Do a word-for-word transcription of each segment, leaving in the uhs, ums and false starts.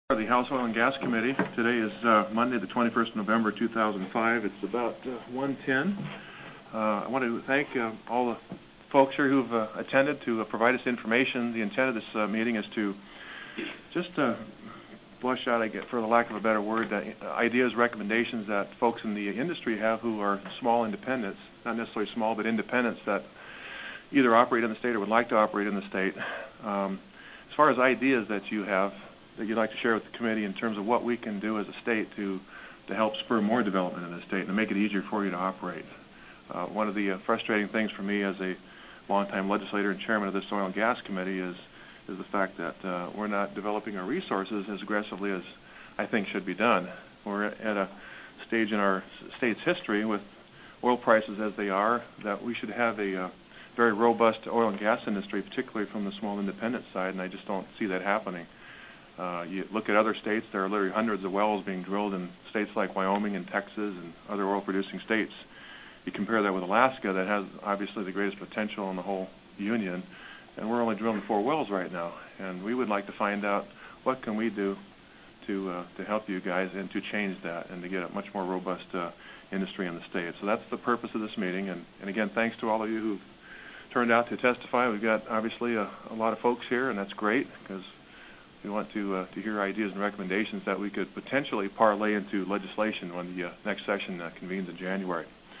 The House Oil and Gas Committee. Today is uh, Monday, the twenty-first of November, two thousand five. It's about uh, one ten. Uh, I want to thank uh, all the folks here who've uh, attended to uh, provide us information. The intent of this uh, meeting is to just uh, flush out, I get, for the lack of a better word, uh, ideas, recommendations that folks in the industry have who are small independents, not necessarily small, but independents that either operate in the state or would like to operate in the state. Um, as far as ideas that you have, that you'd like to share with the committee in terms of what we can do as a state to to help spur more development in the state and to make it easier for you to operate. Uh, one of the uh, frustrating things for me as a longtime legislator and chairman of this Oil and Gas Committee is is the fact that uh, we're not developing our resources as aggressively as I think should be done. We're at a stage in our state's history with oil prices as they are that we should have a uh, very robust oil and gas industry, particularly from the small independent side, and I just don't see that happening. Uh, you look at other states, there are literally hundreds of wells being drilled in states like Wyoming and Texas and other oil-producing states. You compare that with Alaska, that has obviously the greatest potential in the whole union, and we're only drilling four wells right now. And we would like to find out what can we do to uh, to help you guys and to change that and to get a much more robust uh, industry in the state. So that's the purpose of this meeting. And, and again, thanks to all of you who've turned out to testify. We've got obviously a, a lot of folks here, and that's great because we want to uh, to hear ideas and recommendations that we could potentially parlay into legislation when the uh, next session uh, convenes in January.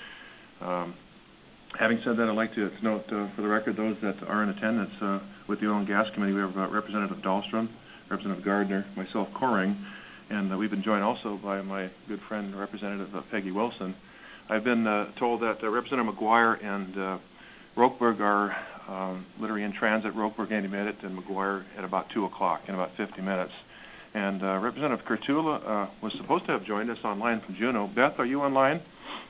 Um, having said that, I'd like to, to note uh, for the record those that are in attendance uh, with the Oil and Gas Committee. We have uh, Representative Dahlstrom, Representative Gardner, myself, Coring, and uh, we've been joined also by my good friend, Representative uh, Peggy Wilson. I've been uh, told that uh, Representative McGuire and uh, Rokeberg are um, literally in transit, Rokeberg any minute, and McGuire at about two o'clock in about fifty minutes. And uh, Representative Kurtula uh, was supposed to have joined us online from Juneau. Beth, are you online?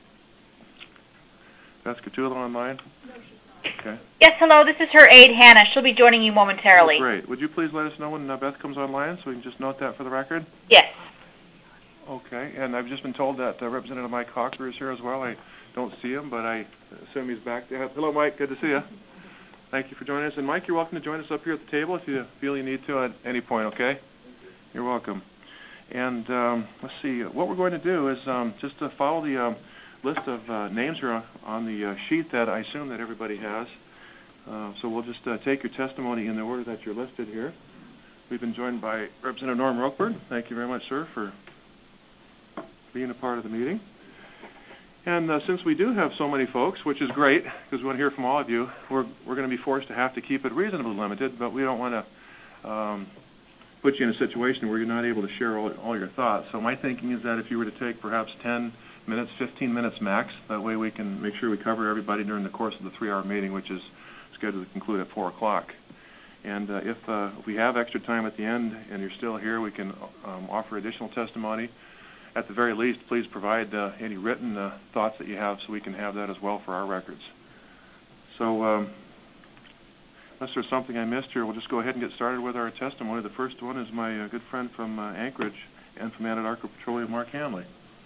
Beth Kurtula online? No, she's not. Okay. Yes, hello, this is her aide, Hannah. She'll be joining you momentarily. Oh, great. Would you please let us know when uh, Beth comes online so we can just note that for the record? Yes. Okay, and I've just been told that uh, Representative Mike Hawker is here as well. I don't see him, but I assume he's back there. Hello, Mike. Good to see you. Thank you for joining us. And, Mike, you're welcome to join us up here at the table if you feel you need to at any point, okay? You're welcome. And um, let's see. What we're going to do is um, just to follow the um, list of uh, names here on the uh, sheet that I assume that everybody has. Uh, so we'll just uh, take your testimony in the order that you're listed here. We've been joined by Representative Norm Rokeberg. Thank you very much, sir, for being a part of the meeting. And uh, since we do have so many folks, which is great, because we want to hear from all of you, we're, we're going to be forced to have to keep it reasonably limited, but we don't want to um, put you in a situation where you're not able to share all, all your thoughts. So my thinking is that if you were to take perhaps ten minutes, fifteen minutes max, that way we can make sure we cover everybody during the course of the three-hour meeting, which is scheduled to conclude at four o'clock. And uh, if, uh, if we have extra time at the end and you're still here, we can um, offer additional testimony. At the very least, please provide uh, any written uh, thoughts that you have so we can have that as well for our records. So um, unless there's something I missed here, we'll just go ahead and get started with our testimony. The first one is my uh, good friend from uh, Anchorage and from Anadarko Petroleum, Mark Hanley.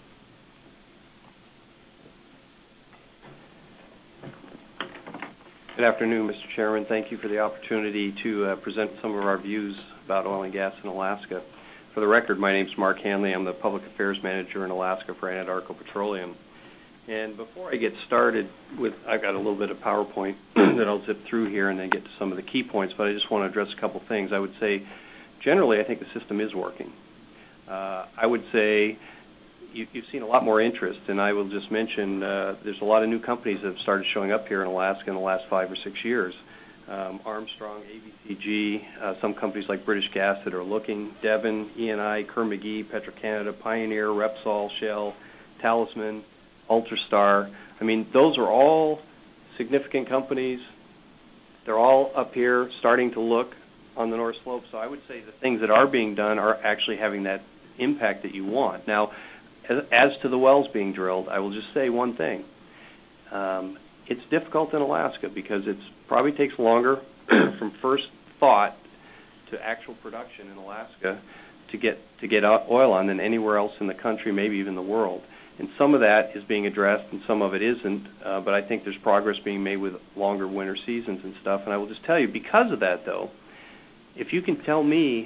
Good afternoon, Mister Chairman. Thank you for the opportunity to uh, present some of our views about oil and gas in Alaska. For the record, my name is Mark Hanley. I'm the Public Affairs Manager in Alaska for Anadarko Petroleum. And before I get started with, I've got a little bit of PowerPoint that I'll zip through here and then get to some of the key points, but I just want to address a couple things. I would say, generally, I think the system is working. Uh, I would say you, you've seen a lot more interest, and I will just mention uh, there's a lot of new companies that have started showing up here in Alaska in the last five or six years. Um, Armstrong, A B C G, uh, some companies like British Gas that are looking, Devon, E and I, Kerr-McGee, Petro-Canada, Pioneer, Repsol, Shell, Talisman, Ultrastar. I mean, those are all significant companies. They're all up here starting to look on the North Slope. So I would say the things that are being done are actually having that impact that you want. Now, as, as to the wells being drilled, I will just say one thing. Um, it's difficult in Alaska because it probably takes longer from first thought to actual production in Alaska to get to get oil on than anywhere else in the country, maybe even the world. And some of that is being addressed and some of it isn't, uh, but I think there's progress being made with longer winter seasons and stuff. And I will just tell you, because of that, though, if you can tell me the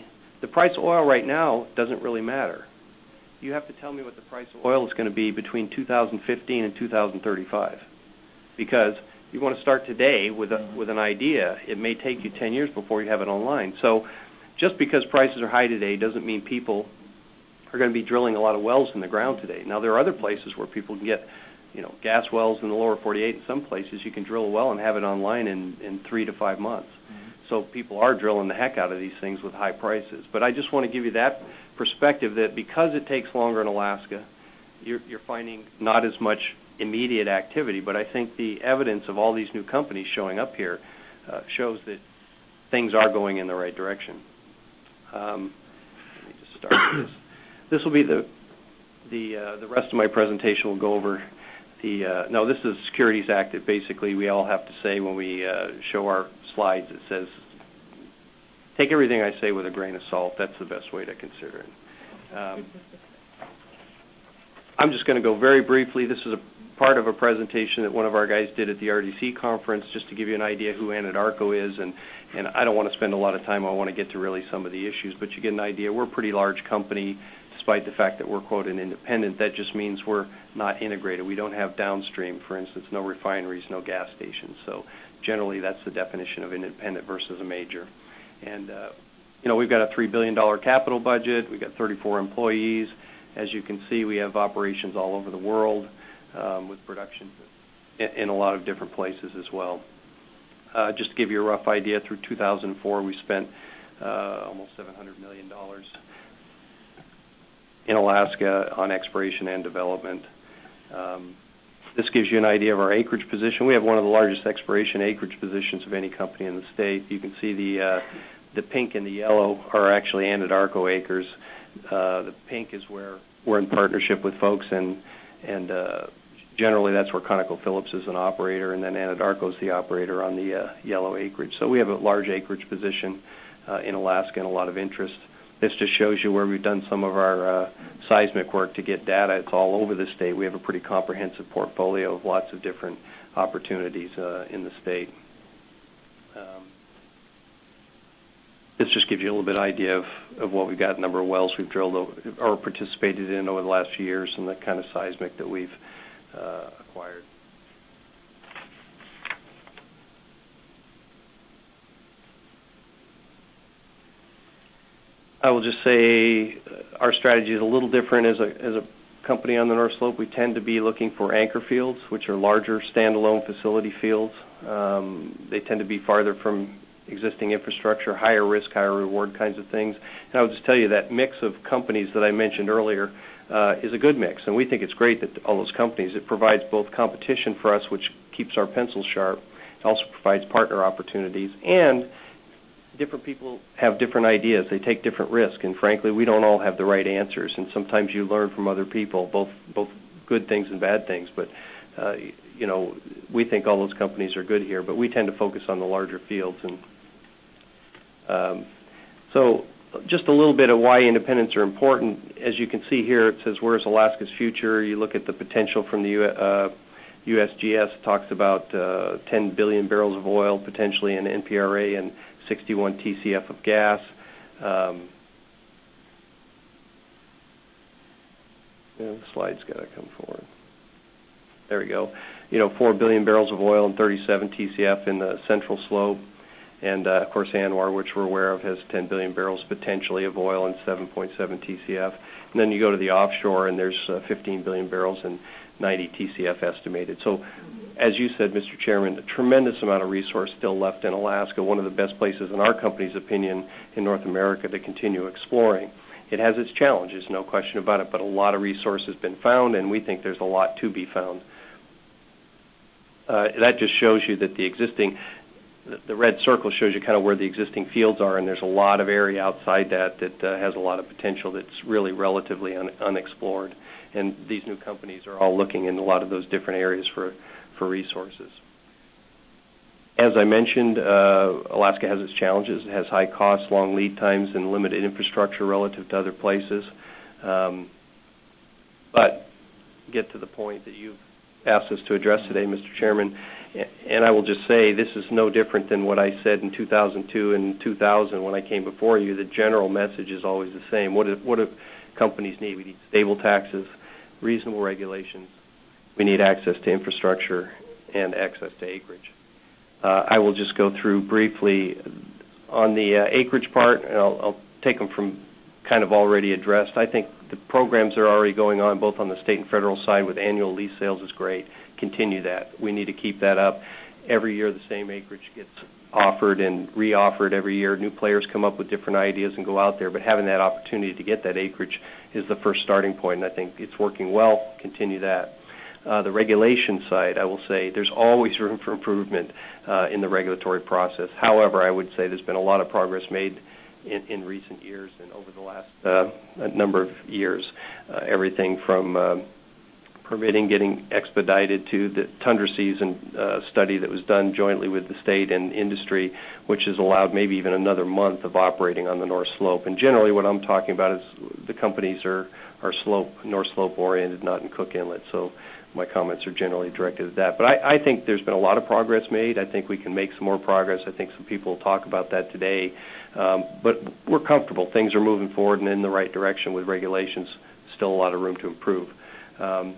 the price of oil right now doesn't really matter. You have to tell me what the price of oil is going to be between two thousand fifteen and two thousand thirty-five. Because you want to start today with a, with an idea, it may take you ten years before you have it online. So just because prices are high today doesn't mean people are going to be drilling a lot of wells in the ground today. Now, there are other places where people can get, you know, gas wells in the lower forty-eight. In some places, you can drill a well and have it online in, in three to five months. Mm-hmm. So people are drilling the heck out of these things with high prices. But I just want to give you that perspective that because it takes longer in Alaska, you're, you're finding not as much immediate activity. But I think the evidence of all these new companies showing up here uh, shows that things are going in the right direction. Um, let me just start with this. This will be the the uh, the rest of my presentation will go over the uh, no. This is Securities Act that basically we all have to say when we uh, show our slides. It says take everything I say with a grain of salt. That's the best way to consider it. Um, I'm just going to go very briefly. This is a part of a presentation that one of our guys did at the R D C conference, just to give you an idea who Anadarko is, and and I don't want to spend a lot of time. I want to get to really some of the issues, but you get an idea. We're a pretty large company. Despite the fact that we're, quote, an independent, that just means we're not integrated. We don't have downstream, for instance, no refineries, no gas stations. So generally that's the definition of independent versus a major. And, uh, you know, we've got a three billion dollars capital budget. We've got thirty-four employees. As you can see, we have operations all over the world um, with production in, in a lot of different places as well. Uh, just to give you a rough idea, through two thousand four, we spent uh, almost seven hundred million dollars in Alaska on exploration and development. Um, this gives you an idea of our acreage position. We have one of the largest exploration acreage positions of any company in the state. You can see the uh, the pink and the yellow are actually Anadarko acres. Uh, the pink is where we're in partnership with folks, and and uh, generally that's where ConocoPhillips is an operator, and then Anadarko is the operator on the uh, yellow acreage. So we have a large acreage position uh, in Alaska and a lot of interest. This just shows you where we've done some of our uh, seismic work to get data. It's all over the state. We have a pretty comprehensive portfolio of lots of different opportunities uh, in the state. Um, this just gives you a little bit of idea of, of what we've got, number of wells we've drilled over, or participated in over the last few years, and the kind of seismic that we've uh, acquired. I will just say our strategy is a little different as a, as a company on the North Slope. We tend to be looking for anchor fields, which are larger standalone facility fields. Um, they tend to be farther from existing infrastructure, higher risk, higher reward kinds of things. And I would just tell you that mix of companies that I mentioned earlier uh, is a good mix. And we think it's great that all those companies, it provides both competition for us, which keeps our pencils sharp. It also provides partner opportunities, and different people have different ideas. They take different risks, and frankly, we don't all have the right answers. And sometimes you learn from other people, both both good things and bad things. But uh, you know, we think all those companies are good here, but we tend to focus on the larger fields. And um, so, just a little bit of why independents are important. As you can see here, it says, "Where's Alaska's future?" You look at the potential from the uh, U S G S. It talks about uh, ten billion barrels of oil potentially in N P R A and sixty-one T C F of gas. Um, yeah, the slide's got to come forward. There we go. You know, four billion barrels of oil and thirty-seven T C F in the Central Slope. And, uh, of course, ANWR, which we're aware of, has ten billion barrels potentially of oil and seven point seven T C F. And then you go to the offshore, and there's uh, fifteen billion barrels and ninety T C F estimated. So, as you said, Mister Chairman, a tremendous amount of resource still left in Alaska, one of the best places, in our company's opinion, in North America to continue exploring. It has its challenges, no question about it, but a lot of resource has been found, and we think there's a lot to be found. Uh, that just shows you that the existing, the, the red circle shows you kind of where the existing fields are, and there's a lot of area outside that that uh, has a lot of potential that's really relatively un, unexplored. And these new companies are all looking in a lot of those different areas for for resources. As I mentioned, uh, Alaska has its challenges. It has high costs, long lead times, and limited infrastructure relative to other places. Um, but get to the point that you've asked us to address today, Mister Chairman, And I will just say this is no different than what I said in two thousand two and two thousand when I came before you. The general message is always the same. What do, what do companies need? We need stable taxes, reasonable regulations. We need access to infrastructure and access to acreage. Uh, I will just go through briefly on the uh, acreage part, and I'll, I'll take them from kind of already addressed. I think the programs that are already going on both on the state and federal side with annual lease sales is great. Continue that. We need to keep that up. Every year the same acreage gets offered and re-offered every year. New players come up with different ideas and go out there, but having that opportunity to get that acreage is the first starting point, and I think it's working well. Continue that. Uh, the regulation side, I will say there's always room for improvement uh, in the regulatory process. However, I would say there's been a lot of progress made in, in recent years and over the last uh, number of years. Uh, everything from uh, permitting getting expedited to the tundra season uh, study that was done jointly with the state and industry, which has allowed maybe even another month of operating on the North Slope. And generally what I'm talking about is the companies are, are slope, North Slope oriented, not in Cook Inlet. So my comments are generally directed at that. But I, I think there's been a lot of progress made. I think we can make some more progress. I think some people will talk about that today. Um, but we're comfortable. Things are moving forward and in the right direction with regulations. Still a lot of room to improve. Um,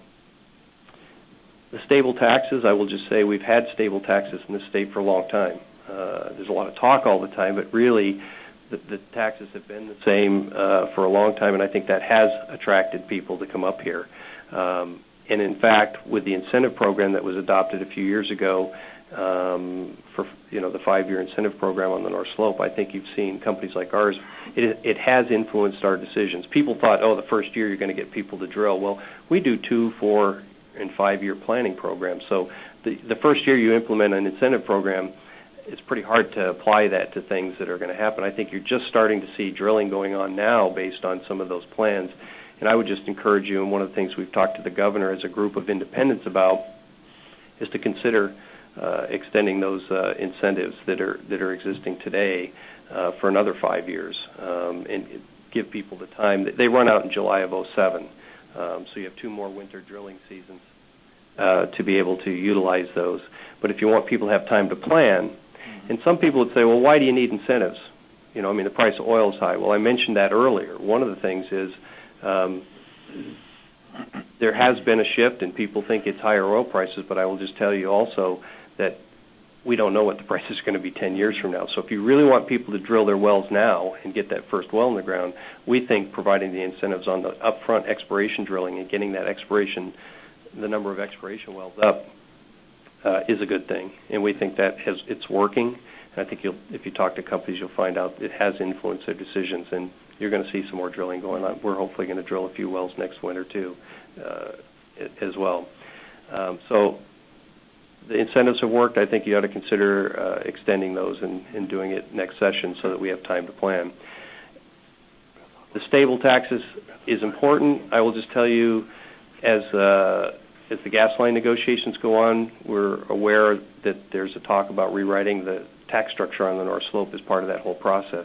the stable taxes, I will just say we've had stable taxes in this state for a long time. Uh, there's a lot of talk all the time, but really the, the taxes have been the same uh, for a long time, and I think that has attracted people to come up here. Um, And in fact, with the incentive program that was adopted a few years ago, um, for you know the five-year incentive program on the North Slope, I think you've seen companies like ours. It, it has influenced our decisions. People thought, oh, the first year you're going to get people to drill. Well, we do two, four, and five-year planning programs. So the the first year you implement an incentive program, it's pretty hard to apply that to things that are going to happen. I think you're just starting to see drilling going on now based on some of those plans. And I would just encourage you, and one of the things we've talked to the governor as a group of independents about is to consider uh, extending those uh, incentives that are that are existing today uh, for another five years um, and give people the time. They run out in July of oh seven, um, so you have two more winter drilling seasons uh, to be able to utilize those. But if you want people to have time to plan, and some people would say, well, why do you need incentives? You know, I mean, the price of oil is high. Well, I mentioned that earlier. One of the things is Um, there has been a shift, and people think it's higher oil prices, but I will just tell you also that we don't know what the price is going to be ten years from now. So if you really want people to drill their wells now and get that first well in the ground, we think providing the incentives on the upfront exploration drilling and getting that exploration, the number of exploration wells up, uh, is a good thing. And we think that has, it's working. And I think you'll, if you talk to companies, you'll find out it has influenced their decisions, and you're going to see some more drilling going on. We're hopefully going to drill a few wells next winter, too, uh, as well. Um, so the incentives have worked. I think you ought to consider uh, extending those and, and doing it next session so that we have time to plan. The stable taxes is important. I will just tell you, as uh, as the gas line negotiations go on, we're aware that there's a talk about rewriting the tax structure on the North Slope as part of that whole process.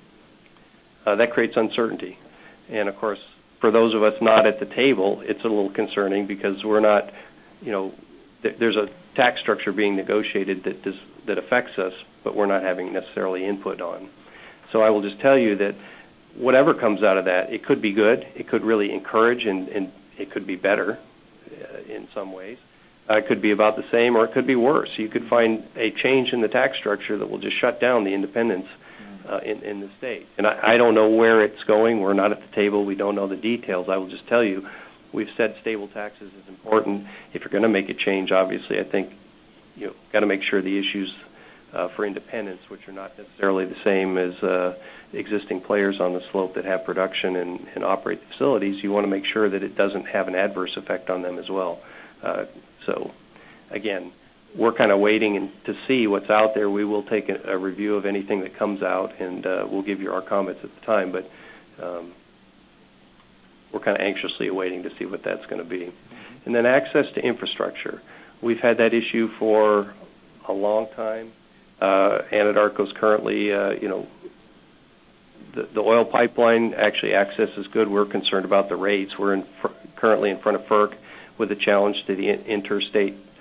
Uh, that creates uncertainty. And, of course, for those of us not at the table, it's a little concerning because we're not, you know, th- there's a tax structure being negotiated that does, that affects us, but we're not having necessarily input on. So I will just tell you that whatever comes out of that, it could be good. It could really encourage, and, and it could be better uh, in some ways. Uh, it could be about the same, or it could be worse. You could find a change in the tax structure that will just shut down the independence Uh, in, in the state. And I, I don't know where it's going. We're not at the table. We don't know the details. I will just tell you, we've said stable taxes is important. If you're going to make a change, obviously, I think you know, got to make sure the issues uh, for independents, which are not necessarily the same as uh, existing players on the slope that have production and, and operate the facilities, you want to make sure that it doesn't have an adverse effect on them as well. Uh, so, again, we're kind of waiting to see what's out there. We will take a, a review of anything that comes out, and uh, we'll give you our comments at the time. But um, we're kind of anxiously awaiting to see what that's going to be. And then access to infrastructure. We've had that issue for a long time. Uh, Anadarko's currently, uh, you know, the, the oil pipeline actually access is good. We're concerned about the rates. We're in fr- currently in front of FERC with a challenge to the interstate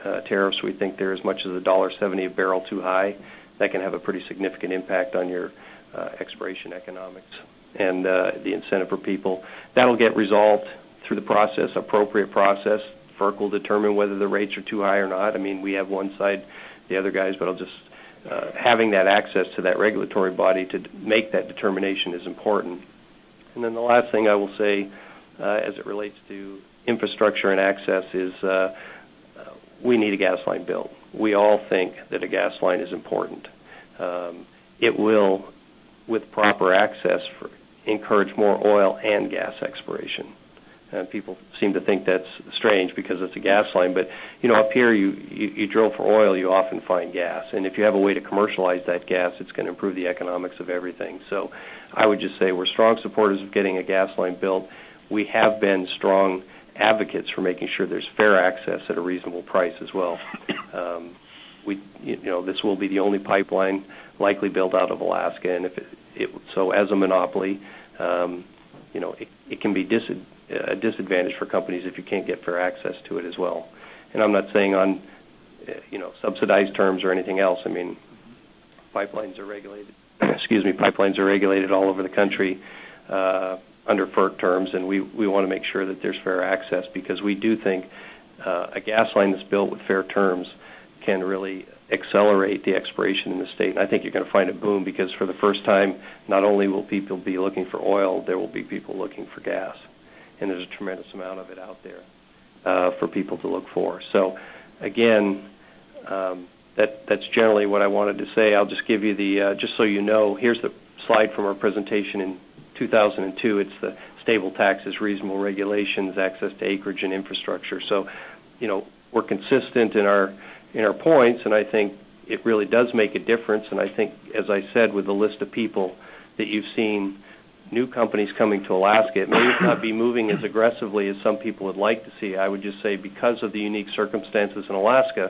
uh, tariffs. We think they're as much as one dollar seventy a barrel too high. That can have a pretty significant impact on your uh, exploration economics and uh, the incentive for people. That'll get resolved through the process, appropriate process. FERC will determine whether the rates are too high or not. I mean, we have one side, the other guys, but I'll just uh, having that access to that regulatory body to make that determination is important. And then the last thing I will say, uh, as it relates to infrastructure and access, is uh, uh, we need a gas line built. We all think that a gas line is important. Um, it will, with proper access, for, encourage more oil and gas exploration. And people seem to think that's strange because it's a gas line, but you know, up here you, you, you drill for oil, you often find gas, and if you have a way to commercialize that gas, it's going to improve the economics of everything. So I would just say we're strong supporters of getting a gas line built. We have been strong advocates for making sure there's fair access at a reasonable price as well. Um, we, you know, this will be the only pipeline likely built out of Alaska, and if it, it so as a monopoly, um, you know, it, it can be dis a disadvantage for companies if you can't get fair access to it as well. And I'm not saying on, you know, subsidized terms or anything else. I mean, pipelines are regulated. Excuse me, pipelines are regulated all over the country uh, under FERC terms, and we we want to make sure that there's fair access because we do think uh, a gas line that's built with fair terms can really accelerate the exploration in the state. And I think you're going to find a boom because for the first time, not only will people be looking for oil, there will be people looking for gas. And there's a tremendous amount of it out there uh, for people to look for. So, again, um, that that's generally what I wanted to say. I'll just give you the, uh, just so you know, here's the slide from our presentation in two thousand two. It's the stable taxes, reasonable regulations, access to acreage and infrastructure. So, you know, we're consistent in our in our points, and I think it really does make a difference. And I think, as I said, with the list of people that you've seen, new companies coming to Alaska, it may not be moving as aggressively as some people would like to see. I would just say because of the unique circumstances in Alaska,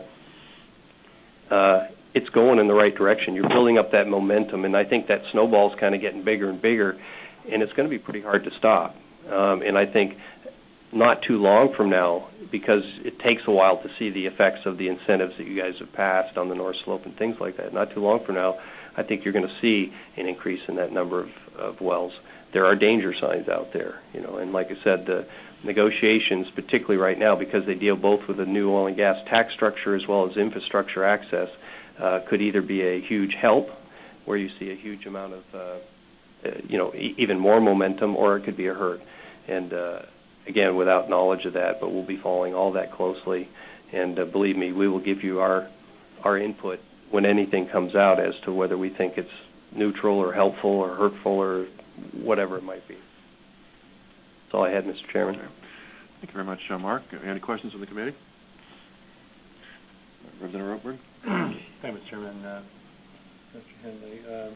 uh, it's going in the right direction. You're building up that momentum, and I think that snowball's kind of getting bigger and bigger, and it's going to be pretty hard to stop. Um, and I think not too long from now, because it takes a while to see the effects of the incentives that you guys have passed on the North Slope and things like that. Not too long from now, I think you're going to see an increase in that number of, of wells. There are danger signs out there, you know, and like I said, the negotiations, particularly right now, because they deal both with the new oil and gas tax structure as well as infrastructure access, uh, could either be a huge help, where you see a huge amount of, uh, uh, you know, e even more momentum, or it could be a hurt. And uh, again, without knowledge of that, but we'll be following all that closely. And uh, believe me, we will give you our our input when anything comes out as to whether we think it's neutral or helpful or hurtful or whatever it might be. That's all I had, Mister Chairman. Thank you very much, uh, Mark. Any questions from the committee? Representative Roberg? Thank you, Mister Chairman. Uh, Mister Henley, um,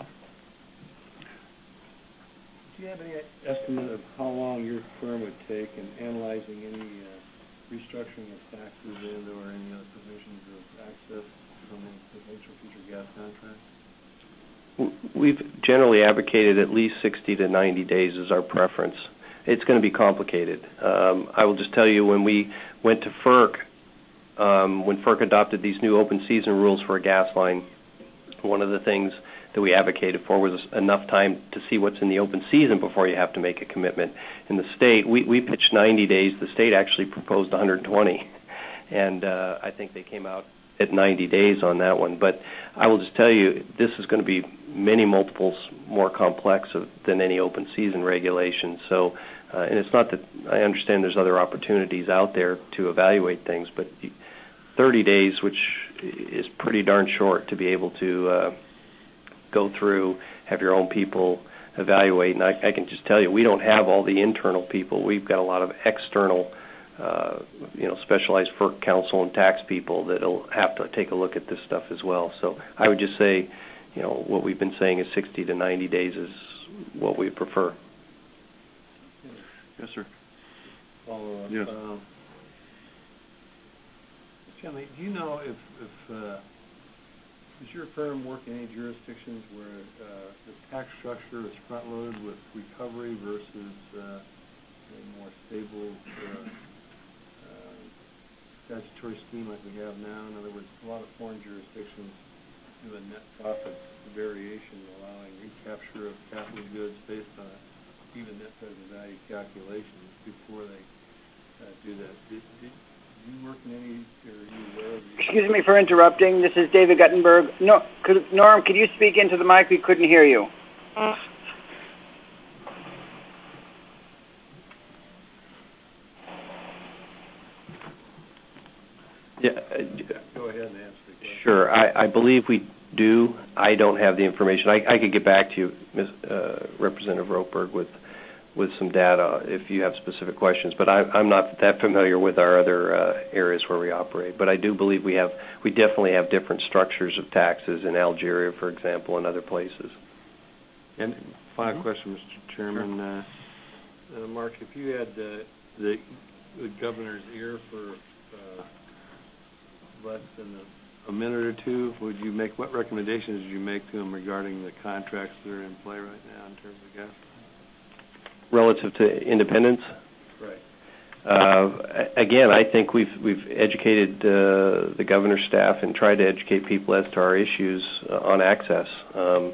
do you have any estimate of how long your firm would take in analyzing any uh, restructuring of taxes and or any other provisions of access from the potential future gas contracts? We've generally advocated at least sixty to ninety days as our preference. It's going to be complicated. Um, I will just tell you, when we went to FERC, um, when FERC adopted these new open season rules for a gas line, one of the things that we advocated for was enough time to see what's in the open season before you have to make a commitment. In the state, we, we pitched ninety days. The state actually proposed one hundred twenty, and uh, I think they came out at ninety days on that one. But I will just tell you, this is going to be many multiples more complex of, than any open season regulation. So, uh, and it's not that I understand there's other opportunities out there to evaluate things, but thirty days, which is pretty darn short to be able to uh, go through, have your own people evaluate. And I, I can just tell you, we don't have all the internal people. We've got a lot of external Uh, you know, specialized FERC counsel and tax people that'll have to take a look at this stuff as well. So I would just say, you know, what we've been saying is sixty to ninety days is what we prefer. Yes, sir. Follow up. Yes. Um, Mister do you know if, if uh, does your firm work in any jurisdictions where uh, the tax structure is front-loaded with recovery versus uh, a more stable uh, statutory scheme like we have now? In other words, a lot of foreign jurisdictions do a net profit variation, allowing recapture of capital goods based on even net present value calculations before they uh, do that. Did, did you work in any, or are you aware of these? Excuse me for interrupting. This is David Guttenberg. No, could, Norm, could you speak into the mic? We couldn't hear you. Yeah. Uh, Go ahead and answer the question. Sure. I, I believe we do. I don't have the information. I, I could get back to you, Miz Uh, Representative Ropeberg, with with some data if you have specific questions. But I, I'm not that familiar with our other uh, areas where we operate. But I do believe we have. We definitely have different structures of taxes in Algeria, for example, and other places. And final mm-hmm. question, Mister Chairman. Uh, uh, Mark, if you had uh, the, the governor's ear for uh, less than a, a minute or two, would you make, what recommendations did you make to him regarding the contracts that are in play right now in terms of gas? Relative to independence? Right. Uh, again, I think we've we've educated uh, the governor's staff and tried to educate people as to our issues uh, on access. Um,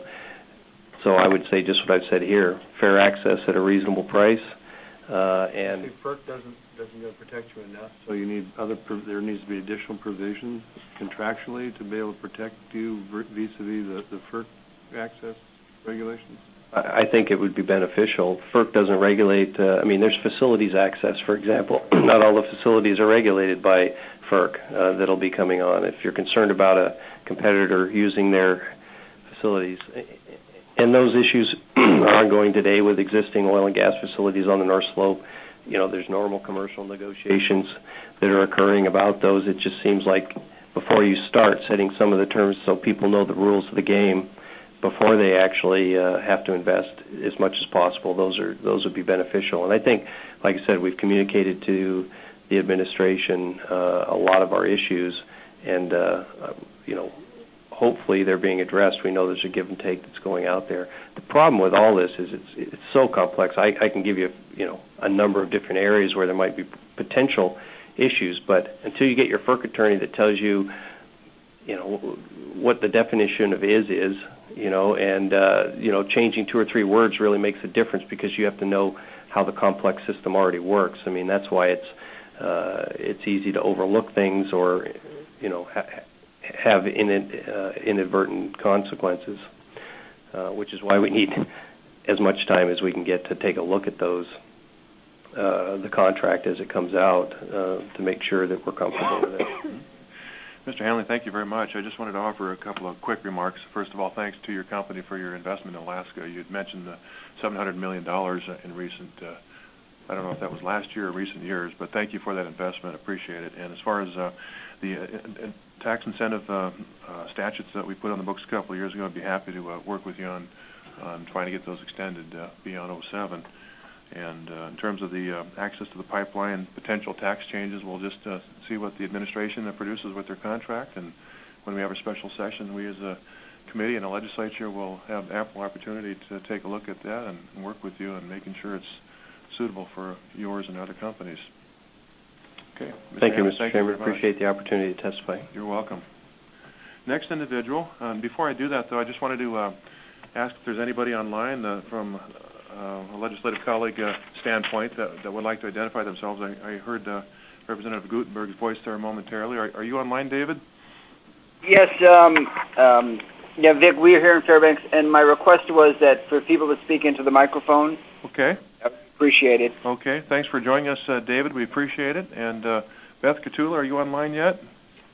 so I would say just what I've said here: fair access at a reasonable price, uh, and FERC doesn't doesn't going to protect you enough. So you need other. There needs to be additional provisions contractually to be able to protect you vis-a-vis the the FERC access regulations. I think it would be beneficial. FERC doesn't regulate, uh, I mean, there's facilities access, for example. Not all the facilities are regulated by FERC uh, that'll be coming on. If you're concerned about a competitor using their facilities, and those issues are ongoing today with existing oil and gas facilities on the North Slope. You know, there's normal commercial negotiations that are occurring about those. It just seems like before you start setting some of the terms so people know the rules of the game, before they actually uh, have to invest as much as possible, those are those would be beneficial. And I think, like I said, we've communicated to the administration uh, a lot of our issues, and uh, you know, hopefully they're being addressed. We know there's a give and take that's going out there. The problem with all this is it's it's so complex. I, I can give you you know a number of different areas where there might be potential issues, but until you get your FERC attorney that tells you, you know, what the definition of is is. You know, and, uh, you know, changing two or three words really makes a difference because you have to know how the complex system already works. I mean, that's why it's uh, it's easy to overlook things or, you know, ha have in uh, inadvertent consequences, uh, which is why we need as much time as we can get to take a look at those, uh, the contract as it comes out, uh, to make sure that we're comfortable with it. Mister Hanley, thank you very much. I just wanted to offer a couple of quick remarks. First of all, thanks to your company for your investment in Alaska. You had mentioned the seven hundred million dollars in recent, uh, I don't know if that was last year or recent years, but thank you for that investment. Appreciate it. And as far as uh, the uh, tax incentive uh, uh, statutes that we put on the books a couple of years ago, I'd be happy to uh, work with you on, on trying to get those extended uh, beyond oh seven. And uh, in terms of the uh, access to the pipeline, potential tax changes, we'll just uh, see what the administration produces with their contract. And when we have a special session, we as a committee and a legislature will have ample opportunity to take a look at that and, and work with you on making sure it's suitable for yours and other companies. Okay. Mister Thank you, Hanley, Mister Thank Chairman. you very Appreciate much. the opportunity to testify. You're welcome. Next individual. Um, before I do that, though, I just wanted to uh, ask if there's anybody online uh, from uh, a legislative colleague uh, standpoint that, that would like to identify themselves. I, I heard uh, Representative Gutenberg's voice there momentarily. Are, are you online, David? Yes, um, um, yeah, Vic, we're here in Fairbanks, and my request was that for people to speak into the microphone. Okay. I would appreciate it. Okay. Thanks for joining us, uh, David. We appreciate it. And uh, Beth Catula, are you online yet?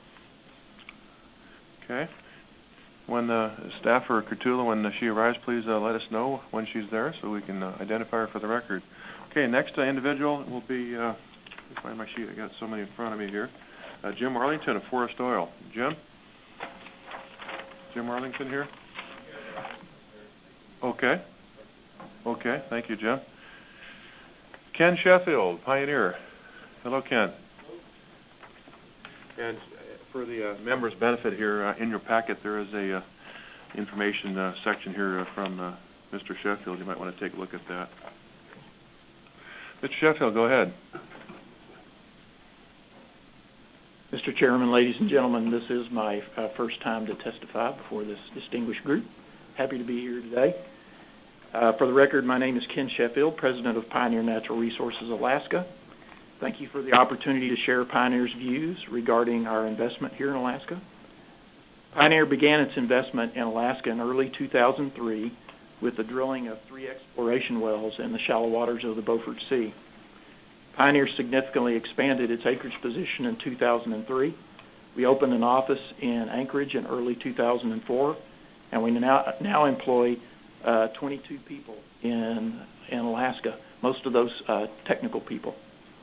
Okay. When uh, staff or Catula, when uh, she arrives, please uh, let us know when she's there so we can uh, identify her for the record. Okay, next uh, individual will be, uh, let me find my sheet, I got so many in front of me here, uh, Jim Arlington of Forest Oil. Jim? Jim Arlington here? Okay. Okay, thank you, Jim. Ken Sheffield, Pioneer. Hello, Ken. And for the uh, members' benefit here, uh, in your packet there is a uh, information uh, section here uh, from uh, Mister Sheffield. You might want to take a look at that. Mister Sheffield, go ahead. Mister Chairman, ladies and gentlemen, this is my uh, first time to testify before this distinguished group. Happy to be here today. Uh, for the record, my name is Ken Sheffield, President of Pioneer Natural Resources Alaska. Thank you for the opportunity to share Pioneer's views regarding our investment here in Alaska. Pioneer began its investment in Alaska in early two thousand three with the drilling of three exploration wells in the shallow waters of the Beaufort Sea. Pioneer significantly expanded its acreage position in two thousand three. We opened an office in Anchorage in early two thousand four, and we now, now employ uh, twenty-two people in, in Alaska, most of those uh, technical people.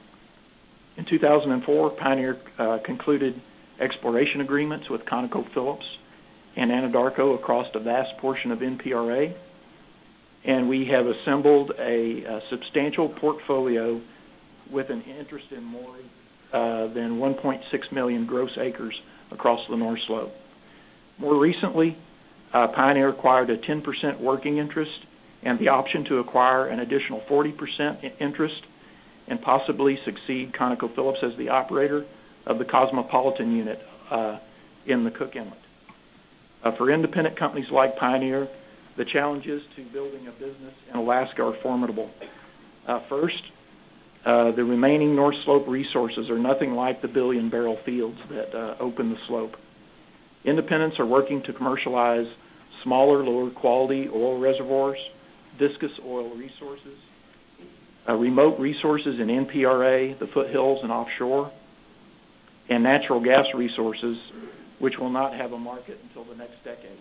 In two thousand four, Pioneer uh, concluded exploration agreements with ConocoPhillips and Anadarko across a vast portion of N P R A, and we have assembled a, a substantial portfolio with an interest in more uh, than one point six million gross acres across the North Slope. More recently, uh, Pioneer acquired a ten percent working interest and the option to acquire an additional forty percent interest and possibly succeed ConocoPhillips as the operator of the Cosmopolitan unit uh, in the Cook Inlet. Uh, for independent companies like Pioneer, the challenges to building a business in Alaska are formidable. Uh, first, uh, the remaining North Slope resources are nothing like the billion barrel fields that uh, open the slope. Independents are working to commercialize smaller, lower quality oil reservoirs, viscous oil resources, uh, remote resources in N P R A, the foothills and offshore, and natural gas resources, which will not have a market until the next decade.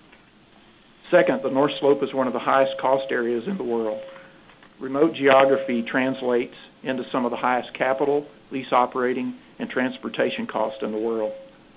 Second, the North Slope is one of the highest cost areas in the world. Remote geography translates into some of the highest capital, lease operating, and transportation costs in the world.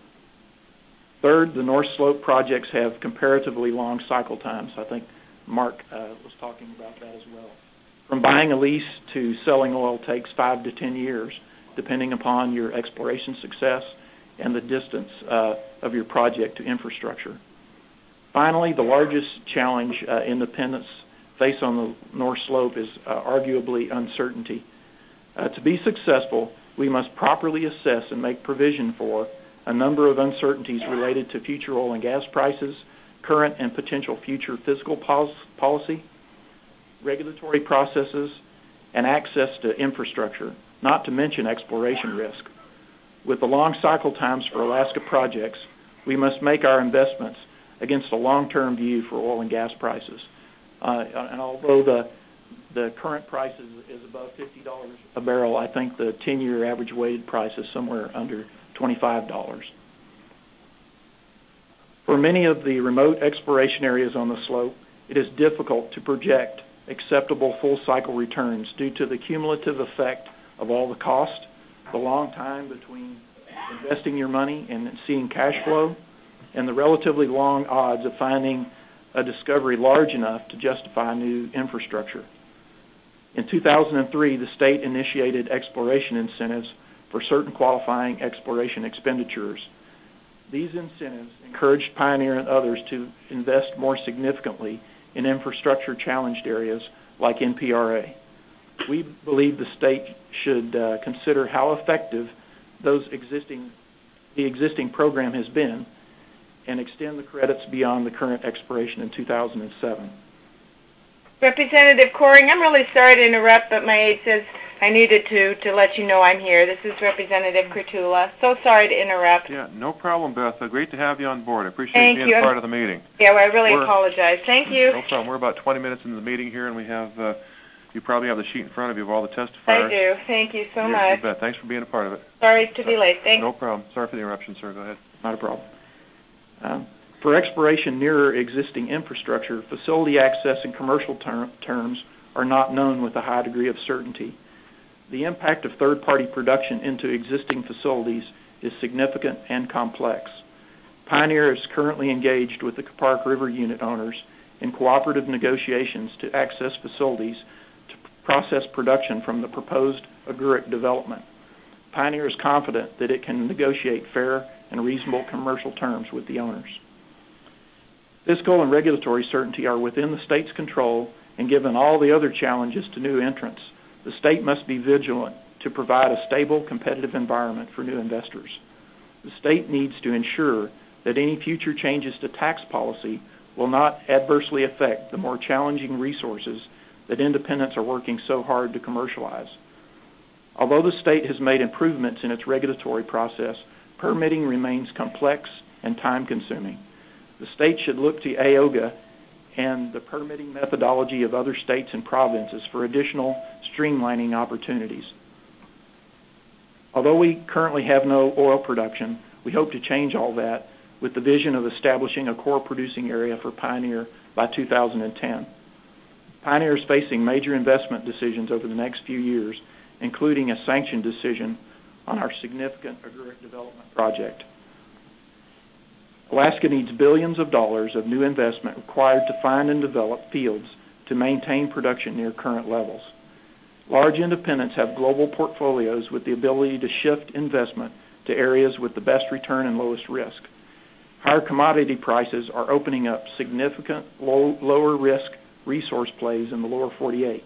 Third, the North Slope projects have comparatively long cycle times. I think Mark uh, was talking about that as well. From buying a lease to selling oil takes five to ten years, depending upon your exploration success and the distance uh, of your project to infrastructure. Finally, the largest challenge uh, independents face on the North Slope is uh, arguably uncertainty. Uh, to be successful, we must properly assess and make provision for a number of uncertainties related to future oil and gas prices, current and potential future fiscal pol- policy, regulatory processes, and access to infrastructure, not to mention exploration risk. With the long cycle times for Alaska projects, we must make our investments against a long-term view for oil and gas prices. Uh, and although the the current price is, is above fifty dollars a barrel, I think the ten-year average weighted price is somewhere under twenty-five dollars. For many of the remote exploration areas on the slope, it is difficult to project acceptable full-cycle returns due to the cumulative effect of all the cost, the long time between investing your money and seeing cash flow, and the relatively long odds of finding a discovery large enough to justify new infrastructure. In two thousand three, the state initiated exploration incentives for certain qualifying exploration expenditures. These incentives encouraged Pioneer and others to invest more significantly in infrastructure-challenged areas like N P R A. We believe the state should uh, consider how effective those existing, the existing program has been and extend the credits beyond the current expiration in two thousand seven. Representative Coring, I'm really sorry to interrupt, but my aide says I needed to to let you know I'm here. This is Representative Kurtula. So sorry to interrupt. Yeah, no problem, Beth. Uh, great to have you on board. I appreciate Thank being you. part of the meeting. Yeah, well, I really We're, apologize. Thank you. No problem. We're about twenty minutes into the meeting here, and we have, uh, you probably have the sheet in front of you of all the testifiers. I do. Thank you so You're, much. You bet. Thanks for being a part of it. Sorry to be late. Thanks. No problem. Sorry for the interruption, sir. Go ahead. Not a problem. Um, for exploration nearer existing infrastructure, facility access and commercial ter- terms are not known with a high degree of certainty. The impact of third-party production into existing facilities is significant and complex. Pioneer is currently engaged with the Park River unit owners in cooperative negotiations to access facilities to process production from the proposed Aguric development. Pioneer is confident that it can negotiate fair and reasonable commercial terms with the owners. Fiscal and regulatory certainty are within the state's control, and given all the other challenges to new entrants, the state must be vigilant to provide a stable, competitive environment for new investors. The state needs to ensure that any future changes to tax policy will not adversely affect the more challenging resources that independents are working so hard to commercialize. Although the state has made improvements in its regulatory process, permitting remains complex and time-consuming. The state should look to A O G A and the permitting methodology of other states and provinces for additional streamlining opportunities. Although we currently have no oil production, we hope to change all that with the vision of establishing a core producing area for Pioneer by two thousand ten. Pioneer is facing major investment decisions over the next few years, including a sanctioned decision on our significant agric development project. Alaska needs billions of dollars of new investment required to find and develop fields to maintain production near current levels. Large independents have global portfolios with the ability to shift investment to areas with the best return and lowest risk. Higher commodity prices are opening up significant low, lower risk resource plays in the lower forty-eight.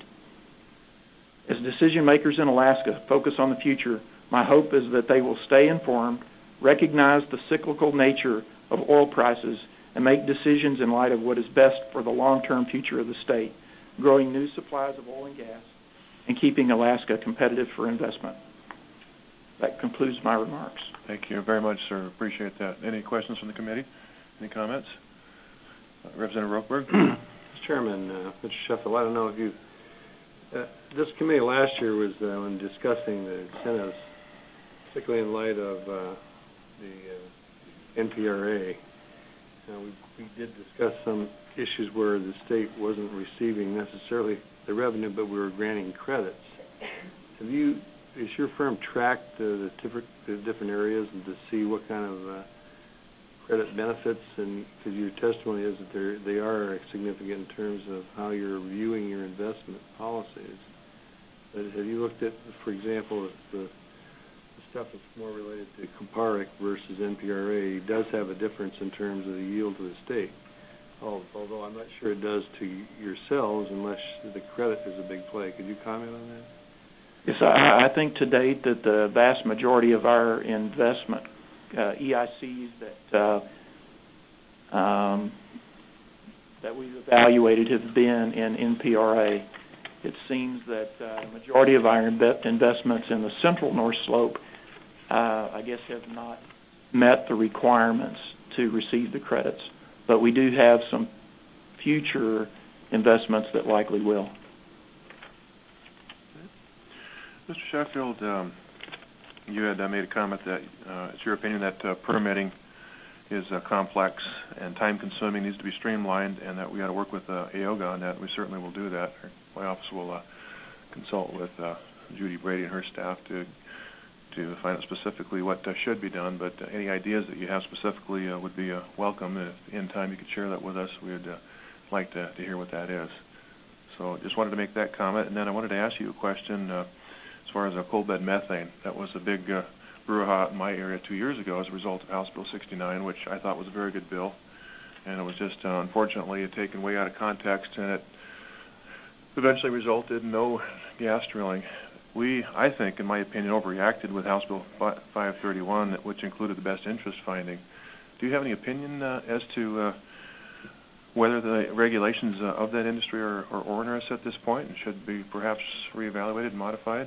As decision makers in Alaska focus on the future, my hope is that they will stay informed, recognize the cyclical nature of oil prices, and make decisions in light of what is best for the long-term future of the state, growing new supplies of oil and gas, and keeping Alaska competitive for investment. That concludes my remarks. Thank you very much, sir. Appreciate that. Any questions from the committee? Any comments? Uh, Representative Rokeberg? Mister Chairman, uh, Mister Sheffield, I don't know if you, uh, this committee last year was, uh, when discussing the incentives, particularly in light of uh, the uh, N P R A, uh, we, we did discuss some issues where the state wasn't receiving necessarily the revenue, but we were granting credits. Have you, is your firm tracked uh, the, different, the different areas and to see what kind of uh, credit benefits? And because your testimony is that they're, they are significant in terms of how you're viewing your investment policies. But have you looked at, for example, the, the stuff that's more related to Comparic versus N P R A does have a difference in terms of the yield to the state? Although I'm not sure it does to yourselves unless the credit is a big play. Could you comment on that? Yes, I, I think to date that the vast majority of our investment uh, E I Cs that uh, um, that we've evaluated have been in N P R A. It seems that uh, the majority of our inve- investments in the central North Slope, uh, I guess, have not met the requirements to receive the credits. But we do have some future investments that likely will. Mister Sheffield, um, you had uh, made a comment that uh, it's your opinion that uh, permitting is uh, complex and time-consuming, needs to be streamlined, and that we got to work with uh, A O G A on that. We certainly will do that. My office will uh, consult with uh, Judy Brady and her staff to to find out specifically what uh, should be done, but uh, any ideas that you have specifically uh, would be uh, welcome. If in time you could share that with us, we would uh, like to, to hear what that is. So just wanted to make that comment, and then I wanted to ask you a question uh, as far as uh, coal bed methane. That was a big uh, brouhaha in my area two years ago as a result of House Bill sixty-nine, which I thought was a very good bill, and it was just uh, unfortunately taken way out of context, and it eventually resulted in no gas drilling. We, I think, in my opinion, overreacted with House Bill five thirty-one, which included the best interest finding. Do you have any opinion uh, as to uh, whether the regulations uh, of that industry are, are onerous at this point and should be perhaps reevaluated and modified?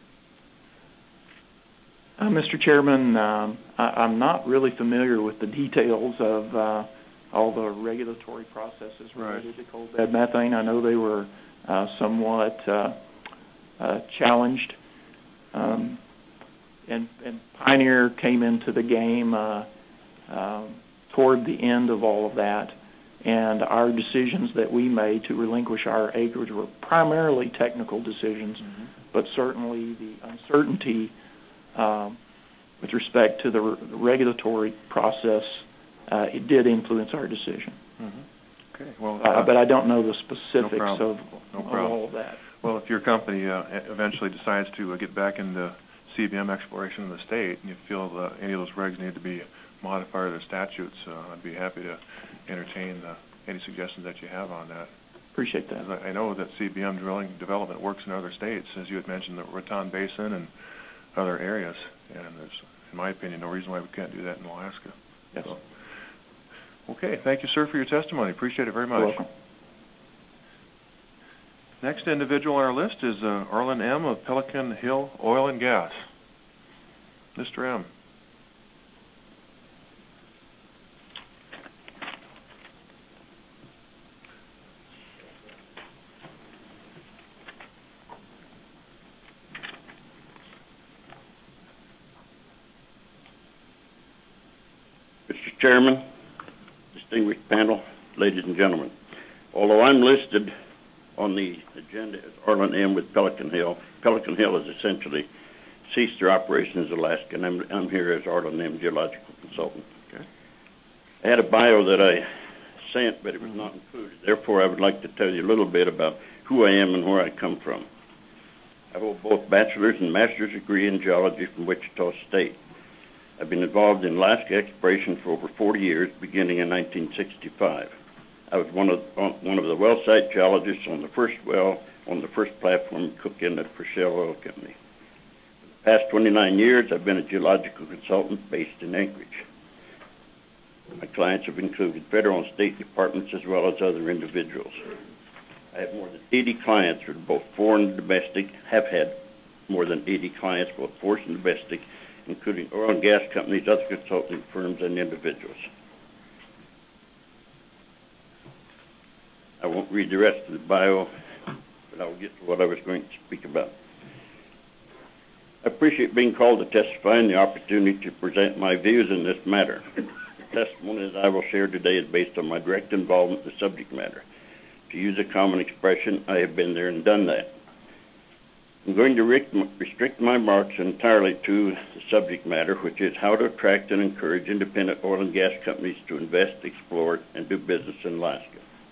Uh, Mister Chairman, um, I, I'm not really familiar with the details of uh, all the regulatory processes related right. to coal bed methane. I know they were uh, somewhat uh, Uh, challenged, um, and, and Pioneer came into the game uh, uh, toward the end of all of that, and our decisions that we made to relinquish our acreage were primarily technical decisions, mm-hmm. but certainly the uncertainty um, with respect to the re- regulatory process, uh, it did influence our decision. Mm-hmm. Okay. Well, uh, uh, but I don't know the specifics no of, no of all of that. Well, if your company uh, eventually decides to uh, get back into C B M exploration in the state, and you feel uh, any of those regs need to be modified or their statutes, uh, I'd be happy to entertain uh, any suggestions that you have on that. Appreciate that. I, I know that C B M drilling development works in other states, as you had mentioned, the Raton Basin and other areas, and there's in my opinion, no reason why we can't do that in Alaska. Yes. So, okay, thank you, sir, for your testimony. Appreciate it very much. You're welcome. Next individual on our list is uh, Arlen M. of Pelican Hill Oil and Gas. Mister M. Mister Chairman, distinguished panel, ladies and gentlemen, although I'm listed on the agenda as Arlen M. with Pelican Hill, Pelican Hill has essentially ceased their operations in Alaska, and I'm, I'm here as Arlen M. Geological Consultant. Okay. I had a bio that I sent, but it was not included. Therefore, I would like to tell you a little bit about who I am and where I come from. I hold both bachelor's and master's degree in geology from Wichita State. I've been involved in Alaska exploration for over forty years, beginning in nineteen sixty-five. I was one of one of the well site geologists on the first well on the first platform in Cook Inlet for Shell Oil Company. For the past twenty-nine years, I've been a geological consultant based in Anchorage. My clients have included federal and state departments as well as other individuals. I have more than eighty clients, for both foreign and domestic, have had more than eighty clients, both foreign and domestic, including oil and gas companies, other consulting firms, and individuals. I won't read the rest of the bio, but I'll get to what I was going to speak about. I appreciate being called to testify and the opportunity to present my views in this matter. The testimony that I will share today is based on my direct involvement in the subject matter. To use a common expression, I have been there and done that. I'm going to restrict my remarks entirely to the subject matter, which is how to attract and encourage independent oil and gas companies to invest, explore, and do business in Alaska.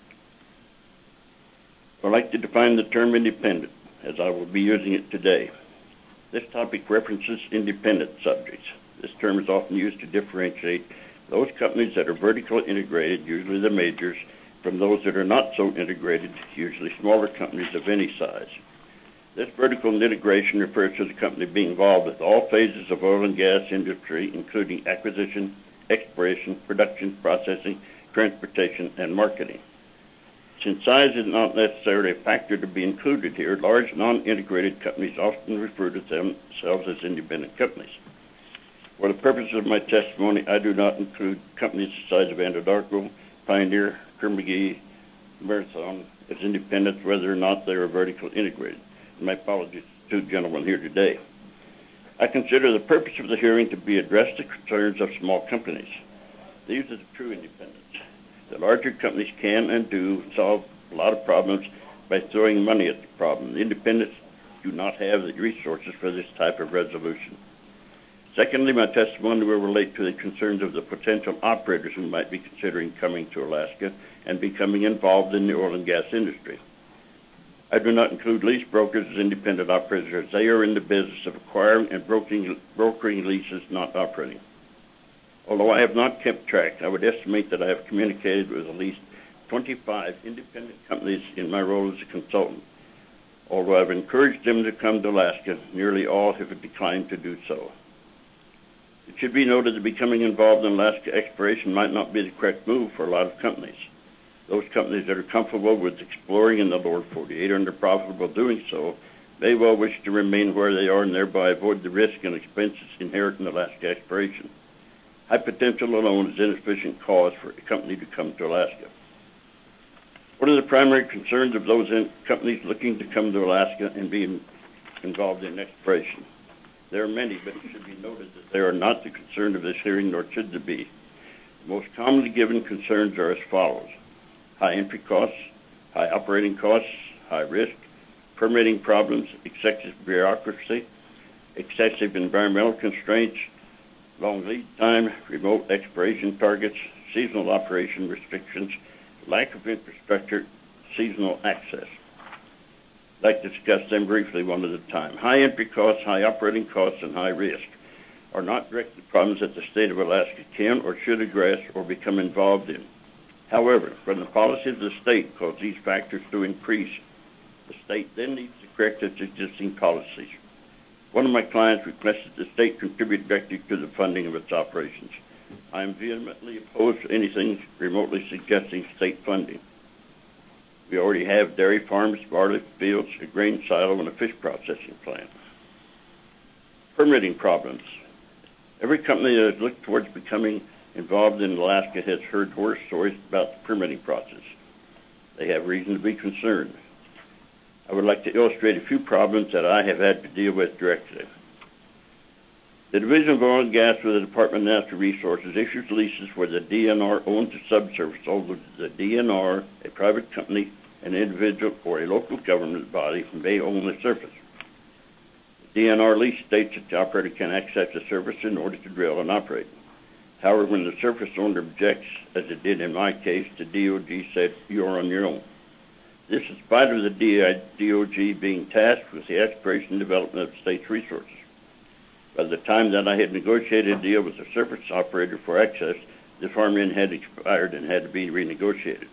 I'd like to define the term independent, as I will be using it today. This topic references independent subjects. This term is often used to differentiate those companies that are vertically integrated, usually the majors, from those that are not so integrated, usually smaller companies of any size. This vertical integration refers to the company being involved with all phases of oil and gas industry, including acquisition, exploration, production, processing, transportation, and marketing. Since size is not necessarily a factor to be included here, large non-integrated companies often refer to themselves as independent companies. For the purposes of my testimony, I do not include companies the size of Anadarko, Pioneer, Kerr-McGee, Marathon as independents, whether or not they are vertically integrated. And my apologies to the gentlemen here today. I consider the purpose of the hearing to be address the concerns of small companies. These are the true independents. The larger companies can and do solve a lot of problems by throwing money at the problem. The independents do not have the resources for this type of resolution. Secondly, my testimony will relate to the concerns of the potential operators who might be considering coming to Alaska and becoming involved in the oil and gas industry. I do not include lease brokers as independent operators, as they are in the business of acquiring and brokering, brokering leases, not operating. Although I have not kept track, I would estimate that I have communicated with at least twenty-five independent companies in my role as a consultant. Although I've encouraged them to come to Alaska, nearly all have declined to do so. It should be noted that becoming involved in Alaska exploration might not be the correct move for a lot of companies. Those companies that are comfortable with exploring in the lower forty-eight and are profitable doing so may well wish to remain where they are and thereby avoid the risk and expenses inherent in Alaska exploration. High potential alone is insufficient cause for a company to come to Alaska. What are the primary concerns of those in companies looking to come to Alaska and be involved in exploration? There are many, but it should be noted that they are not the concern of this hearing, nor should they be. The most commonly given concerns are as follows: high entry costs, high operating costs, high risk, permitting problems, excessive bureaucracy, excessive environmental constraints, long lead time, remote exploration targets, seasonal operation restrictions, lack of infrastructure, seasonal access. I'd like to discuss them briefly one at a time. High entry costs, high operating costs, and high risk are not directly problems that the state of Alaska can or should address or become involved in. However, from the policy of the state cause these factors to increase, the state then needs to correct its existing policies. One of my clients requested the state contribute directly to the funding of its operations. I am vehemently opposed to anything remotely suggesting state funding. We already have dairy farms, barley fields, a grain silo, and a fish processing plant. Permitting problems. Every company that has looked towards becoming involved in Alaska has heard horror stories about the permitting process. They have reason to be concerned. I would like to illustrate a few problems that I have had to deal with directly. The Division of Oil and Gas for the Department of Natural Resources issues leases where the D N R owns the subsurface over the D N R, a private company, an individual, or a local government body may own the surface. The D N R lease states that the operator can access the surface in order to drill and operate. However, when the surface owner objects, as it did in my case, the D O G said, "You are on your own." This in spite of the D O G being tasked with the exploration and development of the state's resources. By the time that I had negotiated a deal with the surface operator for access, the farm-in had expired and had to be renegotiated.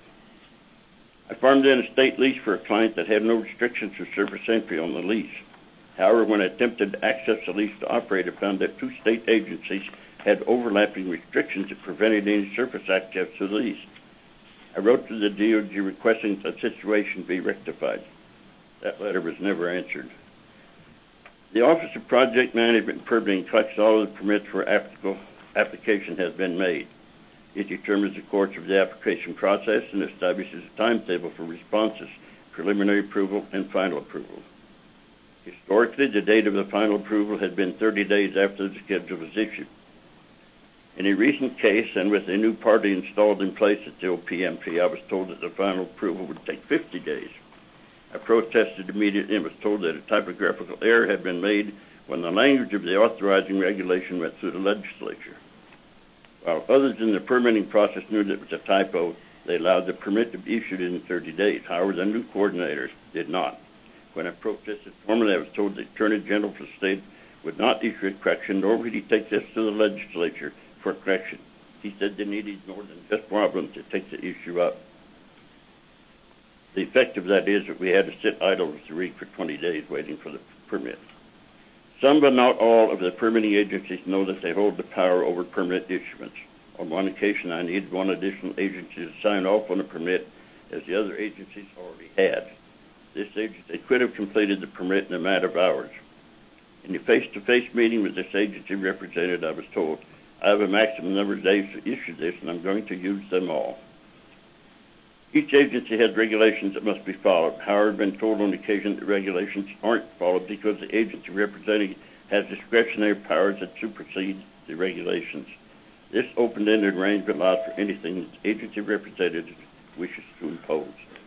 I farmed in a state lease for a client that had no restrictions for surface entry on the lease. However, when I attempted to access the lease, the operator found that two state agencies had overlapping restrictions that prevented any surface access to the lease. I wrote to the D O G requesting that the situation be rectified. That letter was never answered. The Office of Project Management and Permitting collects all of the permits where applicable application has been made. It determines the course of the application process and establishes a timetable for responses, preliminary approval, and final approval. Historically, the date of the final approval had been thirty days after the schedule was issued. In a recent case, and with a new party installed in place at the O P M P, I was told that the final approval would take fifty days. I protested immediately and was told that a typographical error had been made when the language of the authorizing regulation went through the legislature. While others in the permitting process knew that it was a typo, they allowed the permit to be issued in thirty days. However, the new coordinators did not. When I protested formally, I was told the Attorney General for the state would not issue a correction, nor would he take this to the legislature for correction. He said they needed more than just problems to take the issue up. The effect of that is that we had to sit idle with the rig for twenty days waiting for the permit. Some but not all of the permitting agencies know that they hold the power over permit issuance. On one occasion, I needed one additional agency to sign off on a permit as the other agencies already had. This agency could have completed the permit in a matter of hours. In a face-to-face meeting with this agency representative, I was told, I have a maximum number of days to issue this, and I'm going to use them all. Each agency has regulations that must be followed. However, I've been told on occasion that regulations aren't followed because the agency representative has discretionary powers that supersede the regulations. This open-ended arrangement allows for anything that the agency representative wishes to impose.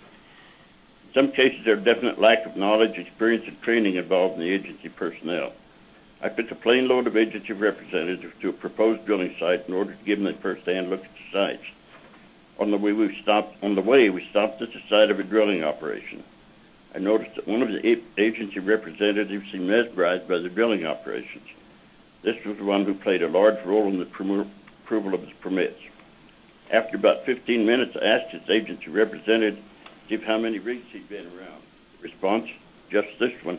In some cases, there is definite lack of knowledge, experience, and training involved in the agency personnel. I took a plane load of agency representatives to a proposed drilling site in order to give them a first-hand look at the sites. On the way we stopped, on the way, we stopped at the site of a drilling operation. I noticed that one of the agency representatives seemed mesmerized by the drilling operations. This was the one who played a large role in the approval of his permits. After about fifteen minutes, I asked his agency representative how many rigs he'd been around. The response, just this one.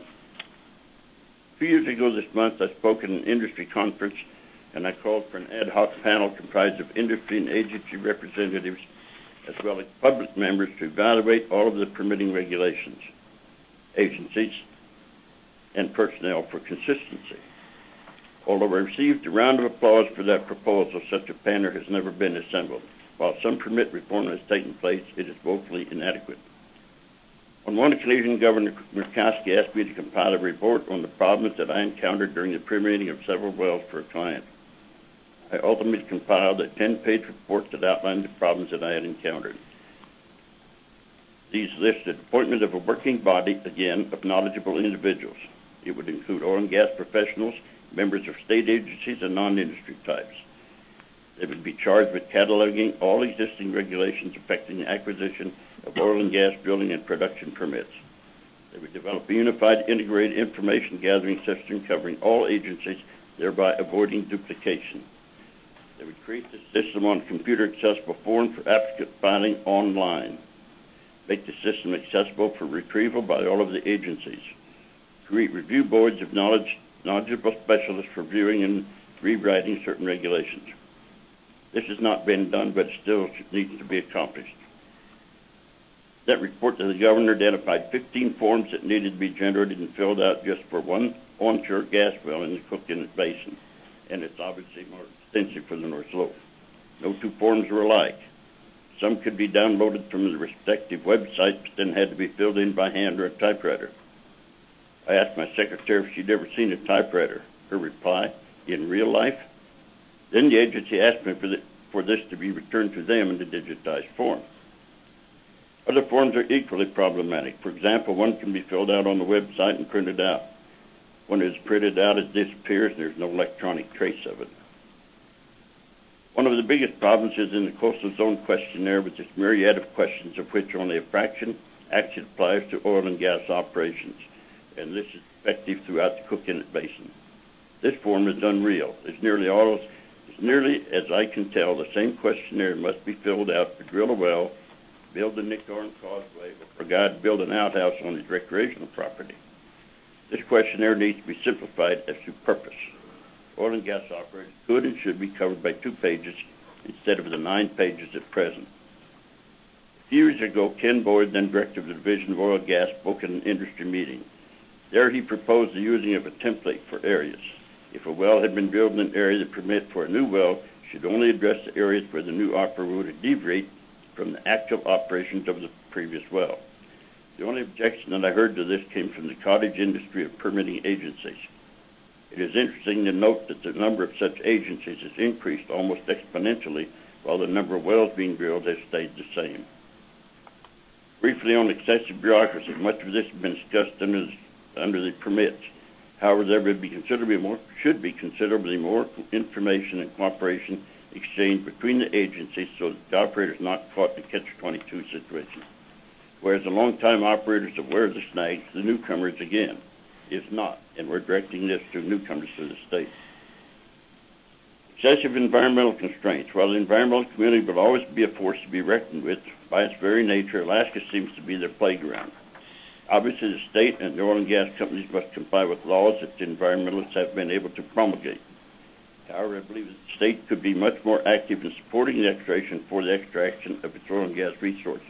Two years ago this month, I spoke at an industry conference, and I called for an ad hoc panel comprised of industry and agency representatives, as well as public members, to evaluate all of the permitting regulations, agencies, and personnel for consistency. Although I received a round of applause for that proposal, such a panel has never been assembled. While some permit reform has taken place, it is woefully inadequate. On one occasion, Governor Murkowski asked me to compile a report on the problems that I encountered during the permitting of several wells for a client. I ultimately compiled a ten-page report that outlined the problems that I had encountered. These listed appointment of a working body, again, of knowledgeable individuals. It would include oil and gas professionals, members of state agencies, and non-industry types. They would be charged with cataloging all existing regulations affecting the acquisition of oil and gas drilling and production permits. They would develop a unified integrated information gathering system covering all agencies, thereby avoiding duplication. They would create the system on a computer-accessible form for applicant filing online. Make the system accessible for retrieval by all of the agencies. Create review boards of knowledge knowledgeable specialists reviewing and rewriting certain regulations. This has not been done, but still needs to be accomplished. That report to the governor identified fifteen forms that needed to be generated and filled out just for one onshore gas well in the Cook Inlet Basin, and it's obviously more extensive for the North Slope. No two forms were alike. Some could be downloaded from the respective websites, but then had to be filled in by hand or a typewriter. I asked my secretary if she'd ever seen a typewriter. Her reply, in real life? Then the agency asked me for, the, for this to be returned to them in a digitized form. Other forms are equally problematic. For example, one can be filled out on the website and printed out. When it is printed out, it disappears and there's no electronic trace of it. One of the biggest problems is in the coastal zone questionnaire with its myriad of questions, of which only a fraction actually applies to oil and gas operations, and this is effective throughout the Cook Inlet Basin. This form is unreal. It's nearly all, as nearly as I can tell, the same questionnaire must be filled out to drill a well, build the Nickhorn Causeway, or for a guy to build an outhouse on his recreational property. This questionnaire needs to be simplified as to purpose. Oil and gas operators could and should be covered by two pages instead of the nine pages at present. A few years ago, Ken Boyd, then director of the Division of Oil and Gas, spoke at an industry meeting. There he proposed the using of a template for areas. If a well had been drilled in an area, the permit for a new well should only address the areas where the new operator would deviate from the actual operations of the previous well. The only objection that I heard to this came from the cottage industry of permitting agencies. It is interesting to note that the number of such agencies has increased almost exponentially, while the number of wells being drilled has stayed the same. Briefly on excessive bureaucracy, much of this has been discussed under the, under the permits. However, there would be considerably more, should be considerably more information and cooperation exchanged between the agencies so that the operator is not caught in a catch twenty-two situation. Whereas the long-time operator is aware of the snags, the newcomers, again, is not, and we're directing this to newcomers to the state. Excessive environmental constraints. While the environmental community will always be a force to be reckoned with, by its very nature, Alaska seems to be their playground. Obviously, the state and the oil and gas companies must comply with laws that the environmentalists have been able to promulgate. However, I believe that the state could be much more active in supporting the exploration for the extraction of its oil and gas resources.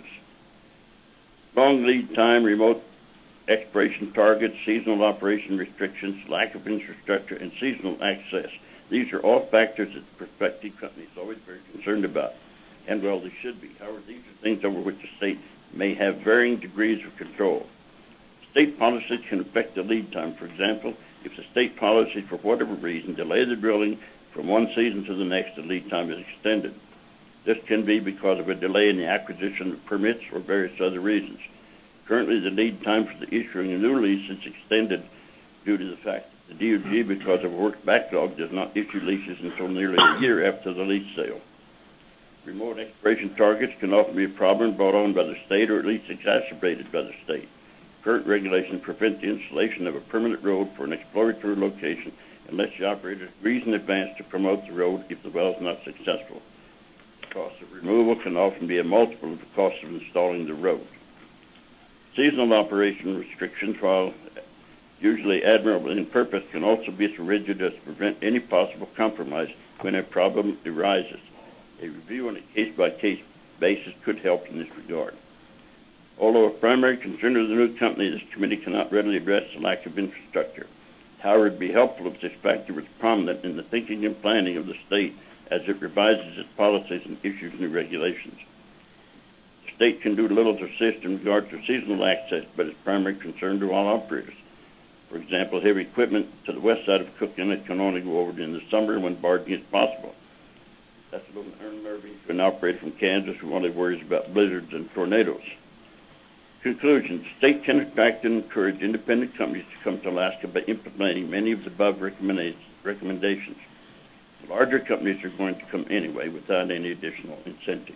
Long lead time, remote exploration targets, seasonal operation restrictions, lack of infrastructure, and seasonal access. These are all factors that prospective companies are always very concerned about, and well, they should be. However, these are things over which the state may have varying degrees of control. State policies can affect the lead time. For example, if the state policies, for whatever reason, delay the drilling from one season to the next, the lead time is extended. This can be because of a delay in the acquisition of permits or various other reasons. Currently, the lead time for the issuing a new lease is extended due to the fact that the D O G, because of a work backlog, does not issue leases until nearly a year after the lease sale. Remote exploration targets can often be a problem brought on by the state or at least exacerbated by the state. Current regulations prevent the installation of a permanent road for an exploratory location unless the operator agrees in advance to promote the road if the well is not successful. The cost of removal can often be a multiple of the cost of installing the road. Seasonal operation restrictions, while usually admirable in purpose, can also be so rigid as to prevent any possible compromise when a problem arises. A review on a case-by-case basis could help in this regard. Although a primary concern of the new company, this committee cannot readily address the lack of infrastructure. However, it would be helpful if this factor was prominent in the thinking and planning of the state as it revises its policies and issues new regulations. The state can do little to assist in regard to seasonal access, but is primarily concerned to all operators. For example, heavy equipment to the west side of Cook Inlet can only go over in the summer when barging is possible. That's a little unnerving to an operator from Kansas who only worries about blizzards and tornadoes. Conclusion, the state can attract and encourage independent companies to come to Alaska by implementing many of the above recommendations. The larger companies are going to come anyway without any additional incentives.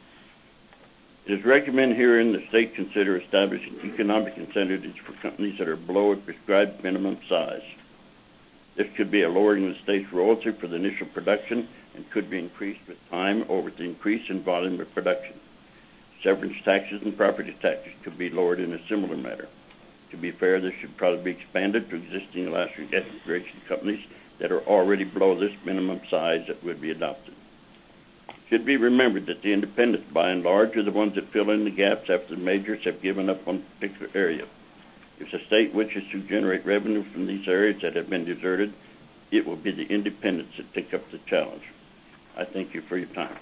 It is recommended herein the state consider establishing economic incentives for companies that are below a prescribed minimum size. This could be a lowering of the state's royalty for the initial production and could be increased with time or with the increase in volume of production. Severance taxes and property taxes could be lowered in a similar manner. To be fair, this should probably be expanded to existing Alaska gas exploration companies that are already below this minimum size that would be adopted. It should be remembered that the independents, by and large, are the ones that fill in the gaps after the majors have given up on a particular area. If the state wishes to generate revenue from these areas that have been deserted, it will be the independents that take up the challenge. I thank you for your time.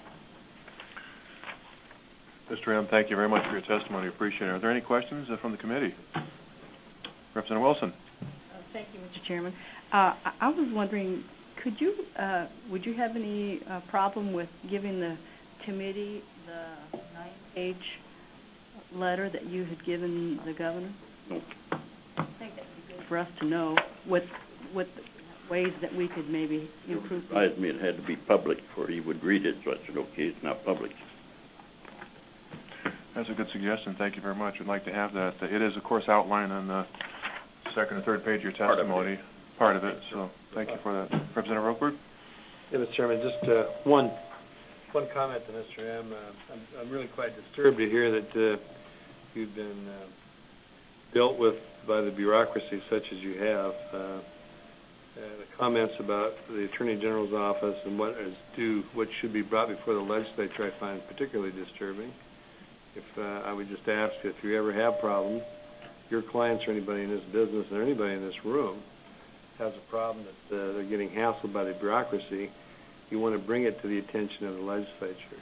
Mister M., thank you very much for your testimony. Appreciate it. Are there any questions uh, from the committee? Representative Wilson. Uh, thank you, Mister Chairman. Uh, I, I was wondering, could you, uh, would you have any uh, problem with giving the committee the nine-page letter that you had given the governor? No. I think that would be good for us to know what what ways that we could maybe improve. He advised me it had to be public before he would read it, so I said, okay, it's not public. That's a good suggestion. Thank you very much. We'd like to have that. It is, of course, outlined on the second and third page of your testimony, part of it. So thank you for that. Representative Rokeberg? Yeah, Mister Chairman, just uh, one one comment to Mister M. Uh, I'm, I'm really quite disturbed to hear that uh, you've been uh, dealt with by the bureaucracy such as you have. Uh, uh, the comments about the Attorney General's office and what is due, what should be brought before the legislature, I find particularly disturbing. If uh, I would just ask, if you ever have problems, your clients or anybody in this business or anybody in this room has a problem that uh, they're getting hassled by the bureaucracy, you want to bring it to the attention of the legislature.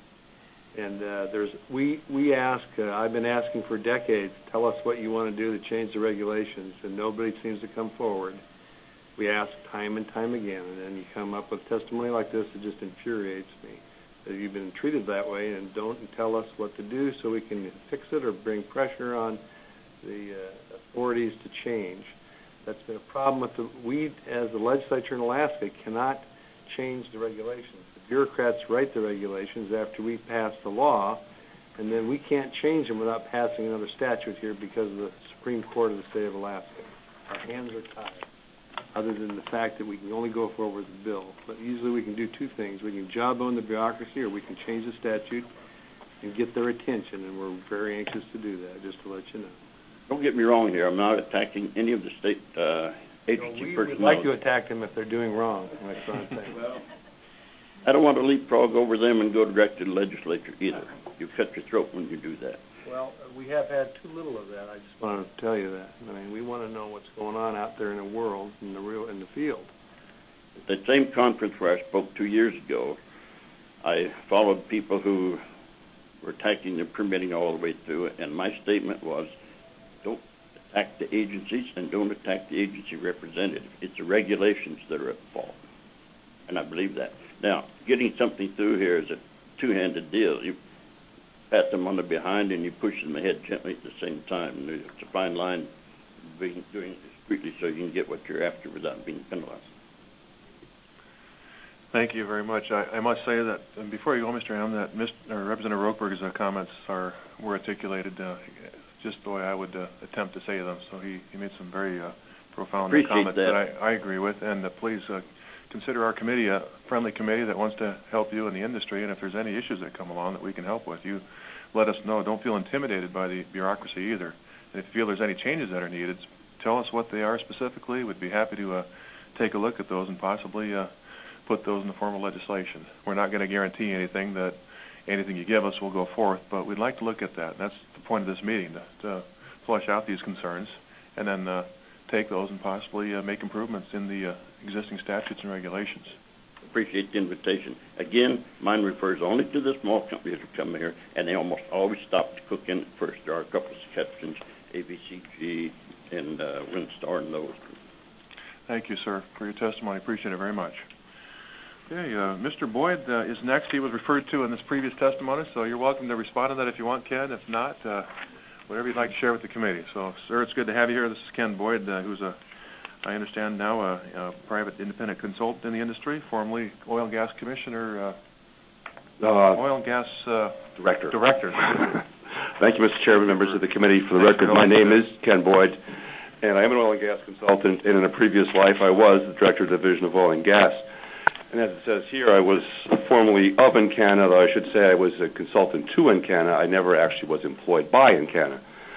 And uh, there's, we we ask. Uh, I've been asking for decades. Tell us what you want to do to change the regulations, and nobody seems to come forward. We ask time and time again, and then you come up with testimony like this. It just infuriates me that you've been treated that way, and don't tell us what to do so we can fix it or bring pressure on the uh, authorities to change. That's been a problem with the. We, as the legislature in Alaska, cannot change the regulations. Bureaucrats write the regulations after we pass the law, and then we can't change them without passing another statute here because of the Supreme Court of the state of Alaska. Our hands are tied, other than the fact that we can only go forward with the bill. But usually we can do two things. We can jawbone the bureaucracy, or we can change the statute and get their attention, and we're very anxious to do that, just to let you know. Don't get me wrong here. I'm not attacking any of the state uh, agency no, we personnel. would like to attack them if they're doing wrong. That's what I'm saying. Well, I don't want to leapfrog over them and go direct to the legislature either. You cut your throat when you do that. Well, we have had too little of that. I just want to tell you that. I mean, we want to know what's going on out there in the world, in the real, in the field. At that same conference where I spoke two years ago, I followed people who were attacking the permitting all the way through it, and my statement was, don't attack the agencies and don't attack the agency representative. It's the regulations that are at fault, and I believe that. Now, getting something through here is a two-handed deal. You pat them on the behind and you push them ahead gently at the same time. And it's a fine line being, doing it discreetly so you can get what you're after without being penalized. Thank you very much. I, I must say that, and before you go, Mister M., that Mister or Representative Rokeberg's uh, comments are were articulated uh, just the way I would uh, attempt to say them. So he, he made some very uh, profound Appreciate comments that. that I, I agree with. And uh, please uh, consider our committee a friendly committee that wants to help you in the industry, and if there's any issues that come along that we can help with, you let us know. Don't feel intimidated by the bureaucracy either. And if you feel there's any changes that are needed, tell us what they are specifically. We'd be happy to uh, take a look at those and possibly uh, put those in the form of legislation. We're not going to guarantee anything that anything you give us will go forth, but we'd like to look at that. That's the point of this meeting, to, to flush out these concerns and then uh, take those and possibly uh, make improvements in the uh, existing statutes and regulations. Appreciate the invitation. Again, mine refers only to the small companies who come here, and they almost always stop to cook in at first. There are a couple of exceptions, A B C G and uh, Windstar and those. Thank you, sir, for your testimony. Appreciate it very much. Okay, uh, Mister Boyd uh, is next. He was referred to in this previous testimony, so you're welcome to respond to that if you want, Ken. If not, uh, whatever you'd like to share with the committee. So, sir, it's good to have you here. This is Ken Boyd, uh, who's a I understand now a, a private independent consultant in the industry, formerly oil and gas commissioner, uh, uh, oil and gas uh, director. Director. Thank you, Mister Chairman, members of the committee. For the record, my name is Ken Boyd, and I am an oil and gas consultant. And in a previous life, I was the director of the Division of Oil and Gas. And as it says here, I was formerly of Encana, though I should say I was a consultant to Encana. I never actually was employed by Encana.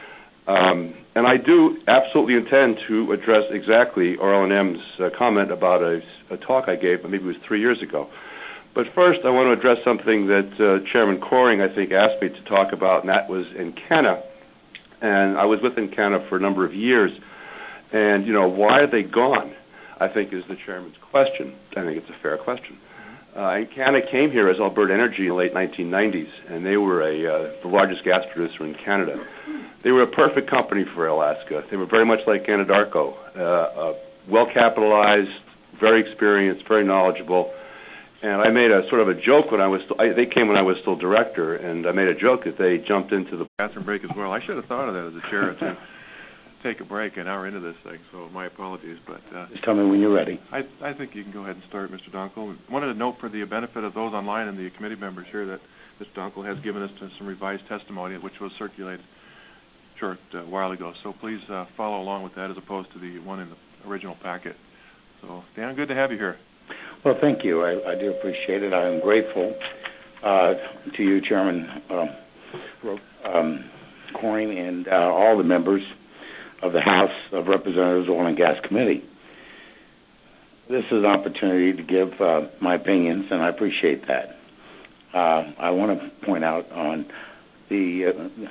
Um, and I do absolutely intend to address exactly R L and M's uh, comment about a, a talk I gave, maybe it was three years ago. But first, I want to address something that uh, Chairman Coring, I think, asked me to talk about, and that was Encana. And I was with Encana for a number of years. And, you know, why are they gone, I think, is the chairman's question. I think it's a fair question. Uh, Encana came here as Alberta Energy in the late nineteen nineties, and they were a, uh, the largest gas producer in Canada. They were a perfect company for Alaska. They were very much like Anadarko, uh, uh, well-capitalized, very experienced, very knowledgeable. And I made a sort of a joke when I was, still, I, they came when I was still director, and I made a joke that they jumped into the bathroom break as well. I should have thought of that as a chair to take a break an hour into this thing, so my apologies. But uh, just tell me when you're ready. I, I think you can go ahead and start, Mister Dunkel. I wanted to note for the benefit of those online and the committee members here that Mister Dunkel has given us some revised testimony, which was circulated a short uh, while ago. So please uh, follow along with that as opposed to the one in the original packet. So, Dan, good to have you here. Well, thank you. I, I do appreciate it. I am grateful uh, to you, Chairman um, um, Coring, and uh, all the members of the House of Representatives Oil and Gas Committee. This is an opportunity to give uh, my opinions, and I appreciate that. Uh, I want to point out on the uh,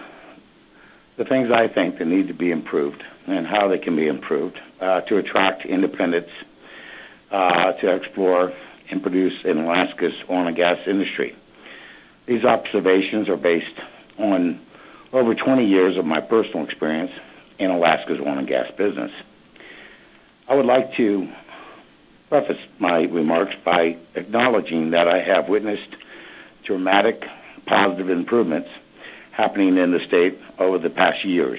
the things I think that need to be improved and how they can be improved uh, to attract independents uh, to explore and produce in Alaska's oil and gas industry. These observations are based on over twenty years of my personal experience in Alaska's oil and gas business. I would like to preface my remarks by acknowledging that I have witnessed dramatic positive improvements happening in the state over the past years.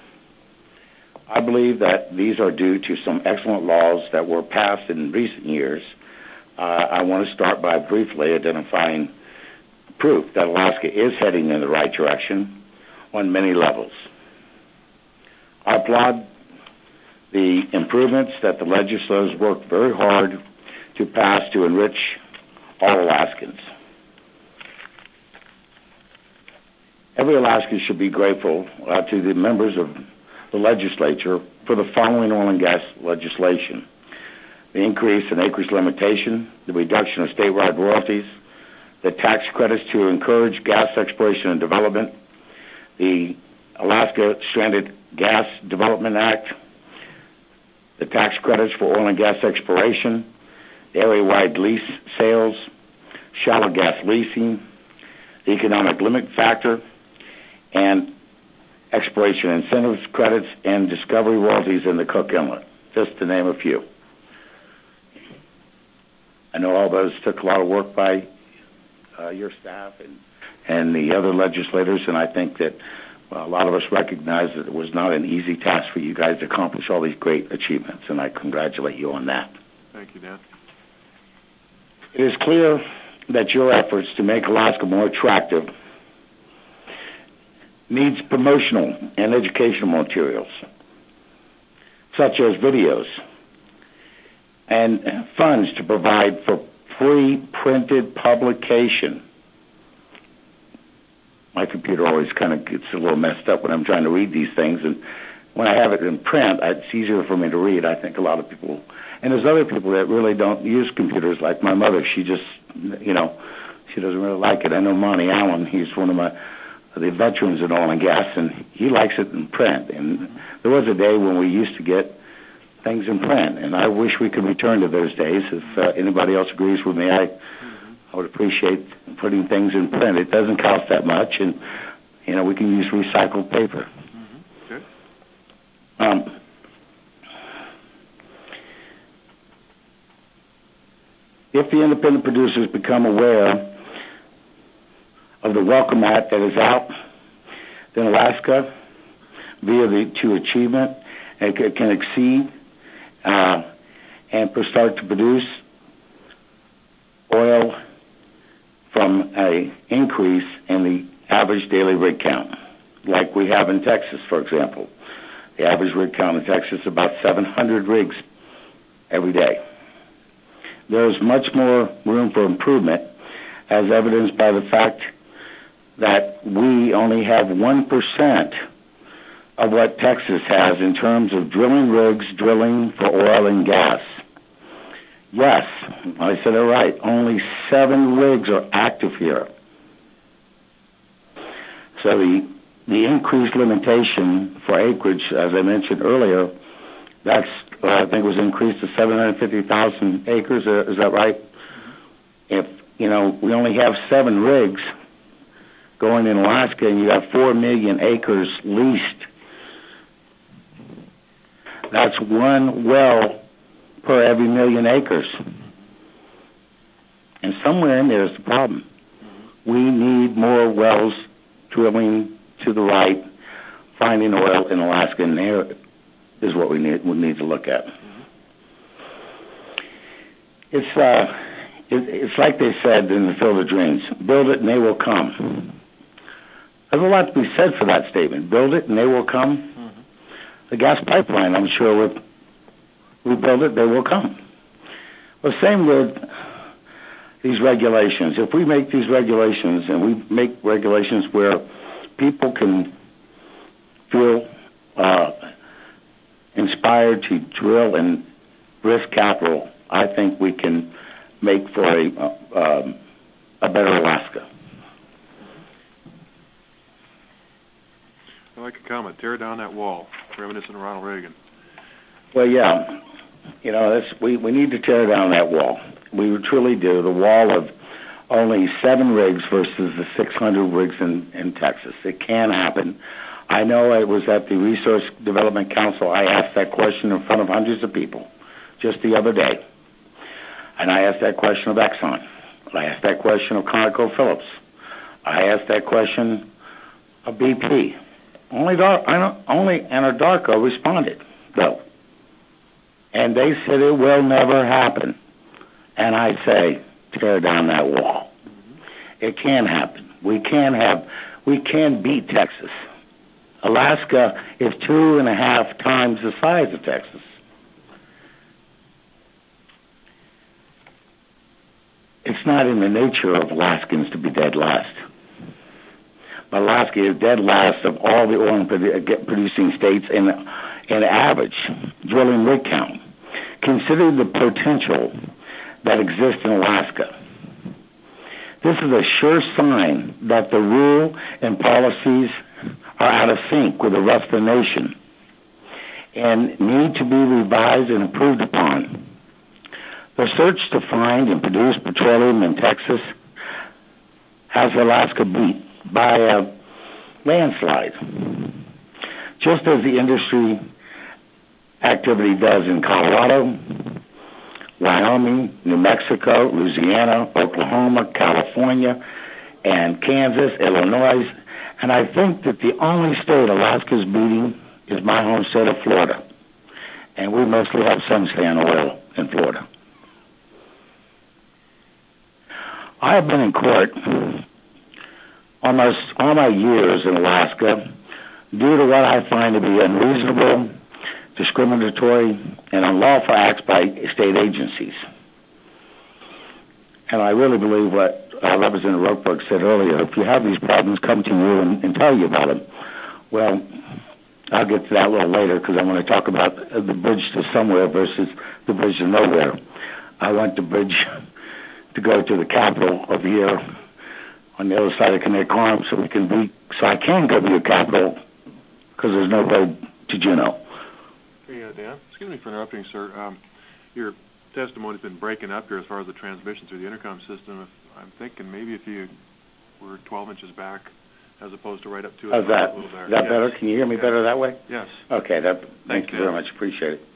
I believe that these are due to some excellent laws that were passed in recent years. Uh, I want to start by briefly identifying proof that Alaska is heading in the right direction on many levels. I applaud the improvements that the legislators worked very hard to pass to enrich all Alaskans. Every Alaskan should be grateful uh, to the members of the legislature for the following oil and gas legislation: the increase in acreage limitation, the reduction of statewide royalties, the tax credits to encourage gas exploration and development, the Alaska Stranded Gas Development Act, the tax credits for oil and gas exploration, the area-wide lease sales, shallow gas leasing, the economic limit factor, and exploration incentives credits and discovery royalties in the Cook Inlet, just to name a few. I know all those took a lot of work by uh, your staff and, and the other legislators, and I think that well, a lot of us recognize that it was not an easy task for you guys to accomplish all these great achievements, and I congratulate you on that. Thank you, Dan. It is clear that your efforts to make Alaska more attractive needs promotional and educational materials, such as videos, and funds to provide for free printed publication. My computer always kind of gets a little messed up when I'm trying to read these things, and when I have it in print, it's easier for me to read. I think a lot of people, and there's other people that really don't use computers, like my mother. She just, you know, she doesn't really like it. I know Monty Allen, he's one of my the veterans in oil and gas, and he likes it in print. And there was a day when we used to get things in print, and I wish we could return to those days. If uh, anybody else agrees with me, I, I would appreciate putting things in print. It doesn't cost that much, and you know we can use recycled paper. Mm-hmm. Okay. Um, if the independent producers become aware of the Welcome Act that is out, then Alaska, via the to achievement, and can, can exceed uh, and start to produce oil from a increase in the average daily rig count, like we have in Texas, for example. The average rig count in Texas is about seven hundred rigs every day. There is much more room for improvement, as evidenced by the fact that we only have one percent of what Texas has in terms of drilling rigs drilling for oil and gas. Yes, I said it right. Only seven rigs are active here. So the the increased limitation for acreage, as I mentioned earlier, that's uh, I think was increased to seven hundred fifty thousand acres. Uh, is that right? If you know we only have seven rigs going in Alaska, and you have four million acres leased, that's one well per every million acres. And somewhere in there is the problem. We need more wells drilling to the right, finding oil in Alaska, and there is what we need, we need to look at. It's, uh, it, it's like they said in the Field of Dreams, build it and they will come. There's a lot to be said for that statement. Build it and they will come. Mm-hmm. The gas pipeline, I'm sure, we we build it, they will come. Well, same with these regulations. If we make these regulations and we make regulations where people can feel uh, inspired to drill and risk capital, I think we can make for a, uh, um, a better Alaska. I like a comment. Tear down that wall, reminiscent of Ronald Reagan. Well, yeah. You know, that's, we, we need to tear down that wall. We truly do. The wall of only seven rigs versus the six hundred rigs in, in Texas. It can happen. I know it was at the Resource Development Council. I asked that question in front of hundreds of people just the other day. And I asked that question of Exxon. I asked that question of ConocoPhillips. I asked that question of B P. Only, Dar- I don't, only Anadarko responded, though. And they said it will never happen. And I say, tear down that wall. It can happen. We can have, we can beat Texas. Alaska is two and a half times the size of Texas. It's not in the nature of Alaskans to be dead last. Alaska is dead last of all the oil producing states in, in average drilling rig count. Consider the potential that exists in Alaska. This is a sure sign that the rule and policies are out of sync with the rest of the nation and need to be revised and improved upon. The search to find and produce petroleum in Texas has Alaska beat by a landslide, just as the industry activity does in Colorado, Wyoming, New Mexico, Louisiana, Oklahoma, California, and Kansas, Illinois. And I think that the only state Alaska's beating is my home state of Florida. And we mostly have some sand oil in Florida. I have been in court almost all my years in Alaska due to what I find to be unreasonable, discriminatory, and unlawful acts by state agencies. And I really believe what uh, Representative Rokeberg said earlier. If you have these problems, come to you and, and tell you about them. Well, I'll get to that a little later because I want to talk about the bridge to somewhere versus the bridge to nowhere. I want the bridge to go to the capital of here on the other side of Connect Arm so we can be, so I can go to your capital because there's no road to Juneau. Hey, uh, Dan, excuse me for interrupting, sir. Um, your testimony's been breaking up here as far as the transmission through the intercom system. If, I'm thinking maybe if you were twelve inches back as opposed to right up to it. How's that? Is that yes. better? Can you hear me yes. better that way? Yes. Okay, that, Thanks, thank you Dan. very much. Appreciate it.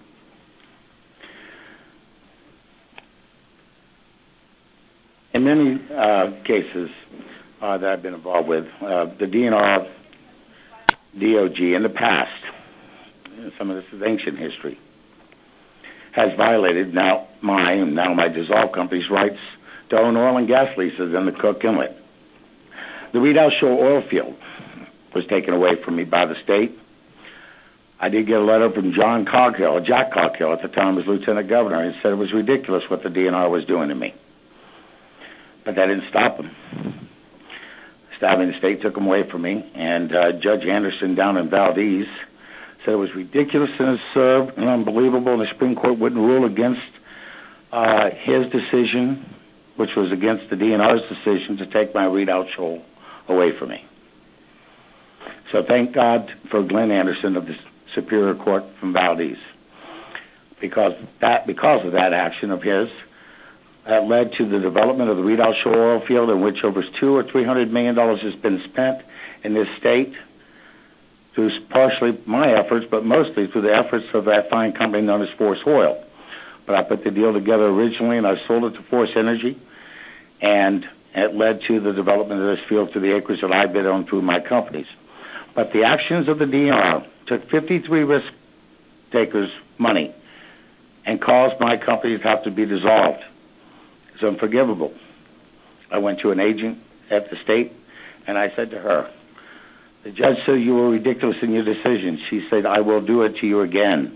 In many uh, cases uh, that I've been involved with, uh, the D N R, D O G in the past, some of this is ancient history, has violated now my and now my dissolved company's rights to own oil and gas leases in the Cook Inlet. The Redoubt Shore oil field was taken away from me by the state. I did get a letter from John Coghill, Jack Coghill, at the time was lieutenant governor, and said it was ridiculous what the D N R was doing to me. But that didn't stop them. Stopping the state took them away from me, and uh, Judge Anderson down in Valdez said it was ridiculous and absurd and unbelievable, and the Supreme Court wouldn't rule against uh, his decision, which was against the D N R's decision to take my Redoubt Shoal away from me. So thank God for Glenn Anderson of the Superior Court from Valdez, because that because of that action of his, that led to the development of the Redoubt Shoal oil field, in which over two or three hundred million dollars has been spent in this state, through partially my efforts, but mostly through the efforts of that fine company known as Force Oil. But I put the deal together originally, and I sold it to Force Energy, and it led to the development of this field to the acres that I bid on through my companies. But the actions of the D N R took fifty-three risk takers' money and caused my company to have to be dissolved. It's unforgivable. I went to an agent at the state, and I said to her, the judge said you were ridiculous in your decision. She said, I will do it to you again.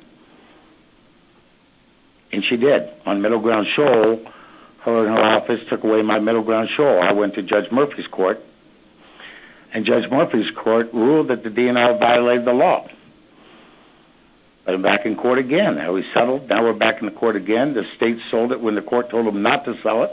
And she did. On Middle Ground Shoal, her and her office took away my Middle Ground Shoal. I went to Judge Murphy's court, and Judge Murphy's court ruled that the D N R violated the law. But I'm back in court again. Now we settled. Now we're back in the court again. The state sold it when the court told them not to sell it.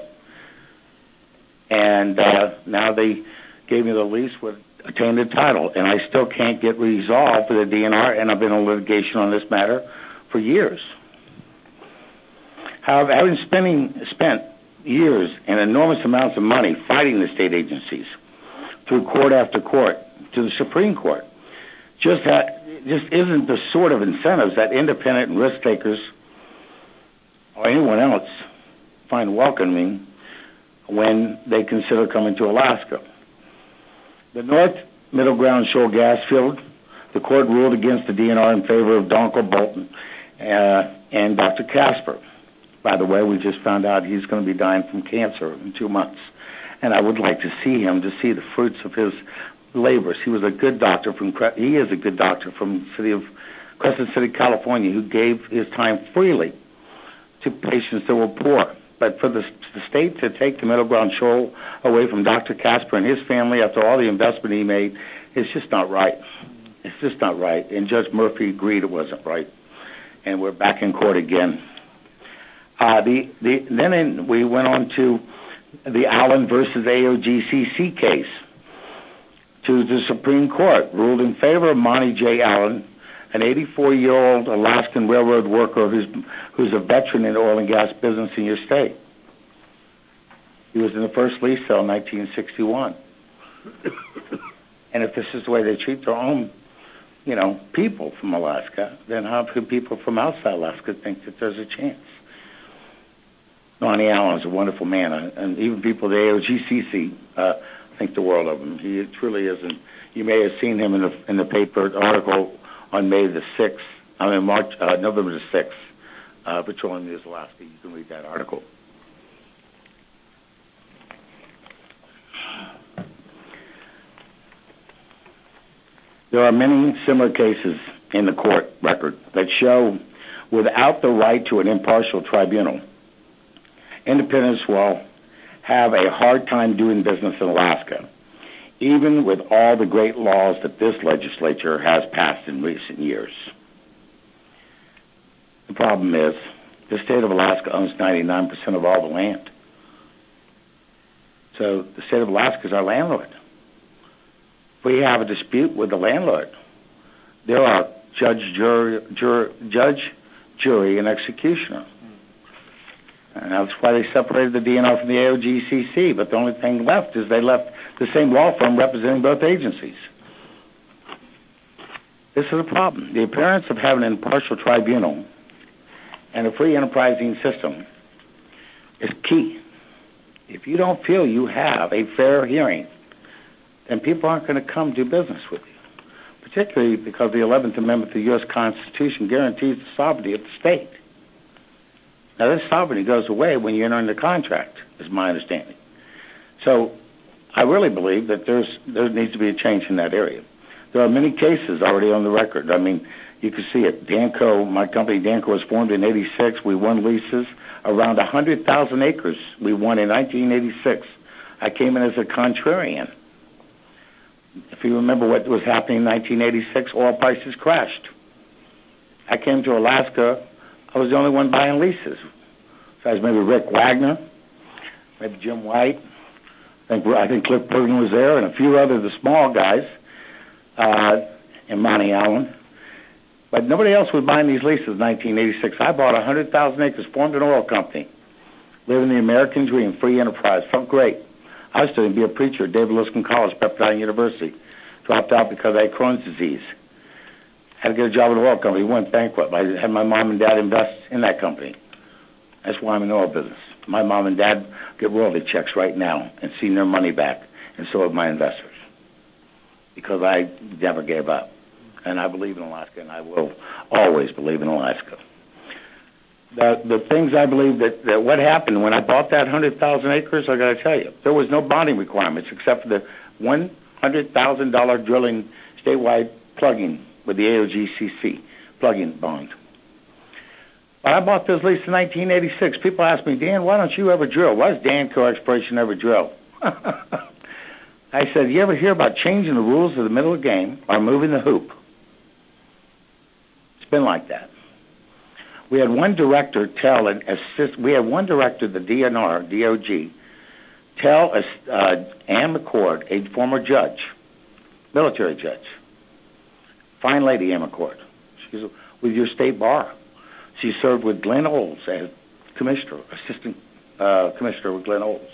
And uh, now they gave me the lease with a tainted title. And I still can't get resolved for the D N R, and I've been in litigation on this matter for years. However, having spending, spent years and enormous amounts of money fighting the state agencies through court after court to the Supreme Court, just that just isn't the sort of incentives that independent and risk takers or anyone else find welcoming when they consider coming to Alaska. The North Middle Ground Shoal gas field, the court ruled against the D N R in favor of Donkel Bolton uh, and Doctor Casper. By the way, we just found out he's going to be dying from cancer in two months. And I would like to see him, to see the fruits of his labors. He was a good doctor from, he is a good doctor from the city of Crescent City, California, who gave his time freely to patients that were poor. But for the, the state to take the Middle Ground Shoal away from Doctor Casper and his family after all the investment he made, it's just not right. It's just not right. And Judge Murphy agreed it wasn't right. And we're back in court again. Uh, the, the, then in, we went on to the Allen versus A O G C C case, to the Supreme Court, ruled in favor of Monty J. Allen, an eighty-four-year-old Alaskan railroad worker who's, who's a veteran in the oil and gas business in your state. He was in the first lease sale in nineteen sixty-one. And if this is the way they treat their own, you know, people from Alaska, then how could people from outside Alaska think that there's a chance? Monty Allen is a wonderful man, and even people at the A O G C C uh, think the world of him. He truly isn't. You may have seen him in the in the paper article on May the sixth. I mean March, uh, November the sixth. Uh, Petroleum News Alaska. You can read that article. There are many similar cases in the court record that show, without the right to an impartial tribunal, independents will have a hard time doing business in Alaska, even with all the great laws that this legislature has passed in recent years. The problem is, the state of Alaska owns ninety-nine percent of all the land. So the state of Alaska is our landlord. If we have a dispute with the landlord, there are judge, jury, jur, judge, jury, and executioner. And that's why they separated the D N R from the A O G C C. But the only thing left is they left the same law firm representing both agencies. This is a problem. The appearance of having an impartial tribunal and a free enterprising system is key. If you don't feel you have a fair hearing, then people aren't going to come do business with you, particularly because the eleventh Amendment to the U S Constitution guarantees the sovereignty of the state. Now, this sovereignty goes away when you enter into contract, is my understanding. So I really believe that there's there needs to be a change in that area. There are many cases already on the record. I mean, you can see it. Danco, my company Danco was formed in eighty-six. We won leases around one hundred thousand acres. We won in nineteen eighty-six. I came in as a contrarian. If you remember what was happening in nineteen eighty-six, oil prices crashed. I came to Alaska, I was the only one buying leases. Besides maybe Rick Wagner, maybe Jim White. I think I think Cliff Bergen was there, and a few other of the small guys, uh, and Monty Allen. But nobody else was buying these leases in nineteen eighty-six. I bought one hundred thousand acres, formed an oil company, living the American dream, free enterprise. Felt great. I was studying to be a preacher at David Lipscomb College, Pepperdine University. Dropped out because I had Crohn's disease. Had to get a job at an oil company. Went bankrupt. I had my mom and dad invest in that company. That's why I'm in the oil business. My mom and dad get royalty checks right now and see their money back, and so have my investors, because I never gave up. And I believe in Alaska, and I will always believe in Alaska. The, the things I believe that, that what happened when I bought that one hundred thousand acres, I got to tell you, there was no bonding requirements except for the one hundred thousand dollars drilling statewide plugging with the A O G C C plugging bond. When I bought this lease in nineteen eighty-six, people asked me, Dan, why don't you ever drill? Why does Danco Exploration ever drill? I said, you ever hear about changing the rules of the middle of the game or moving the hoop? It's been like that. We had one director tell an assist. We had one director, the D N R, D O G, tell us, uh, Ann McCord, a former judge, military judge, fine lady, Ann McCord. She's with your state bar. She served with Glenn Olds as commissioner, assistant uh, commissioner with Glenn Olds.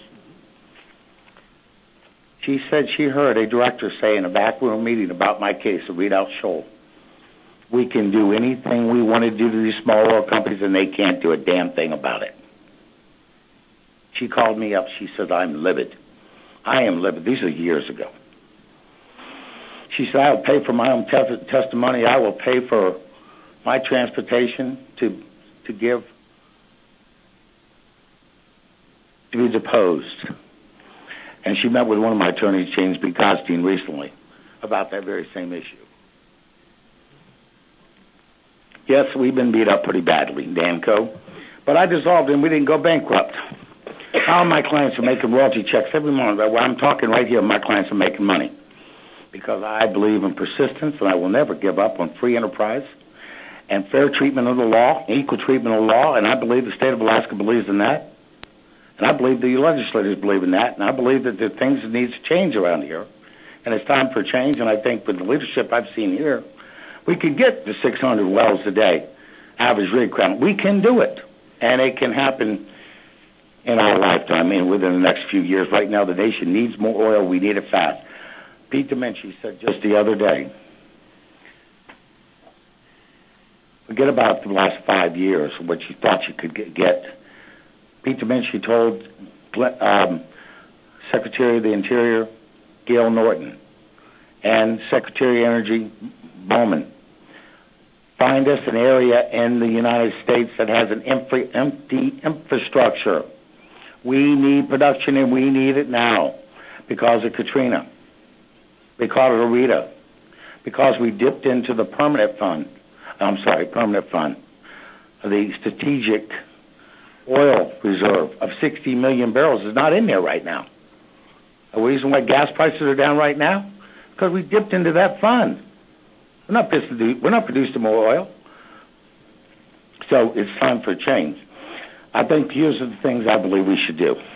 She said she heard a director say in a backroom meeting about my case at Redoubt Shoal, we can do anything we want to do to these small oil companies, and they can't do a damn thing about it. She called me up. She said, I'm livid. I am livid. These are years ago. She said, I will pay for my own te- testimony. I will pay for my transportation to to give, to be deposed. And she met with one of my attorneys, James B. Costine, recently about that very same issue. Yes, we've been beat up pretty badly, Danco, but I dissolved and we didn't go bankrupt. How my clients are making royalty checks every month. Well, I'm talking right here, my clients are making money because I believe in persistence and I will never give up on free enterprise and fair treatment of the law, equal treatment of the law, and I believe the state of Alaska believes in that. And I believe the legislators believe in that, and I believe that there are things that need to change around here. And it's time for change, and I think with the leadership I've seen here, we could get to six hundred wells a day, average rig count. We can do it, and it can happen in our lifetime, I mean, within the next few years. Right now, the nation needs more oil. We need it fast. Pete Demenci said just the other day, forget about the last five years, what you thought you could get. Pete Demenci told um, Secretary of the Interior, Gail Norton, and Secretary of Energy, Bowman, find us an area in the United States that has an empty, empty infrastructure. We need production, and we need it now because of Katrina, because of Rita, because we dipped into the permanent fund. I'm sorry, permanent fund, the strategic oil reserve of sixty million barrels is not in there right now. The reason why gas prices are down right now, because we dipped into that fund. We're not, we're not producing more oil. So it's time for a change. I think here's the things I believe we should do.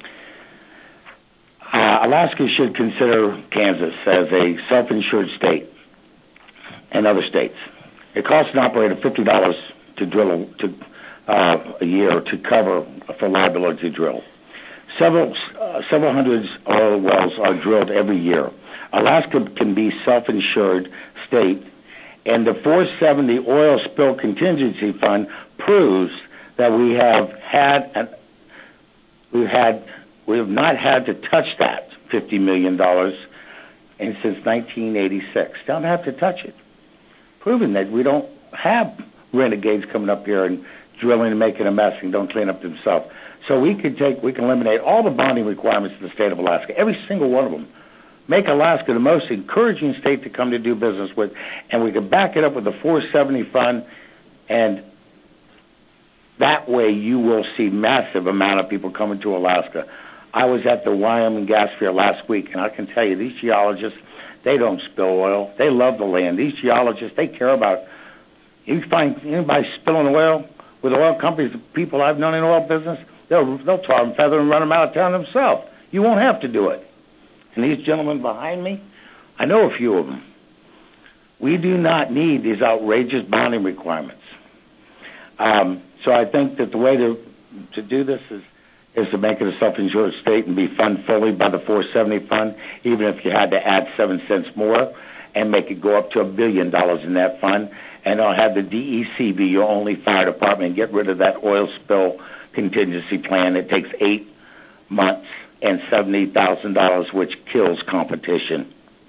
Uh, Alaska should consider Kansas as a self-insured state and other states. It costs an operator fifty dollars to drill to uh, a year to cover for liability to drill. Several uh, several hundred oil wells are drilled every year. Alaska can be self-insured state, and the four seventy Oil Spill Contingency Fund proves that we have had an, we've had we have not had to touch that fifty million dollars and since nineteen eighty-six. Don't have to touch it. Proving that we don't have renegades coming up here and drilling and making a mess and don't clean up themselves. So we could take, we can eliminate all the bonding requirements in the state of Alaska, every single one of them. Make Alaska the most encouraging state to come to do business with, and we could back it up with the four seventy fund, and that way you will see massive amount of people coming to Alaska. I was at the Wyoming Gas Fair last week, and I can tell you, these geologists, they don't spill oil. They love the land. These geologists, they care about You find anybody spilling oil with oil companies, the people I've known in oil business, they'll, they'll tar and feather and run them out of town themselves. You won't have to do it. And these gentlemen behind me, I know a few of them. We do not need these outrageous bonding requirements. Um, so I think that the way to to do this is is to make it a self-insured state and be funded fully by the four seventy fund, even if you had to add seven cents more, and make it go up to a billion dollars in that fund. And I'll have the D E C be your only fire department and get rid of that oil spill contingency plan that takes eight months and seventy thousand dollars, which kills competition.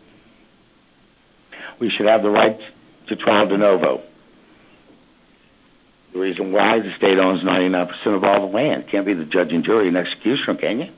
We should have the right to trial de novo. The reason why the state owns ninety-nine percent of all the land. Can't be the judge and jury and executioner, can you?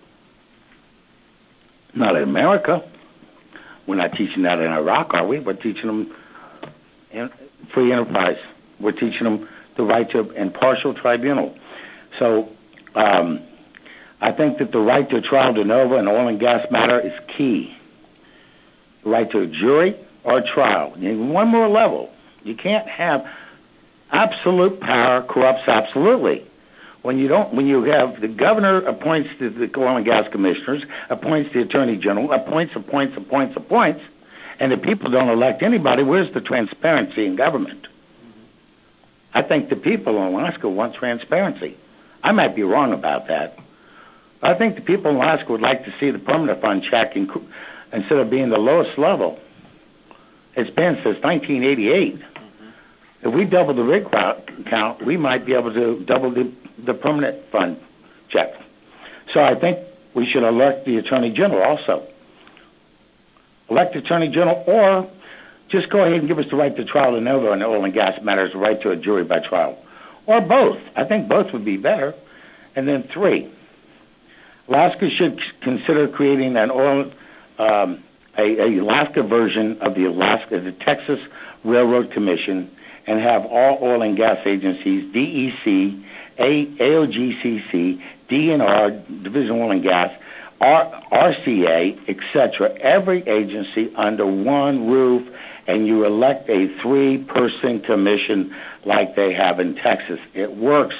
Not in America. We're not teaching that in Iraq, are we? We're teaching them in free enterprise. We're teaching them the right to impartial tribunal. So um, I think that the right to trial de novo in oil and gas matter is key. The right to a jury or a trial. And one more level. You can't have absolute power corrupts absolutely. When you don't, when you have the governor appoints the, the oil and gas commissioners, appoints the attorney general, appoints, appoints, appoints, appoints, and the people don't elect anybody, where's the transparency in government? I think the people in Alaska want transparency. I might be wrong about that. I think the people in Alaska would like to see the permanent fund check inc- instead of being the lowest level. It's been since nineteen eighty-eight. If we double the rig count, we might be able to double the, the permanent fund check. So I think we should elect the Attorney General also. Elect the Attorney General, or just go ahead and give us the right to trial de novo in oil and gas matters, the right to a jury by trial. Or both. I think both would be better. And then three, Alaska should consider creating an oil, um, a, a Alaska version of the Alaska, the Texas Railroad Commission, and have all oil and gas agencies, D E C, A O G C C, D N R, Division of Oil and Gas, R C A, et cetera, every agency under one roof, and you elect a three-person commission like they have in Texas. It works.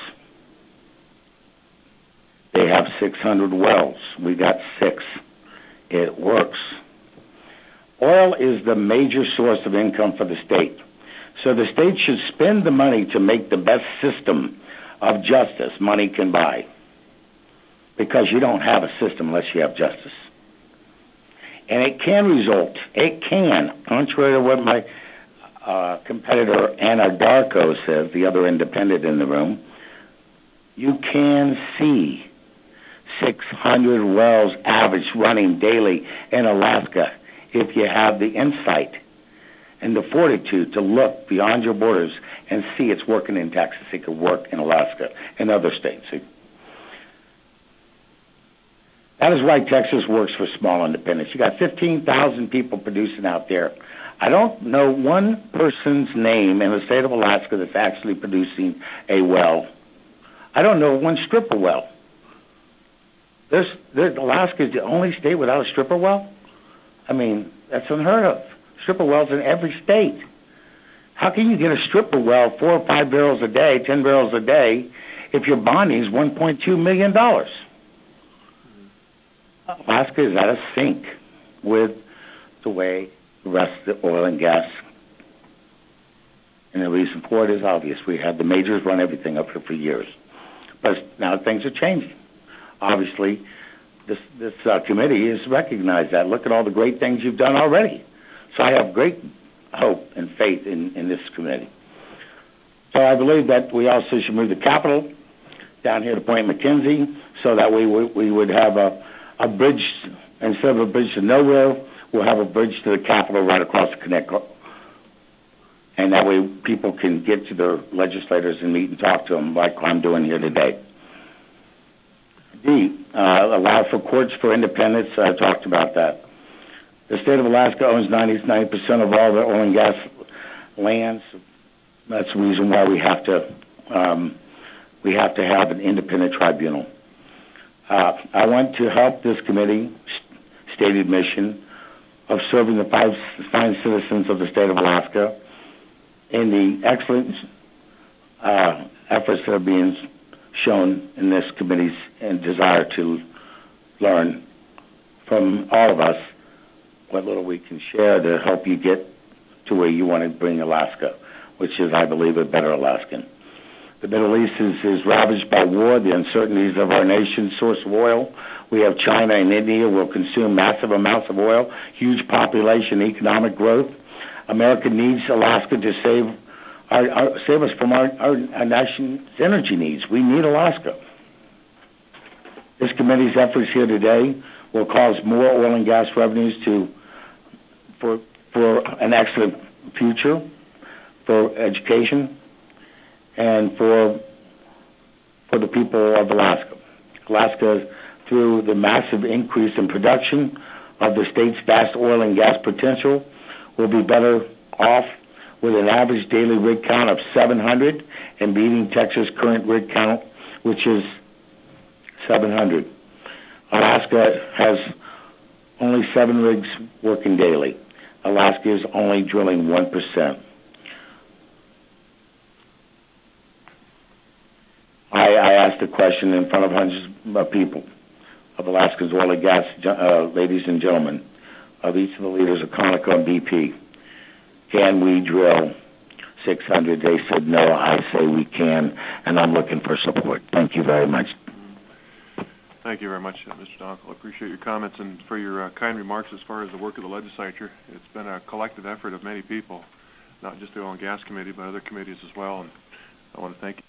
They have six hundred wells. We got six. It works. Oil is the major source of income for the state. So the state should spend the money to make the best system of justice money can buy. Because you don't have a system unless you have justice. And it can result, it can, contrary to what my uh, competitor Anna Darko says, the other independent in the room, you can see six hundred wells average running daily in Alaska if you have the insight and the fortitude to look beyond your borders and see it's working in Texas. It could work in Alaska and other states. That is why Texas works for small independents. You got fifteen thousand people producing out there. I don't know one person's name in the state of Alaska that's actually producing a well. I don't know one stripper well. There's, there's, Alaska is the only state without a stripper well? I mean, that's unheard of. Stripper wells in every state. How can you get a stripper well four or five barrels a day, ten barrels a day, if your bonding is one point two million dollars? Alaska is out of sync with the way the rest of the oil and gas. And the reason for it is obvious. We had the majors run everything up here for years. But now things are changing. Obviously, this, this uh, committee has recognized that. Look at all the great things you've done already. So I have great hope and faith in, in this committee. So I believe that we also should move the capital down here to Point McKenzie so that we, we, we would have a, a bridge, instead of a bridge to nowhere, we'll have a bridge to the capital right across the Connecticut. And that way people can get to their legislators and meet and talk to them like I'm doing here today. D, uh, allow for courts for independence. I talked about that. The state of Alaska owns ninety percent of all the oil and gas lands. That's the reason why we have to um, we have to have an independent tribunal. Uh, I want to help this committee stated mission of serving the five fine citizens of the state of Alaska in the excellent uh, efforts that are being shown in this committee's and desire to learn from all of us what little we can share to help you get to where you want to bring Alaska, which is, I believe, a better Alaskan. The Middle East is, is ravaged by war, the uncertainties of our nation's source of oil. We have China and India will consume massive amounts of oil, huge population, economic growth. America needs Alaska to save our, our, save us from our, our, our nation's energy needs. We need Alaska. This committee's efforts here today will cause more oil and gas revenues to for for an excellent future, for education, and for for the people of Alaska. Alaska, through the massive increase in production of the state's vast oil and gas potential, will be better off with an average daily rig count of seven hundred and beating Texas' current rig count, which is seven hundred. Alaska has only seven rigs working daily. Alaska is only drilling one percent. I, I asked a question in front of hundreds of people, of Alaska's oil and gas, uh, ladies and gentlemen, of each of the leaders of Conoco and B P. Can we drill six hundred? They said no. I say we can, and I'm looking for support. Thank you very much. Thank you very much, uh, Mister Donkle. I appreciate your comments and for your uh, kind remarks as far as the work of the legislature. It's been a collective effort of many people, not just the Oil and Gas Committee, but other committees as well, and I want to thank you.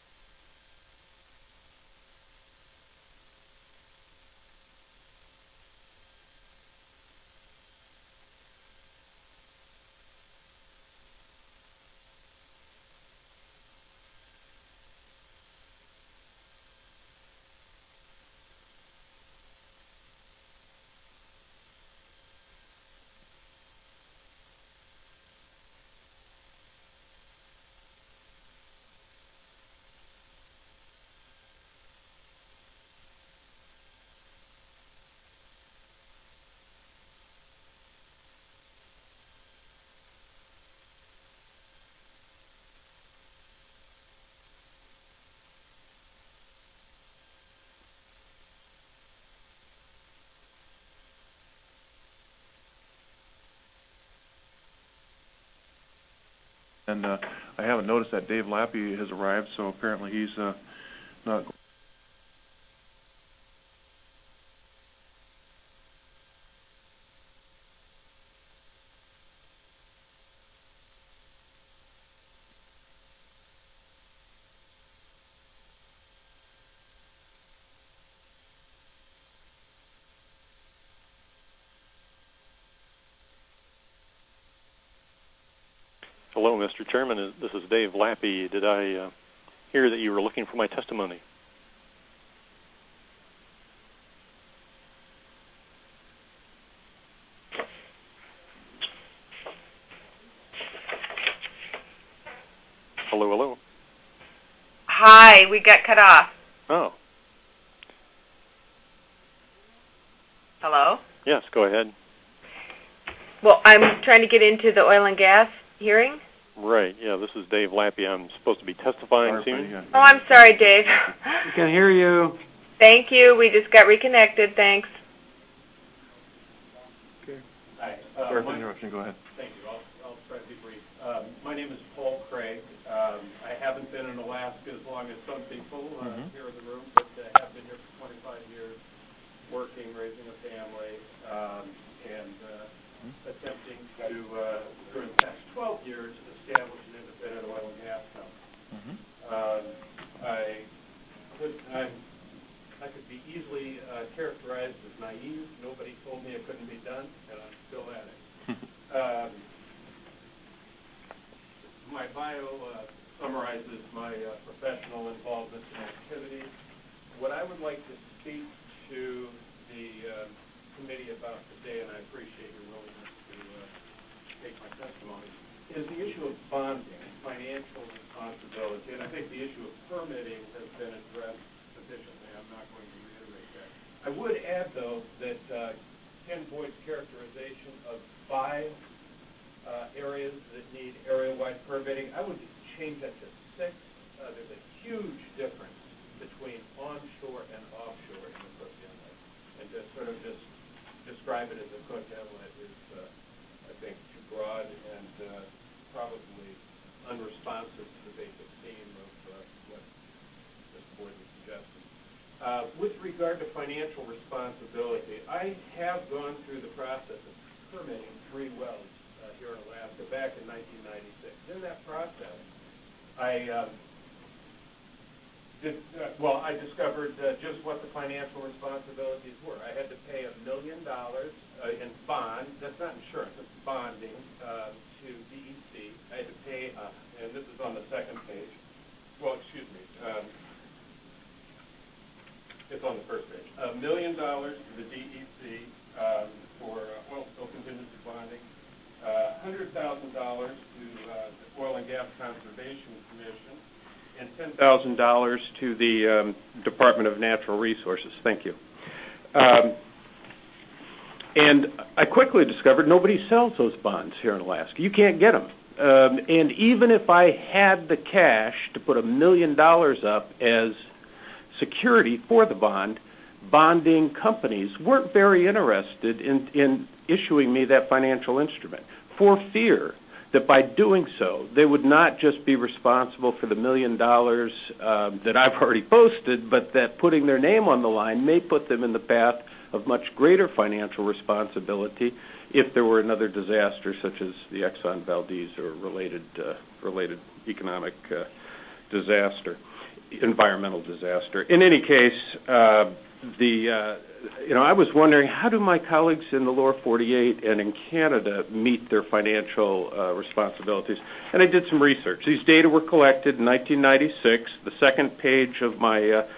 And uh, I haven't noticed that Dave Lappy has arrived, so apparently he's uh, not. Hello, Mister Chairman. This is Dave Lappy. Did I uh, hear that you were looking for my testimony? Hello, hello. Hi, we got cut off. Oh. Hello? Yes, go ahead. Well, I'm trying to get into the oil and gas hearing. Right, yeah, this is Dave Lappy. I'm supposed to be testifying Sorry, soon. yeah. Oh, I'm sorry, Dave. We can hear you. Thank you. We just got reconnected. Thanks. Okay. Hi. Sorry Uh, for the interruption. Go ahead. Thank you. I'll, I'll try to be brief. Um, my name is Paul Craig. Um, I haven't been in Alaska as long as some people uh, Mm-hmm. here in the room, but uh, have been here for twenty-five years, working, raising a family, um, and uh, Mm-hmm. attempting to, uh, during the past twelve years, establish an independent oil and gas company. Mm-hmm. Um, I could, I'm, I could be easily uh, characterized as naive. Nobody told me it couldn't be done, and I'm still at it. um, my bio uh, summarizes my uh, professional involvement and activities. What I would like to speak to the uh, committee about today, and I appreciate your willingness to uh, take my testimony, is the issue of bonding, financial responsibility, and I think the issue of permitting has been addressed sufficiently. I'm not going to reiterate that. I would add, though, that uh, Ken Boyd's characterization of five uh, areas that need area-wide permitting. I would change that to six. Uh, there's a huge difference between onshore and offshore in the Cook Inlet. And to sort of just describe it as a Cook Inlet is, uh, I think, too broad and uh, probably unresponsive to the basic theme of uh, what this board is suggesting. Uh, with regard to financial responsibility, I have gone through the process of permitting three wells uh, here in Alaska back in nineteen ninety-six. In that process, I um, did, uh, well, I discovered uh, just what the financial responsibilities were. I had to pay a million dollars uh, in bond. That's not insurance; it's bonding uh, to D E C. I had to pay, uh, and this is on the second page. Well, excuse me. Um, it's on the first page. A million dollars to the D E C um, for uh, oil spill contingency bonding. Uh, one hundred thousand dollars to uh, the Oil and Gas Conservation Commission, and ten thousand dollars to the um, Department of Natural Resources. Thank you. Um, and I quickly discovered nobody sells those bonds here in Alaska. You can't get them. Um, and even if I had the cash to put a million dollars up as security for the bond, bonding companies weren't very interested in, in issuing me that financial instrument for fear that by doing so, they would not just be responsible for the million dollars um, that I've already posted, but that putting their name on the line may put them in the path of much greater financial responsibility if there were another disaster such as the Exxon Valdez or related uh, related economic uh, disaster, environmental disaster. In any case, uh, the uh, you know I was wondering, how do my colleagues in the lower forty-eight and in Canada meet their financial uh, responsibilities? And I did some research. These data were collected in nineteen ninety-six. The second page of my uh,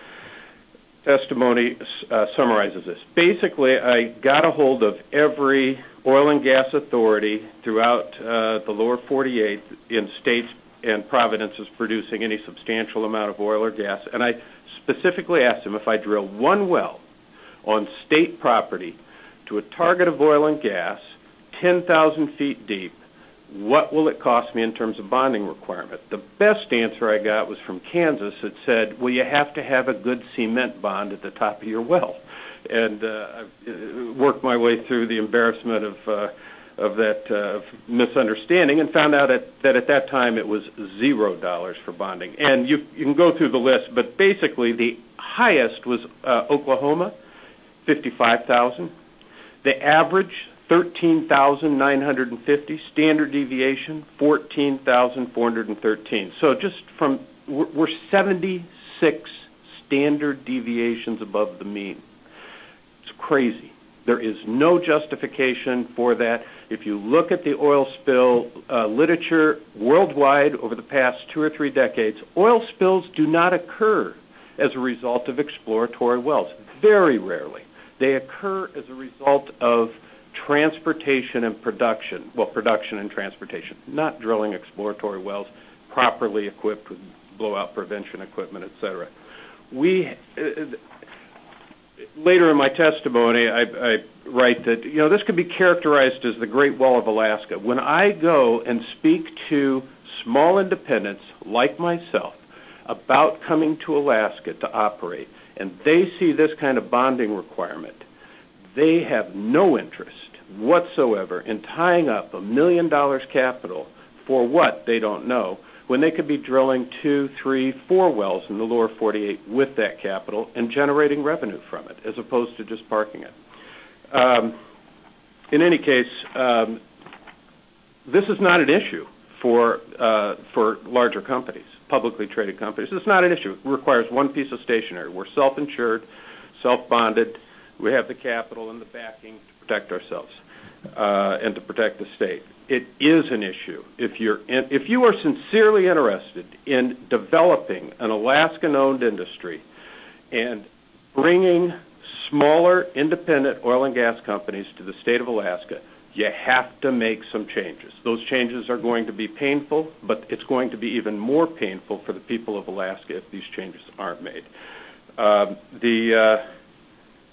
testimony uh, summarizes this. Basically, I got a hold of every oil and gas authority throughout uh, the lower forty-eight in states and provinces producing any substantial amount of oil or gas, and I specifically asked them if I drill one well on state property to a target of oil and gas, ten thousand feet deep, what will it cost me in terms of bonding requirement? The best answer I got was from Kansas. It said, well, you have to have a good cement bond at the top of your well. And uh, I worked my way through the embarrassment of uh, of that uh, misunderstanding and found out at, that at that time it was zero dollars for bonding. And you, you can go through the list, but basically the highest was uh, Oklahoma, fifty-five thousand dollars. The average, thirteen thousand nine hundred fifty. Standard deviation, fourteen thousand four hundred thirteen. So just from, we're, we're seventy-six standard deviations above the mean. It's crazy. There is no justification for that. If you look at the oil spill uh, literature worldwide over the past two or three decades, oil spills do not occur as a result of exploratory wells. Very rarely. They occur as a result of transportation and production. Well, production and transportation, not drilling exploratory wells, properly equipped with blowout prevention equipment, et cetera. We, uh, later in my testimony, I, I write that, you know, this could be characterized as the Great Wall of Alaska. When I go and speak to small independents like myself about coming to Alaska to operate, and they see this kind of bonding requirement, they have no interest whatsoever in tying up a million dollars capital for what they don't know, when they could be drilling two, three, four wells in the lower forty-eight with that capital and generating revenue from it, as opposed to just parking it. Um, in any case, um, this is not an issue for uh, for larger companies, publicly traded companies. It's not an issue. It requires one piece of stationery. We're self-insured, self-bonded. We have the capital and the backing to protect ourselves uh, and to protect the state. It is an issue. If you're in, if you are sincerely interested in developing an Alaskan-owned industry and bringing smaller independent oil and gas companies to the state of Alaska, you have to make some changes. Those changes are going to be painful, but it's going to be even more painful for the people of Alaska if these changes aren't made. Um, the uh,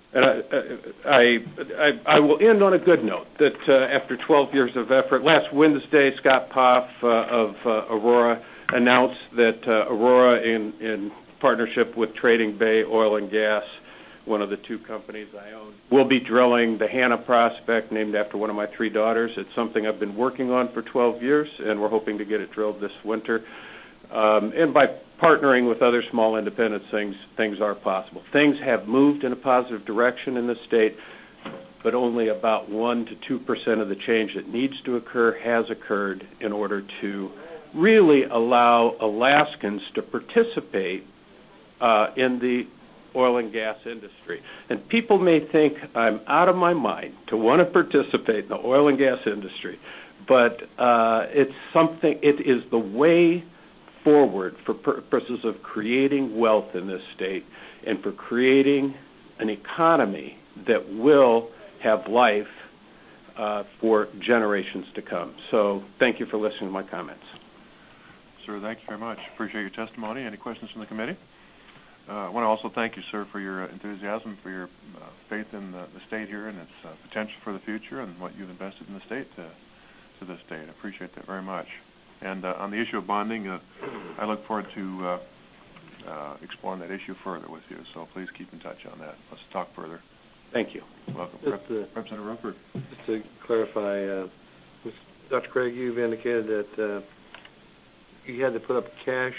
And I, I, I, I will end on a good note that uh, after twelve years of effort, last Wednesday, Scott Poff uh, of uh, Aurora announced that uh, Aurora, in, in partnership with Trading Bay Oil and Gas, one of the two companies I own, will be drilling the Hannah prospect, named after one of my three daughters. It's something I've been working on for twelve years, and we're hoping to get it drilled this winter. Um, and by partnering with other small independents, things things are possible. Things have moved in a positive direction in the state, but only about one to two percent of the change that needs to occur has occurred in order to really allow Alaskans to participate uh, in the oil and gas industry. And people may think I'm out of my mind to want to participate in the oil and gas industry, but uh, it's something. It is the way forward for purposes of creating wealth in this state and for creating an economy that will have life uh, for generations to come. So thank you for listening to my comments. Sir, thank you very much. Appreciate your testimony. Any questions from the committee? Uh, I want to also thank you, sir, for your enthusiasm, for your uh, faith in the, the state here and its uh, potential for the future and what you've invested in the state to, to this state. I appreciate that very much. And uh, on the issue of bonding, uh, I look forward to uh, uh, exploring that issue further with you. So please keep in touch on that. Let's talk further. Thank you. Welcome. Just, Rep- uh, Representative Rupert. Just to clarify, uh, Doctor Craig, you've indicated that uh, you had to put up cash,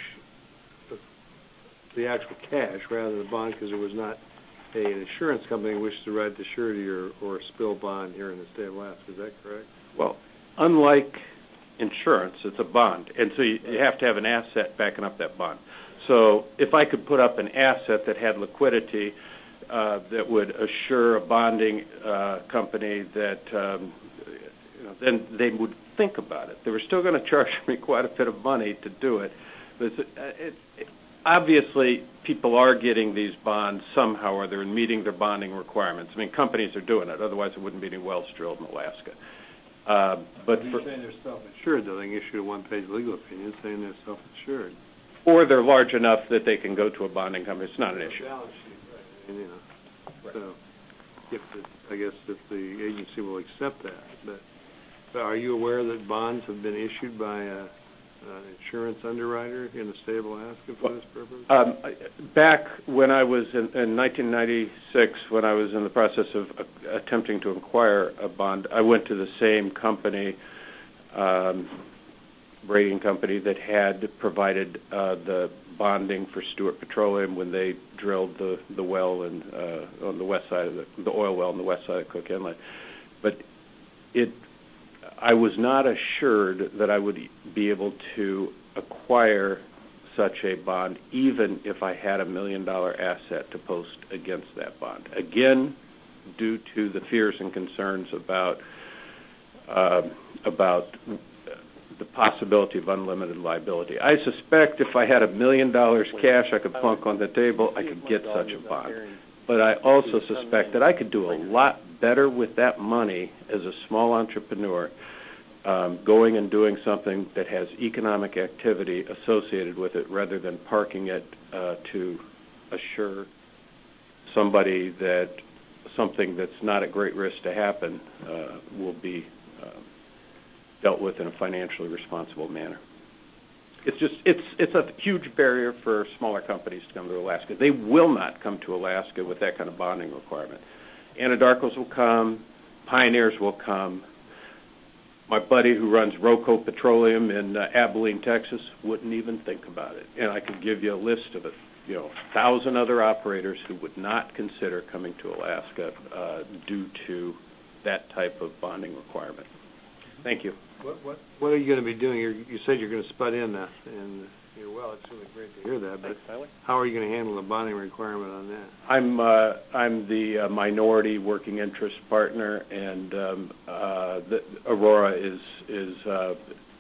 the actual cash, rather than the bond, because there was not a, an insurance company which to write the surety or, or spill bond here in the state of Alaska. Is that correct? Well, unlike insurance, it's a bond, and so you, you have to have an asset backing up that bond. So if I could put up an asset that had liquidity uh, that would assure a bonding uh, company that, um, you know, then they would think about it. They were still going to charge me quite a bit of money to do it. But it, it, it, obviously, people are getting these bonds somehow, or they're meeting their bonding requirements. I mean, companies are doing it. Otherwise, there wouldn't be any wells drilled in Alaska. Uh, but you're for, saying they're self-insured, though. They can issue a one-page legal opinion saying they're self-insured. Or they're large enough that they can go to a bonding company. It's not an issue. Balance sheet, right. And, you know, right. So, if the, I guess if the agency will accept that. But, but are you aware that bonds have been issued by a, an insurance underwriter in the state of Alaska for this purpose? Um, back when I was in, in nineteen ninety-six, when I was in the process of uh, attempting to acquire a bond, I went to the same company, um, rating company that had provided uh, the bonding for Stewart Petroleum when they drilled the, the well in, uh, on the west side of the, the oil well on the west side of Cook Inlet. But it, I was not assured that I would be able to acquire such a bond, even if I had a million dollar asset to post against that bond. Again, due to the fears and concerns about uh, about the possibility of unlimited liability. I suspect if I had a million dollars cash I could plunk on the table, I could get such a bond. But I also suspect that I could do a lot better with that money as a small entrepreneur, um, going and doing something that has economic activity associated with it rather than parking it uh, to assure somebody that something that's not at great risk to happen uh, will be uh, dealt with in a financially responsible manner. It's just, it's it's a huge barrier for smaller companies to come to Alaska. They will not come to Alaska with that kind of bonding requirement. Anadarkos will come, Pioneers will come. My buddy who runs Roco Petroleum in uh, Abilene, Texas, wouldn't even think about it. And I could give you a list of it, you know, a thousand other operators who would not consider coming to Alaska uh, due to that type of bonding requirement. Thank you. What what what are you going to be doing? You're, you said you're going to spud in, uh, and you're, well, it's really great to hear that. But how are you going to handle the bonding requirement on that? I'm uh, I'm the uh, minority working interest partner, and um, uh, the, Aurora is is uh,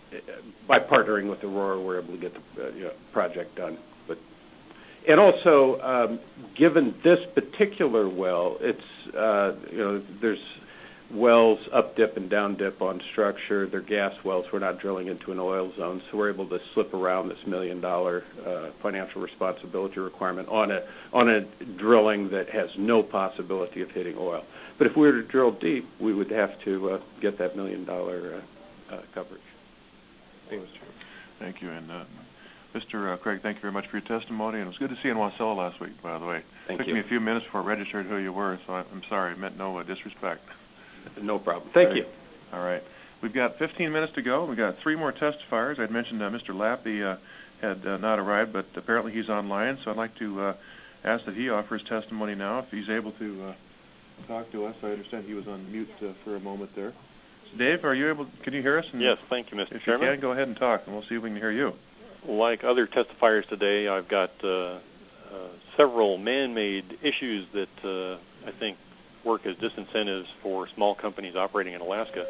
by partnering with Aurora, we're able to get the uh, you know, project done. But and also, um, given this particular well, it's uh, you know there's wells up dip and down dip on structure. They're gas wells. We're not drilling into an oil zone, so we're able to slip around this million dollar uh, financial responsibility requirement on a on a drilling that has no possibility of hitting oil. But if we were to drill deep, we would have to uh, get that million dollar uh, uh, coverage. Thank you, Mister Chairman. Thank you, and uh, Mister Uh, Craig, thank you very much for your testimony, and it was good to see you in Wasilla last week, by the way. Thank It took you. me a few minutes before I registered who you were, so I, I'm sorry. It meant no uh, disrespect. No problem. Thank All right. you. All right. We've got fifteen minutes to go. We've got three more testifiers. I'd mentioned uh, Mister Lappy uh, had uh, not arrived, but apparently he's online, so I'd like to uh, ask that he offer his testimony now, if he's able to uh, talk to us. I understand he was on mute uh, for a moment there. Dave, are you able, can you hear us? And Yes, thank you, Mister if Chairman. you can, go ahead and talk, and we'll see if we can hear you. Like other testifiers today, I've got uh, uh, several man-made issues that uh, I think work as disincentives for small companies operating in Alaska.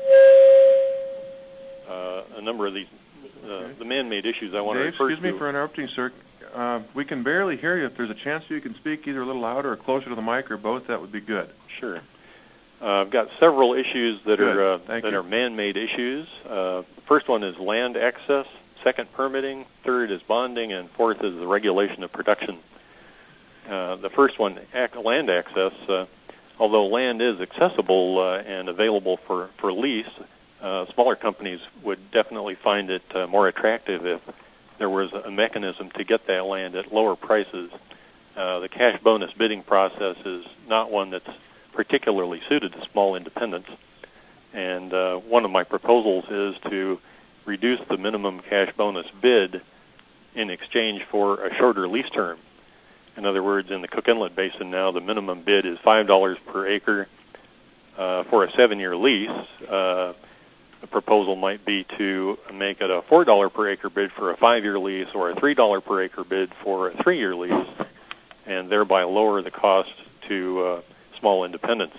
Uh, a number of these, uh, Okay. the man-made issues I want Dave, to refer excuse to. me for interrupting, sir. Uh, we can barely hear you. If there's a chance you can speak either a little louder or closer to the mic or both, that would be good. Sure. Uh, I've got several issues that Good. are uh, Thank that you. are man-made issues. Uh, the first one is land access, second permitting, third is bonding, and fourth is the regulation of production. Uh, the first one, ac- land access, uh, although land is accessible uh, and available for, for lease, uh, smaller companies would definitely find it uh, more attractive if there was a mechanism to get that land at lower prices. Uh, the cash bonus bidding process is not one that's particularly suited to small independents. And uh, one of my proposals is to reduce the minimum cash bonus bid in exchange for a shorter lease term. In other words, in the Cook Inlet Basin now, the minimum bid is five dollars per acre uh, for a seven-year lease. Uh, the proposal might be to make it a four dollars per acre bid for a five-year lease or a three dollars per acre bid for a three-year lease, and thereby lower the cost to uh, small independents.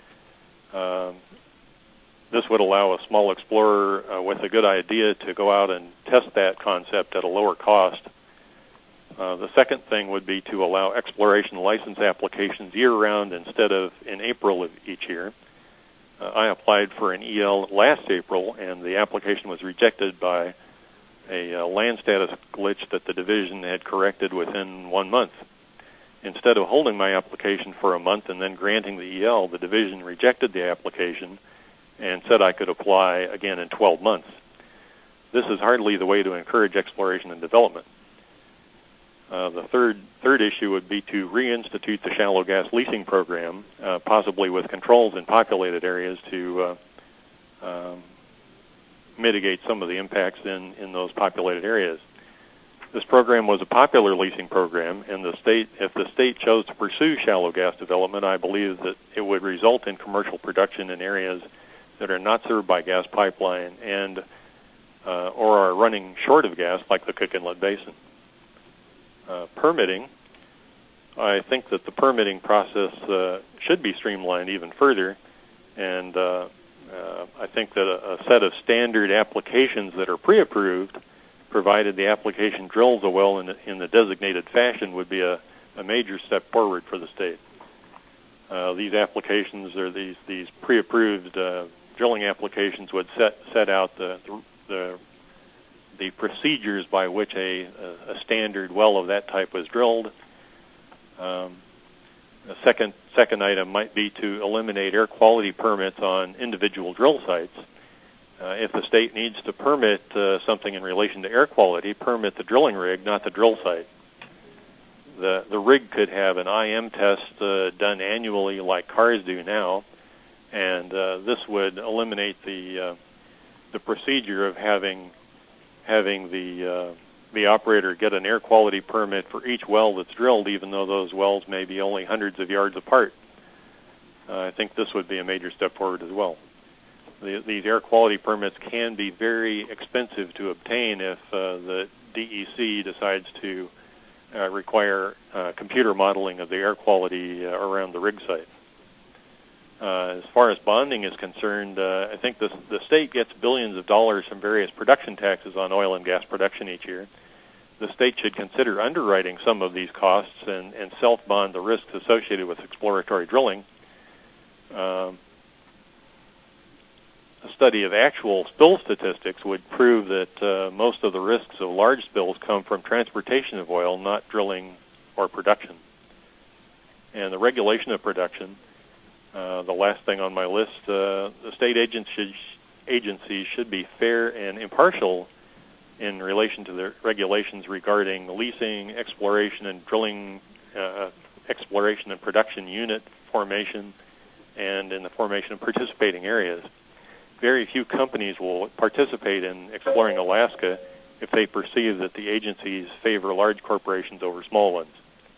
Um, this would allow a small explorer uh, with a good idea to go out and test that concept at a lower cost. Uh, the second thing would be to allow exploration license applications year-round instead of in April of each year. Uh, I applied for an E L last April, and the application was rejected by a uh, land status glitch that the division had corrected within one month. Instead of holding my application for a month and then granting the E L, the division rejected the application and said I could apply again in twelve months. This is hardly the way to encourage exploration and development. Uh, the third third issue would be to reinstitute the shallow gas leasing program, uh, possibly with controls in populated areas to uh, um, mitigate some of the impacts in, in those populated areas. This program was a popular leasing program, and the state, if the state chose to pursue shallow gas development, I believe that it would result in commercial production in areas that are not served by gas pipeline and uh, or are running short of gas, like the Cook Inlet Basin. Uh, permitting, I think that the permitting process uh, should be streamlined even further, and uh, uh, I think that a, a set of standard applications that are pre-approved, provided the application drills a well in the, in the designated fashion, would be a, a major step forward for the state. Uh, these applications, or these these pre-approved uh, drilling applications, would set set out the the, the the procedures by which a, a standard well of that type was drilled. Um, a second second item might be to eliminate air quality permits on individual drill sites. Uh, if the state needs to permit uh, something in relation to air quality, permit the drilling rig, not the drill site. The the rig could have an I M test uh, done annually like cars do now, and uh, this would eliminate the uh, the procedure of having having the uh, the operator get an air quality permit for each well that's drilled, even though those wells may be only hundreds of yards apart. Uh, I think this would be a major step forward as well. The, these air quality permits can be very expensive to obtain if uh, the D E C decides to uh, require uh, computer modeling of the air quality uh, around the rig site. Uh, as far as bonding is concerned, uh, I think the, the state gets billions of dollars from various production taxes on oil and gas production each year. The state should consider underwriting some of these costs and, and self-bond the risks associated with exploratory drilling. Um, study of actual spill statistics would prove that uh, most of the risks of large spills come from transportation of oil, not drilling or production. And the regulation of production, uh, the last thing on my list, uh, the state agencies, agencies should be fair and impartial in relation to the regulations regarding leasing, exploration, and drilling, uh, exploration and production unit formation, and in the formation of participating areas. Very few companies will participate in exploring Alaska if they perceive that the agencies favor large corporations over small ones.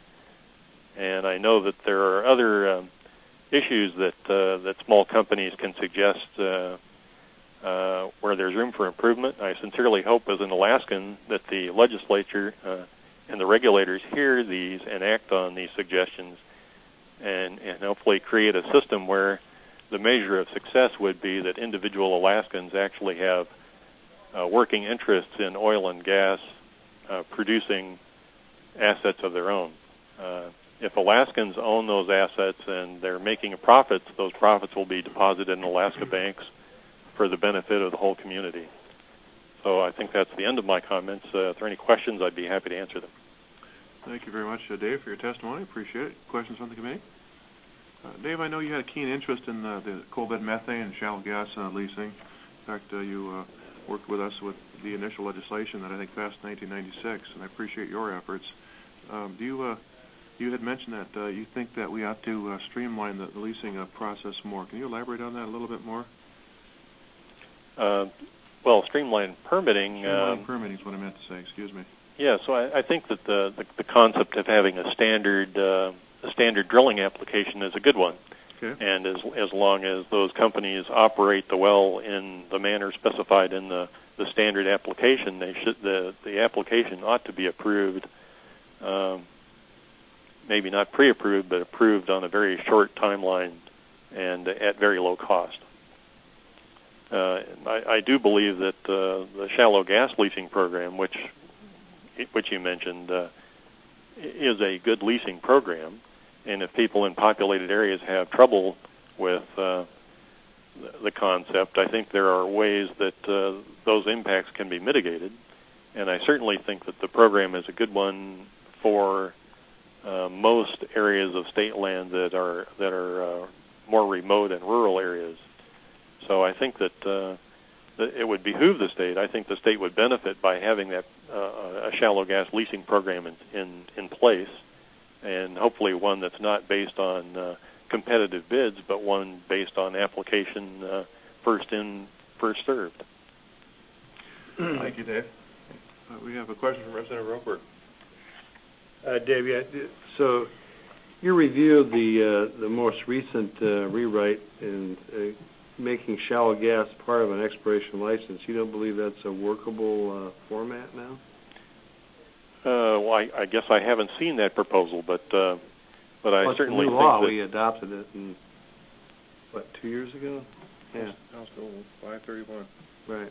And I know that there are other um, issues that uh, that small companies can suggest uh, uh, where there's room for improvement. I sincerely hope, as an Alaskan, that the legislature uh, and the regulators hear these and act on these suggestions, and, and hopefully create a system where the measure of success would be that individual Alaskans actually have uh, working interests in oil and gas uh, producing assets of their own. Uh, if Alaskans own those assets and they're making profits, those profits will be deposited in Alaska banks for the benefit of the whole community. So I think that's the end of my comments. Uh, if there are any questions, I'd be happy to answer them. Thank you very much, uh, Dave, for your testimony. Appreciate it. Questions from the committee? Uh, Dave, I know you had a keen interest in uh, the coal bed methane and shallow gas uh, leasing. In fact, uh, you uh, worked with us with the initial legislation that I think passed in nineteen ninety-six, and I appreciate your efforts. Um, do you, uh, you had mentioned that uh, you think that we ought to uh, streamline the, the leasing uh, process more. Can you elaborate on that a little bit more? Uh, well, streamline permitting. Streamline um, permitting is what I meant to say. Excuse me. Yeah, so I, I think that the, the the concept of having a standard uh, a standard drilling application is a good one. Okay. And as as long as those companies operate the well in the manner specified in the, the standard application, they should the the application ought to be approved. Um, maybe not pre-approved, but approved on a very short timeline and at very low cost. Uh, I, I do believe that uh, the shallow gas leasing program, which which you mentioned, uh, is a good leasing program. And if people in populated areas have trouble with uh, the concept, I think there are ways that uh, those impacts can be mitigated. And I certainly think that the program is a good one for uh, most areas of state land that are that are uh, more remote and rural areas. So I think that, uh, that it would behoove the state. I think the state would benefit by having that uh, a shallow gas leasing program in, in, in place, and hopefully one that's not based on uh, competitive bids, but one based on application uh, first in, first served. Thank you, Dave. Uh, we have a question from Representative Roper. Uh, Dave, yeah, so your review of the uh, the most recent uh, rewrite in uh, making shallow gas part of an exploration license, you don't believe that's a workable uh, format now? Uh, well, I, I guess I haven't seen that proposal, but uh, but I well, certainly the new think law. that We adopted it in what, two years ago? Yeah. House Bill five thirty-one. Right.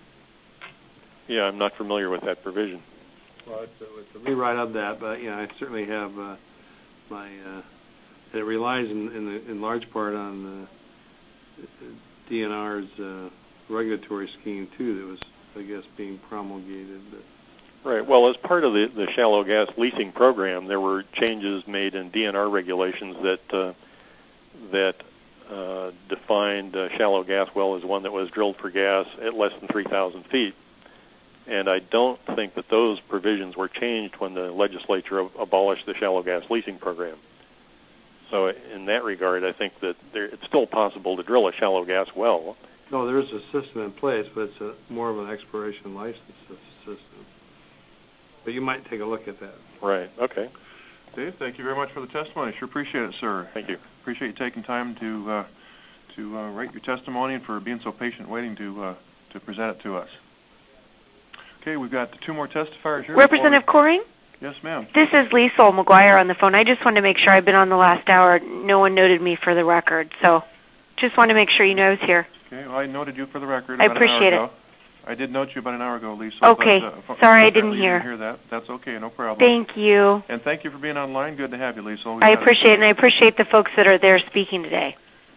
Yeah, I'm not familiar with that provision. Well, it's a, it's a rewrite of that, but yeah, I certainly have uh, my. Uh, it relies in in, the, in large part on uh, D N R's uh, regulatory scheme too. That was, I guess, being promulgated. But. Right. Well, as part of the, the shallow gas leasing program, there were changes made in D N R regulations that uh, that uh, defined a shallow gas well as one that was drilled for gas at less than three thousand feet. And I don't think that those provisions were changed when the legislature abolished the shallow gas leasing program. So in that regard, I think that there, it's still possible to drill a shallow gas well. No, there is a system in place, but it's a, more of an exploration license system. But you might take a look at that. Right. Okay. Dave, thank you very much for the testimony. Sure appreciate it, sir. Thank you. Appreciate you taking time to uh, to uh, write your testimony and for being so patient waiting to uh, to present it to us. Okay, we've got two more testifiers here. Representative Coring? Yes, ma'am. This is Liesl McGuire on the phone. I just wanted to make sure I've been on the last hour. No one noted me for the record, so just wanted to make sure you know I was here. Okay, well, I noted you for the record I about appreciate an hour it. ago. I did note you about an hour ago, Lisa. Okay. But, uh, Sorry I didn't you hear. Didn't hear that. That's okay. No problem. Thank you. And thank you for being online. Good to have you, Lisa. I appreciate it, and I appreciate the folks that are there speaking today.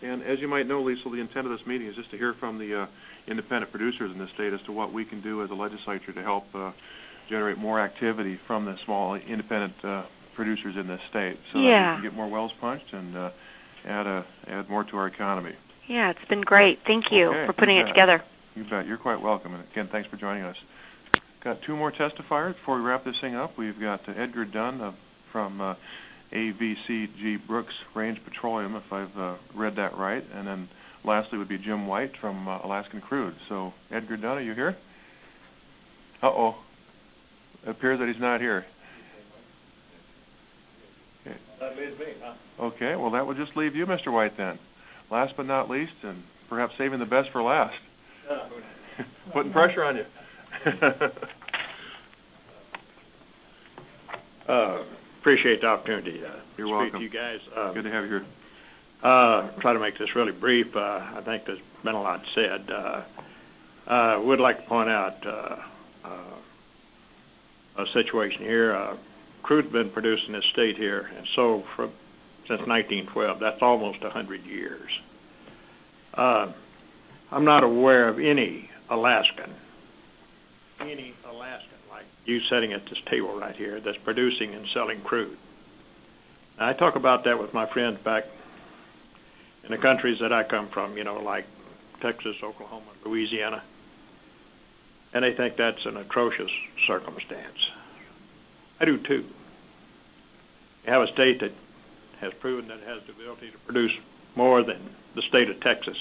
And as you might know, Liesl, the intent of this meeting is just to hear from the uh, independent producers in the state as to what we can do as a legislature to help uh, generate more activity from the small independent uh, producers in this state, so yeah. that we can get more wells punched and uh, add a, add more to our economy. Yeah, it's been great. Thank you okay, for putting you it bet. together. You bet. You're quite welcome. And again, thanks for joining us. Got two more testifiers before we wrap this thing up. We've got uh, Edgar Dunn of, from uh, A V C G Brooks Range Petroleum, if I've uh, read that right, and then lastly would be Jim White from uh, Alaskan Crude. So, Edgar Dunn, are you here? Uh-oh. It appears that he's not here. Okay. That leaves me, huh? Okay, well, that will just leave you, Mister White, then. Last but not least, and perhaps saving the best for last. Uh, Putting pressure on you. uh, appreciate the opportunity to You're speak welcome. to you guys. Um, Good to have you here. Uh, try to make this really brief. Uh, I think there's been a lot said. Uh, I would like to point out uh, uh, a situation here. Uh, crude's been produced in this state here and sold for, since nineteen twelve. That's almost one hundred years. Uh, I'm not aware of any Alaskan, any Alaskan like you sitting at this table right here that's producing and selling crude. Now, I talk about that with my friends back in the countries that I come from, you know, like Texas, Oklahoma, Louisiana, and they think that's an atrocious circumstance. I do too. You have a state that has proven that it has the ability to produce more than the state of Texas,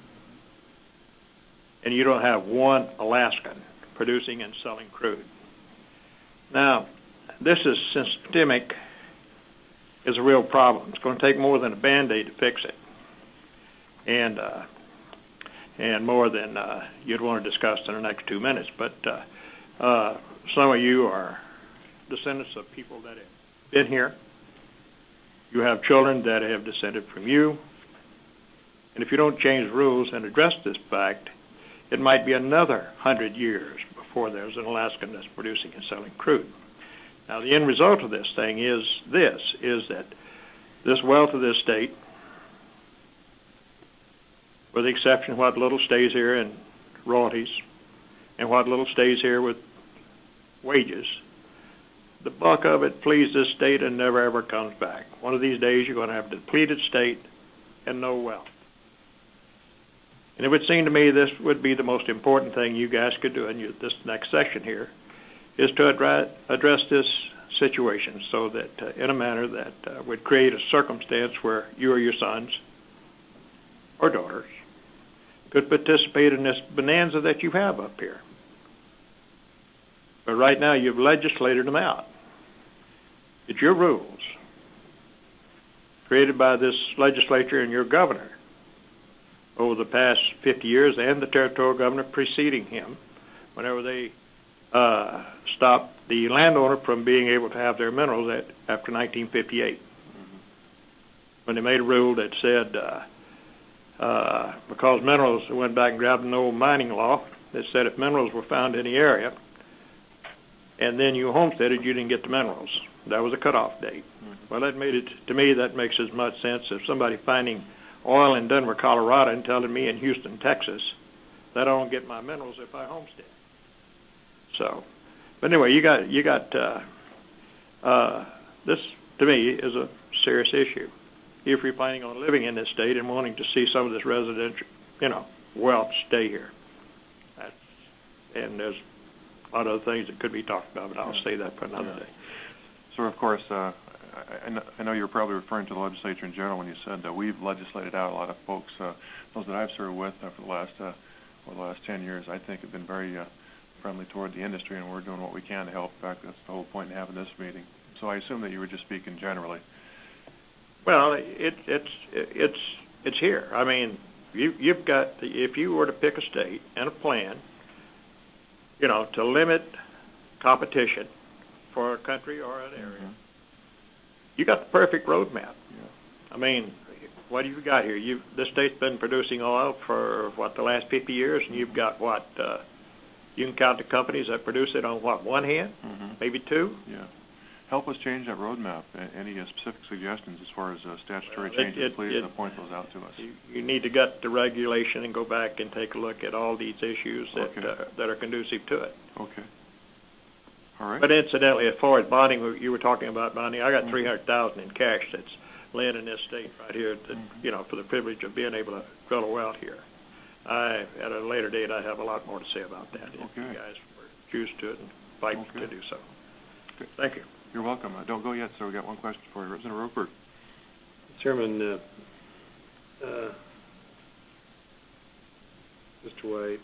and you don't have one Alaskan producing and selling crude. Now, this is systemic, is a real problem. It's going to take more than a Band-Aid to fix it, and uh, and more than uh, you'd want to discuss in the next two minutes. But uh, uh, some of you are descendants of people that have been here. You have children that have descended from you. And if you don't change rules and address this fact, it might be another hundred years before there's an Alaskan that's producing and selling crude. Now, the end result of this thing is this, is that this wealth of this state, with the exception of what little stays here in royalties and what little stays here with wages, the bulk of it flees this state and never ever comes back. One of these days you're going to have a depleted state and no wealth. And it would seem to me this would be the most important thing you guys could do in your, this next session here, is to address, address this situation so that uh, in a manner that uh, would create a circumstance where you or your sons or daughters could participate in this bonanza that you have up here. But right now you've legislated them out. It's your rules created by this legislature and your governor over the past fifty years, and the territorial governor preceding him, whenever they uh, stopped the landowner from being able to have their minerals at, after nineteen fifty-eight. Mm-hmm. When they made a rule that said, uh, uh, because minerals, they went back and grabbed an old mining law that said if minerals were found in the area, and then you homesteaded, you didn't get the minerals. That was a cutoff date. Mm-hmm. Well, that made it, to me, that makes as much sense as somebody finding oil in Denver, Colorado, and telling me in Houston, Texas, that I don't get my minerals if I homestead. So, but anyway, you got, you got, uh, uh, this, to me, is a serious issue. If you're planning on living in this state and wanting to see some of this residential, you know, wealth stay here. That's, and there's a lot of other things that could be talked about, but I'll yeah. say that for another yeah. day. So, of course, uh, I, I know you're probably referring to the legislature in general when you said that we've legislated out a lot of folks, uh, those that I've served with uh, for the last uh, for the last ten years, I think have been very uh, friendly toward the industry, and we're doing what we can to help. In fact, that's the whole point in having this meeting. So I assume that you were just speaking generally. Well, it, it's it's it's here. I mean, you, you've got the, if you were to pick a state and a plan, you know, to limit competition for a country or an area, mm-hmm. you got the perfect roadmap. Yeah. I mean, what have you got here? You this state's been producing oil for what, the last fifty years, and you've got what? Uh, you can count the companies that produce it on what, one hand, mm-hmm. maybe two. Yeah. help us change that roadmap. A- Any uh, specific suggestions as far as uh, statutory Well, it- changes, it- please it- uh, point those out to us. You, you need to gut the regulation and go back and take a look at all these issues that Okay. uh, that are conducive to it. Okay. All right. But incidentally, as far as bonding, you were talking about bonding. I got Mhm. three hundred thousand in cash that's laying in this state right here. That, Mhm. you know, for the privilege of being able to drill a well here. I at a later date, I have a lot more to say about that. If Okay. you guys were choose to it and fight Okay. to do so. Okay. Thank you. You're welcome. Uh, don't go yet, sir. We got one question for you, Representative Roper. Chairman, uh, uh, Mister White,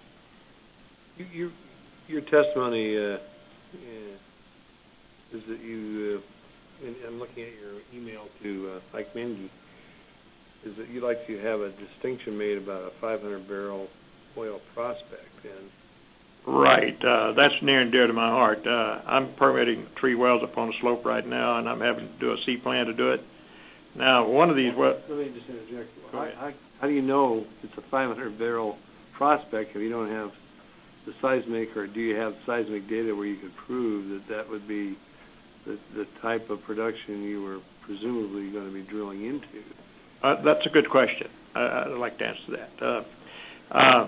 you, you, your testimony uh, uh, is that you, uh, and I'm looking at your email to uh, Mike Mengy, is that you'd like to have a distinction made about a five hundred barrel oil prospect. And Right. Uh, that's near and dear to my heart. Uh, I'm permitting three wells up on the slope right now, and I'm having to do a C plan to do it. Now, one of these wells... Let me just interject. Go How, ahead. how, how do you know it's a five hundred barrel prospect if you don't have the seismic, or do you have seismic data where you could prove that that would be the, the type of production you were presumably going to be drilling into? Uh, that's a good question. I, I'd like to answer that. Uh, uh,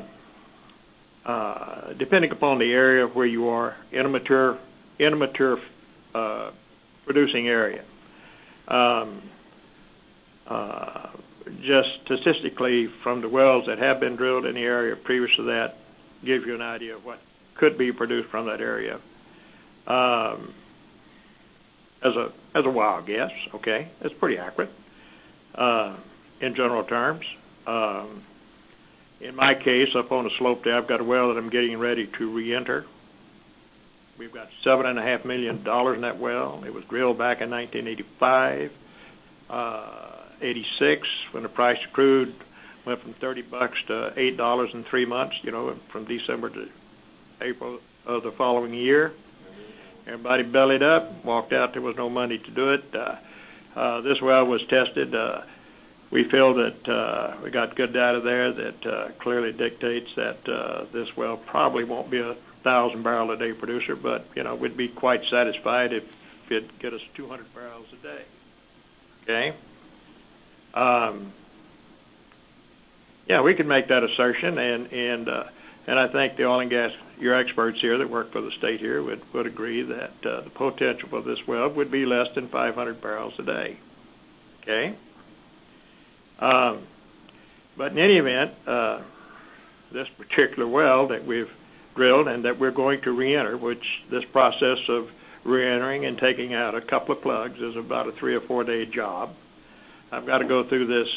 uh, depending upon the area where you are, in a mature, in a mature uh, producing area, um, uh, just statistically from the wells that have been drilled in the area previous to that, gives you an idea of what could be produced from that area. Um, as a as a wild guess, okay, it's pretty accurate. Uh, in general terms. Um, in my case, up on the slope there, I've got a well that I'm getting ready to re-enter. We've got seven and a half million dollars in that well. It was drilled back in nineteen eighty-five, uh, eighty-six, when the price of crude went from thirty bucks to eight dollars in three months. You know, from December to April of the following year. Everybody bellied up, walked out. There was no money to do it. Uh, uh, this well was tested. Uh, we feel that uh, we got good data there that uh, clearly dictates that uh, this well probably won't be a thousand barrel a day producer, but you know we'd be quite satisfied if it'd get us two hundred barrels a day. Okay. Um, yeah, we could make that assertion, and and uh, and I think the oil and gas, your experts here that work for the state here would would agree that uh, the potential for this well would be less than five hundred barrels a day. Okay. Um, but in any event, uh, this particular well that we've drilled and that we're going to re-enter, which this process of re-entering and taking out a couple of plugs is about a three or four day job. I've got to go through this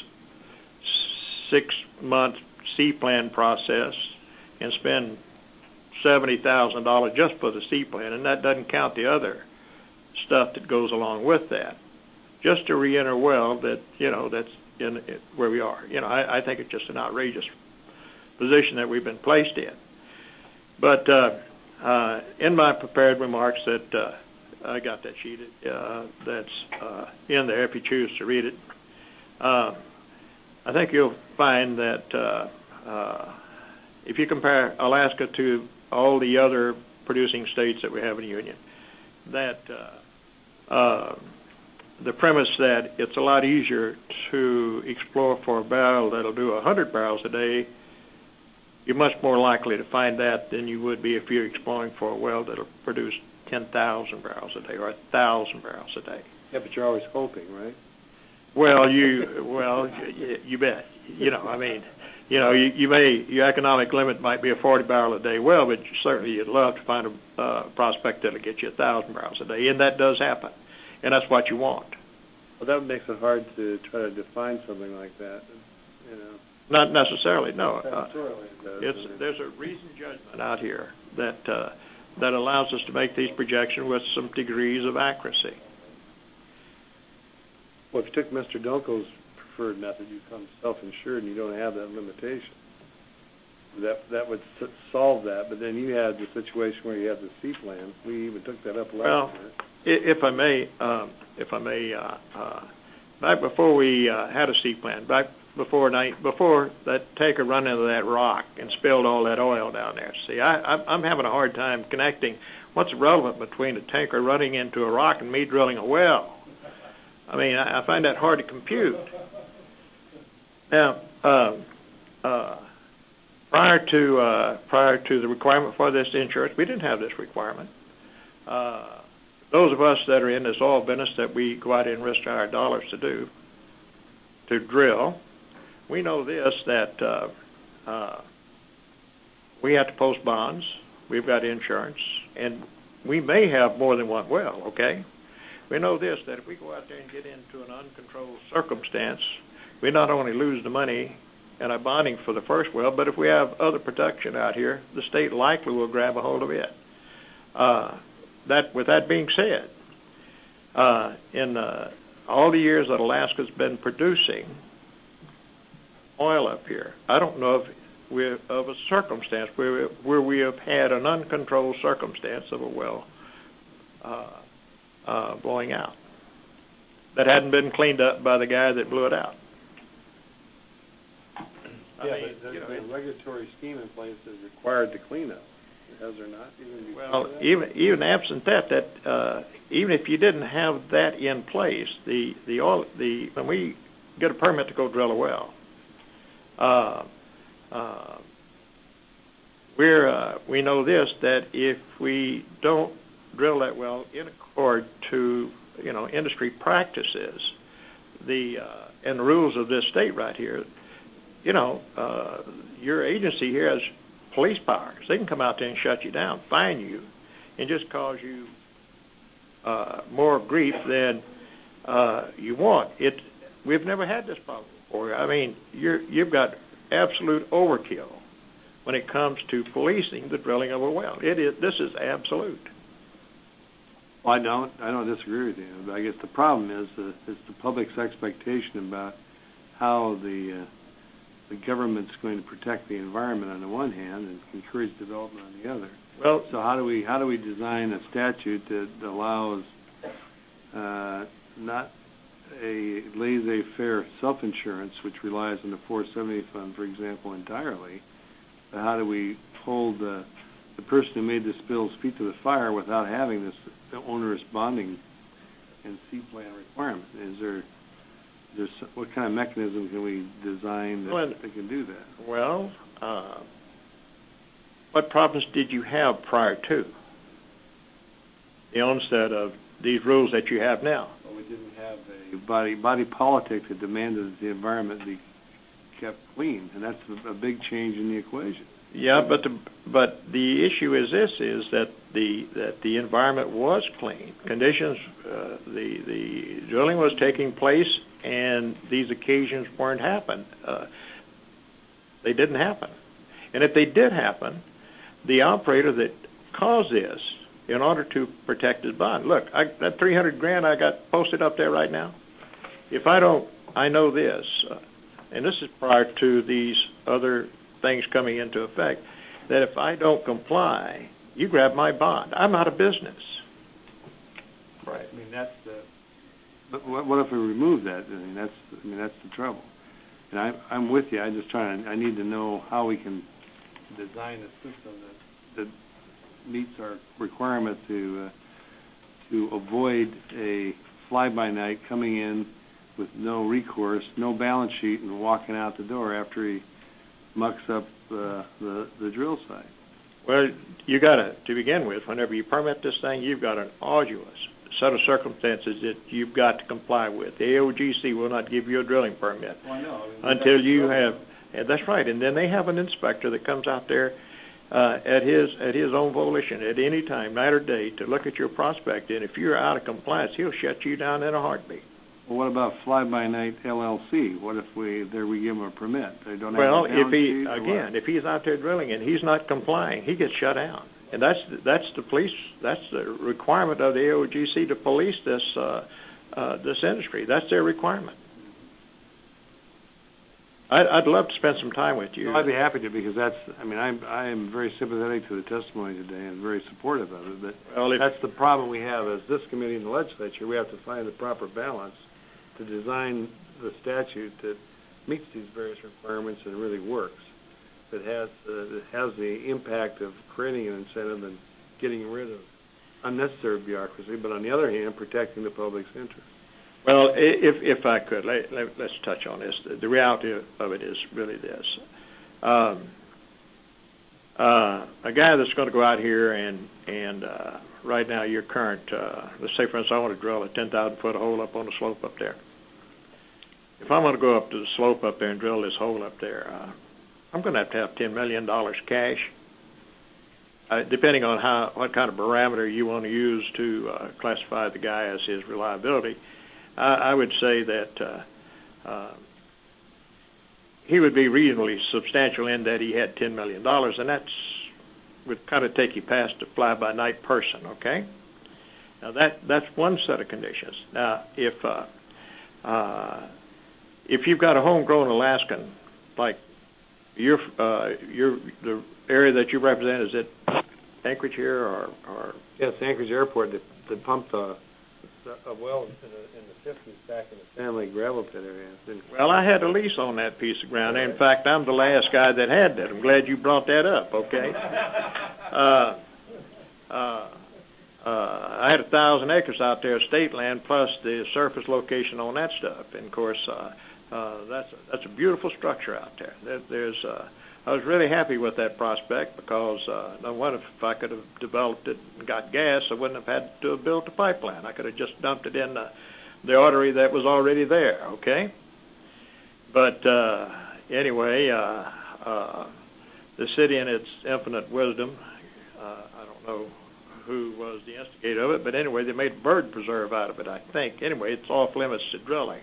six-month C-plan process and spend seventy thousand dollars just for the C-plan, and that doesn't count the other stuff that goes along with that. Just to re-enter a well that, you know, that's in it, where we are. You know, I, I think it's just an outrageous position that we've been placed in. But uh, uh, in my prepared remarks that uh, I got that sheet uh, that's uh, in there if you choose to read it, uh, I think you'll find that uh, uh, if you compare Alaska to all the other producing states that we have in the Union, that uh, uh, the premise that it's a lot easier to explore for a barrel that'll do one hundred barrels a day, you're much more likely to find that than you would be if you're exploring for a well that'll produce ten thousand barrels a day or one thousand barrels a day. Yeah, but you're always hoping, right? Well, you well, you, you bet. You know, I mean, you know, you, you may your economic limit might be a forty barrel a day well, but certainly you'd love to find a uh, prospect that'll get you one thousand barrels a day, and that does happen. And that's what you want. Well, that makes it hard to try to define something like that, you know. Not necessarily, no. Uh, Statutorily, it's, there's a reasoned judgment out here that uh, that allows us to make these projections with some degrees of accuracy. Well, if you took Mister Dunkel's preferred method, you become self-insured, and you don't have that limitation. That that would s- solve that. But then you had the situation where you had the C plan. We even took that up last Well, year. if I may, um, if I may, uh, uh, back before we uh, had a C plan, back before night, before that tanker run into that rock and spilled all that oil down there. See, I, I'm I'm having a hard time connecting what's the relevance between a tanker running into a rock and me drilling a well? I mean, I, I find that hard to compute. Now, uh, uh, prior to uh, prior to the requirement for this insurance, we didn't have this requirement. Uh, those of us that are in this oil business that we go out and risk our dollars to do, to drill, we know this, that uh, uh, we have to post bonds, we've got insurance, and we may have more than one well, okay? We know this, that if we go out there and get into an uncontrolled circumstance, we not only lose the money and our bonding for the first well, but if we have other production out here, the state likely will grab a hold of it. Uh, that, with that being said, uh, in uh, all the years that Alaska's been producing oil up here, I don't know if we're of a circumstance where, where we have had an uncontrolled circumstance of a well uh, uh, blowing out that hadn't been cleaned up by the guy that blew it out. Yeah, I mean, but there's you know, a regulatory scheme in place that's required to clean up. Has there not? Even well, that? even even absent that, that uh, even if you didn't have that in place, the the oil the when we get a permit to go drill a well, uh, uh, we're uh, we know this, that if we don't drill that well in accord to you know industry practices, the uh, and the rules of this state right here, you know, uh, your agency here has police powers. They can come out there and shut you down, fine you, and just cause you uh, more grief than uh, you want. It. We've never had this problem before. I mean, you're, you've got absolute overkill when it comes to policing the drilling of a well. It is. This is absolute. Well, I don't. I don't disagree with you. But I guess the problem is the it's the public's expectation about how the uh, the government's going to protect the environment on the one hand and encourage development on the other. Well, so how do we how do we design a statute that allows uh, not a laissez-faire self-insurance, which relies on the four seventy fund, for example, entirely, but how do we hold the the person who made the spill's feet to the fire without having this onerous bonding and C plan requirement? Is there There's, what kind of mechanism can we design that, well, that can do that? Well, uh, what problems did you have prior to the onset of these rules that you have now? Well, we didn't have a body body politic that demanded that the environment be kept clean, and that's a, a big change in the equation. Yeah, but the but the issue is this: is that the that the environment was clean. Conditions, uh, the the drilling was taking place, and these occasions weren't happen. Uh, they didn't happen, and if they did happen, the operator that caused this, in order to protect his bond, look, I, that three hundred grand I got posted up there right now. If I don't, I know this, uh, and this is prior to these other things coming into effect, that if I don't comply, you grab my bond. I'm out of business. Right. I mean, that's the. But what, what if we remove that? I mean, that's. I mean, that's the trouble. And I, I'm with you. I'm just trying to. I need to know how we can design a system that that meets our requirement to uh, to avoid a fly-by-night coming in with no recourse, no balance sheet, and walking out the door after he mucks up uh, the the drill site. Well, you got to to begin with. Whenever you permit this thing, you've got an arduous set of circumstances that you've got to comply with. The A O G C will not give you a drilling permit well, I know. I mean, until you have. And that's right. And then they have an inspector that comes out there uh, at his at his own volition at any time, night or day, to look at your prospect. And if you're out of compliance, he'll shut you down in a heartbeat. Well, what about fly-by-night L L C? What if we there we give him a permit? They don't well, have a if he balance sheet, again, if he's out there drilling and he's not complying, he gets shut down. And that's that's the police. That's the requirement of the A O G C to police this uh, uh, this industry. That's their requirement. I'd, I'd love to spend some time with you. No, I'd be happy to, because that's. I mean, I'm I am very sympathetic to the testimony today and very supportive of it. But well, if, that's the problem we have as this committee in the legislature. We have to find the proper balance to design the statute that meets these various requirements and really works. That has uh, that has the impact of creating an incentive and getting rid of unnecessary bureaucracy, but on the other hand, protecting the public's interest. Well, if if I could, let, let, let's touch on this. The, the reality of it is really this. Um, uh, a guy that's going to go out here and, and uh, right now your current, uh, let's say, for instance, I want to drill a ten thousand foot hole up on the slope up there. If I'm going to go up to the slope up there and drill this hole up there, uh, I'm going to have to have ten million dollars cash. Uh, depending on how what kind of parameter you want to use to uh, classify the guy as his reliability, I, I would say that uh, uh, he would be reasonably substantial in that he had ten million dollars, and that's would kind of take you past a fly-by-night person, okay? Now, that that's one set of conditions. Now, if uh, uh, if you've got a homegrown Alaskan, like your uh, your the area that you represent, is it Anchorage here or, or yes, Anchorage Airport that, that pumped a, a well in the, in the fifties back in the Stanley gravel pit area. Well, I had a lease on that piece of ground. In fact, I'm the last guy that had that. I'm glad you brought that up. Okay. Uh, uh, uh, I had a thousand acres out there, state land, plus the surface location on that stuff. And of course, uh, uh, that's a, that's a beautiful structure out there. there there's uh, I was really happy with that prospect because uh, no wonder if I could have developed it and got gas, I wouldn't have had to have built a pipeline. I could have just dumped it in the, the artery that was already there, okay? But uh, anyway, uh, uh, the city in its infinite wisdom, uh, I don't know who was the instigator of it, but anyway, they made a bird preserve out of it, I think. Anyway, it's off limits to drilling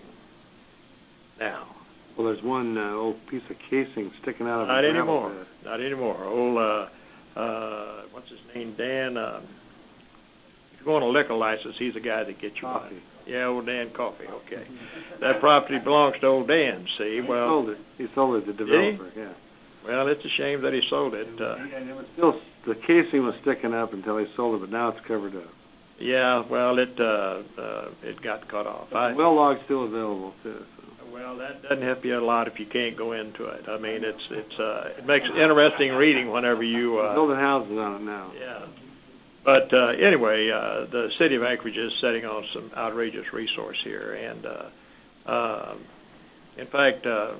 now. Well, there's one uh, old piece of casing sticking out of Not the anymore. gravel pit. Not anymore. Old, uh, uh, what's his name? Dan. Uh, if you go on a liquor license, he's the guy that gets you Coffee. money. Yeah, old Dan Coffee. Okay. That property belongs to old Dan. See, well, he sold it. He sold it to the developer. Yeah. Well, it's a shame that he sold it. Uh, And it was still the casing was sticking up until he sold it, but now it's covered up. yeah. Well, it uh, uh, it got cut off. I, Well log's still available too. So. Well, that doesn't help you a lot if you can't go into it. I mean, it's it's uh, it makes interesting reading whenever you uh, building houses on it now. Yeah. But uh, anyway, uh, the city of Anchorage is setting on some outrageous resource here, and uh, uh, in fact, uh,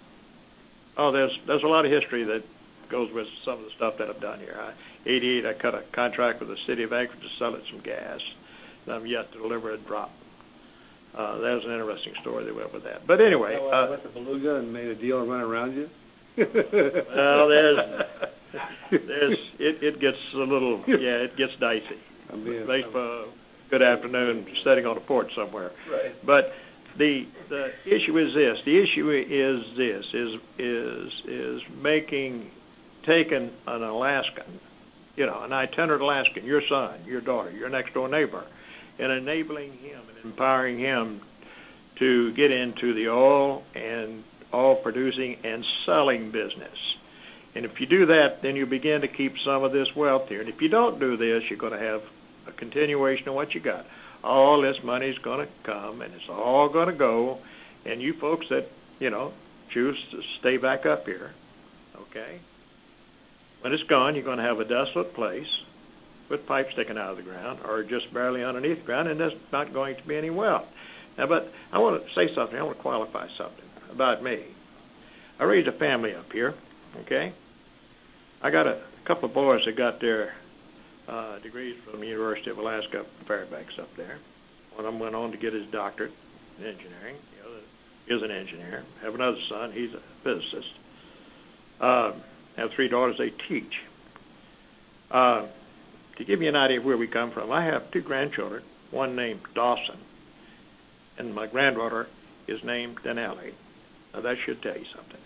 oh, there's there's a lot of history that goes with some of the stuff that I've done here. I, eighty-eight, I cut a contract with the city of Anchorage to sell it some gas, and I'm yet to deliver a drop. Uh, that was an interesting story that went with that. But anyway, so, uh, uh, went to Beluga and made a deal and run around you. well, there's, there's, it, it gets a little, yeah, it gets dicey. Based for a good afternoon sitting on a porch somewhere. Right. But the the issue is this. The issue is this: is is is making, taking an Alaskan, you know, an itinerant Alaskan, your son, your daughter, your next door neighbor, and enabling him and empowering him to get into the oil and oil producing and selling business. And if you do that, then you begin to keep some of this wealth here. And if you don't do this, you're going to have a continuation of what you got. All this money is going to come, and it's all going to go. And you folks that, you know, choose to stay back up here, okay, when it's gone, you're going to have a desolate place with pipes sticking out of the ground or just barely underneath the ground, and there's not going to be any wealth. Now, but I want to say something. I want to qualify something about me. I raised a family up here, okay? I got a couple of boys that got their uh, degrees from the University of Alaska Fairbanks up there. One of them went on to get his doctorate in engineering. The other is an engineer. I have another son. He's a physicist. Uh, I have three daughters. They teach. Uh, to give you an idea of where we come from, I have two grandchildren, one named Dawson, and my granddaughter is named Denali. Now, that should tell you something.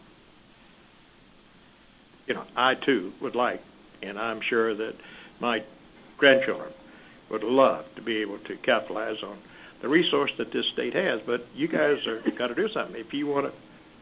You know, I, too, would like, and I'm sure that my grandchildren would love to be able to capitalize on the resource that this state has, but you guys are got to do something if you want to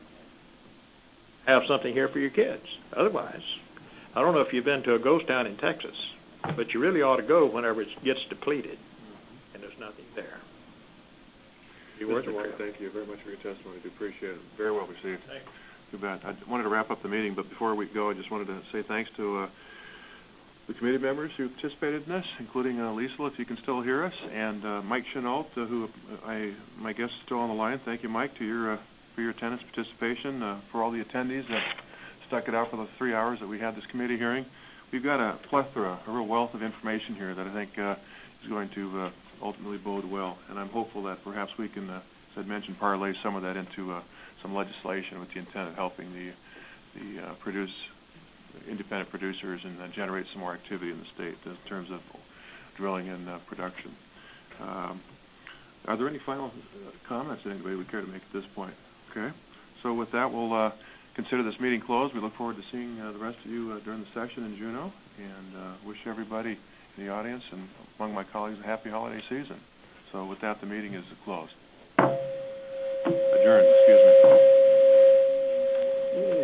have something here for your kids. Otherwise, I don't know if you've been to a ghost town in Texas, but you really ought to go whenever it gets depleted, and there's nothing there. Mister White, thank you very much for your testimony. I do appreciate it. Very well received. Thank you. Too bad. I wanted to wrap up the meeting, but before we go, I just wanted to say thanks to uh, the committee members who participated in this, including uh, Lisa, if you can still hear us, and uh, Mike Chenault, uh, who I my guest is still on the line. Thank you, Mike, to your uh, for your attendance, participation, uh, for all the attendees that stuck it out for the three hours that we had this committee hearing. We've got a plethora, a real wealth of information here that I think uh, is going to uh, ultimately bode well, and I'm hopeful that perhaps we can, uh, as I mentioned, parlay some of that into uh, some legislation with the intent of helping the the uh, produce independent producers and uh, generate some more activity in the state in terms of drilling and uh, production. Um, are there any final uh, comments that anybody would care to make at this point? Okay. So with that, we'll uh, consider this meeting closed. We look forward to seeing uh, the rest of you uh, during the session in Juneau, and uh, wish everybody in the audience and among my colleagues a happy holiday season. So with that, the meeting is closed. Adjourned, excuse me.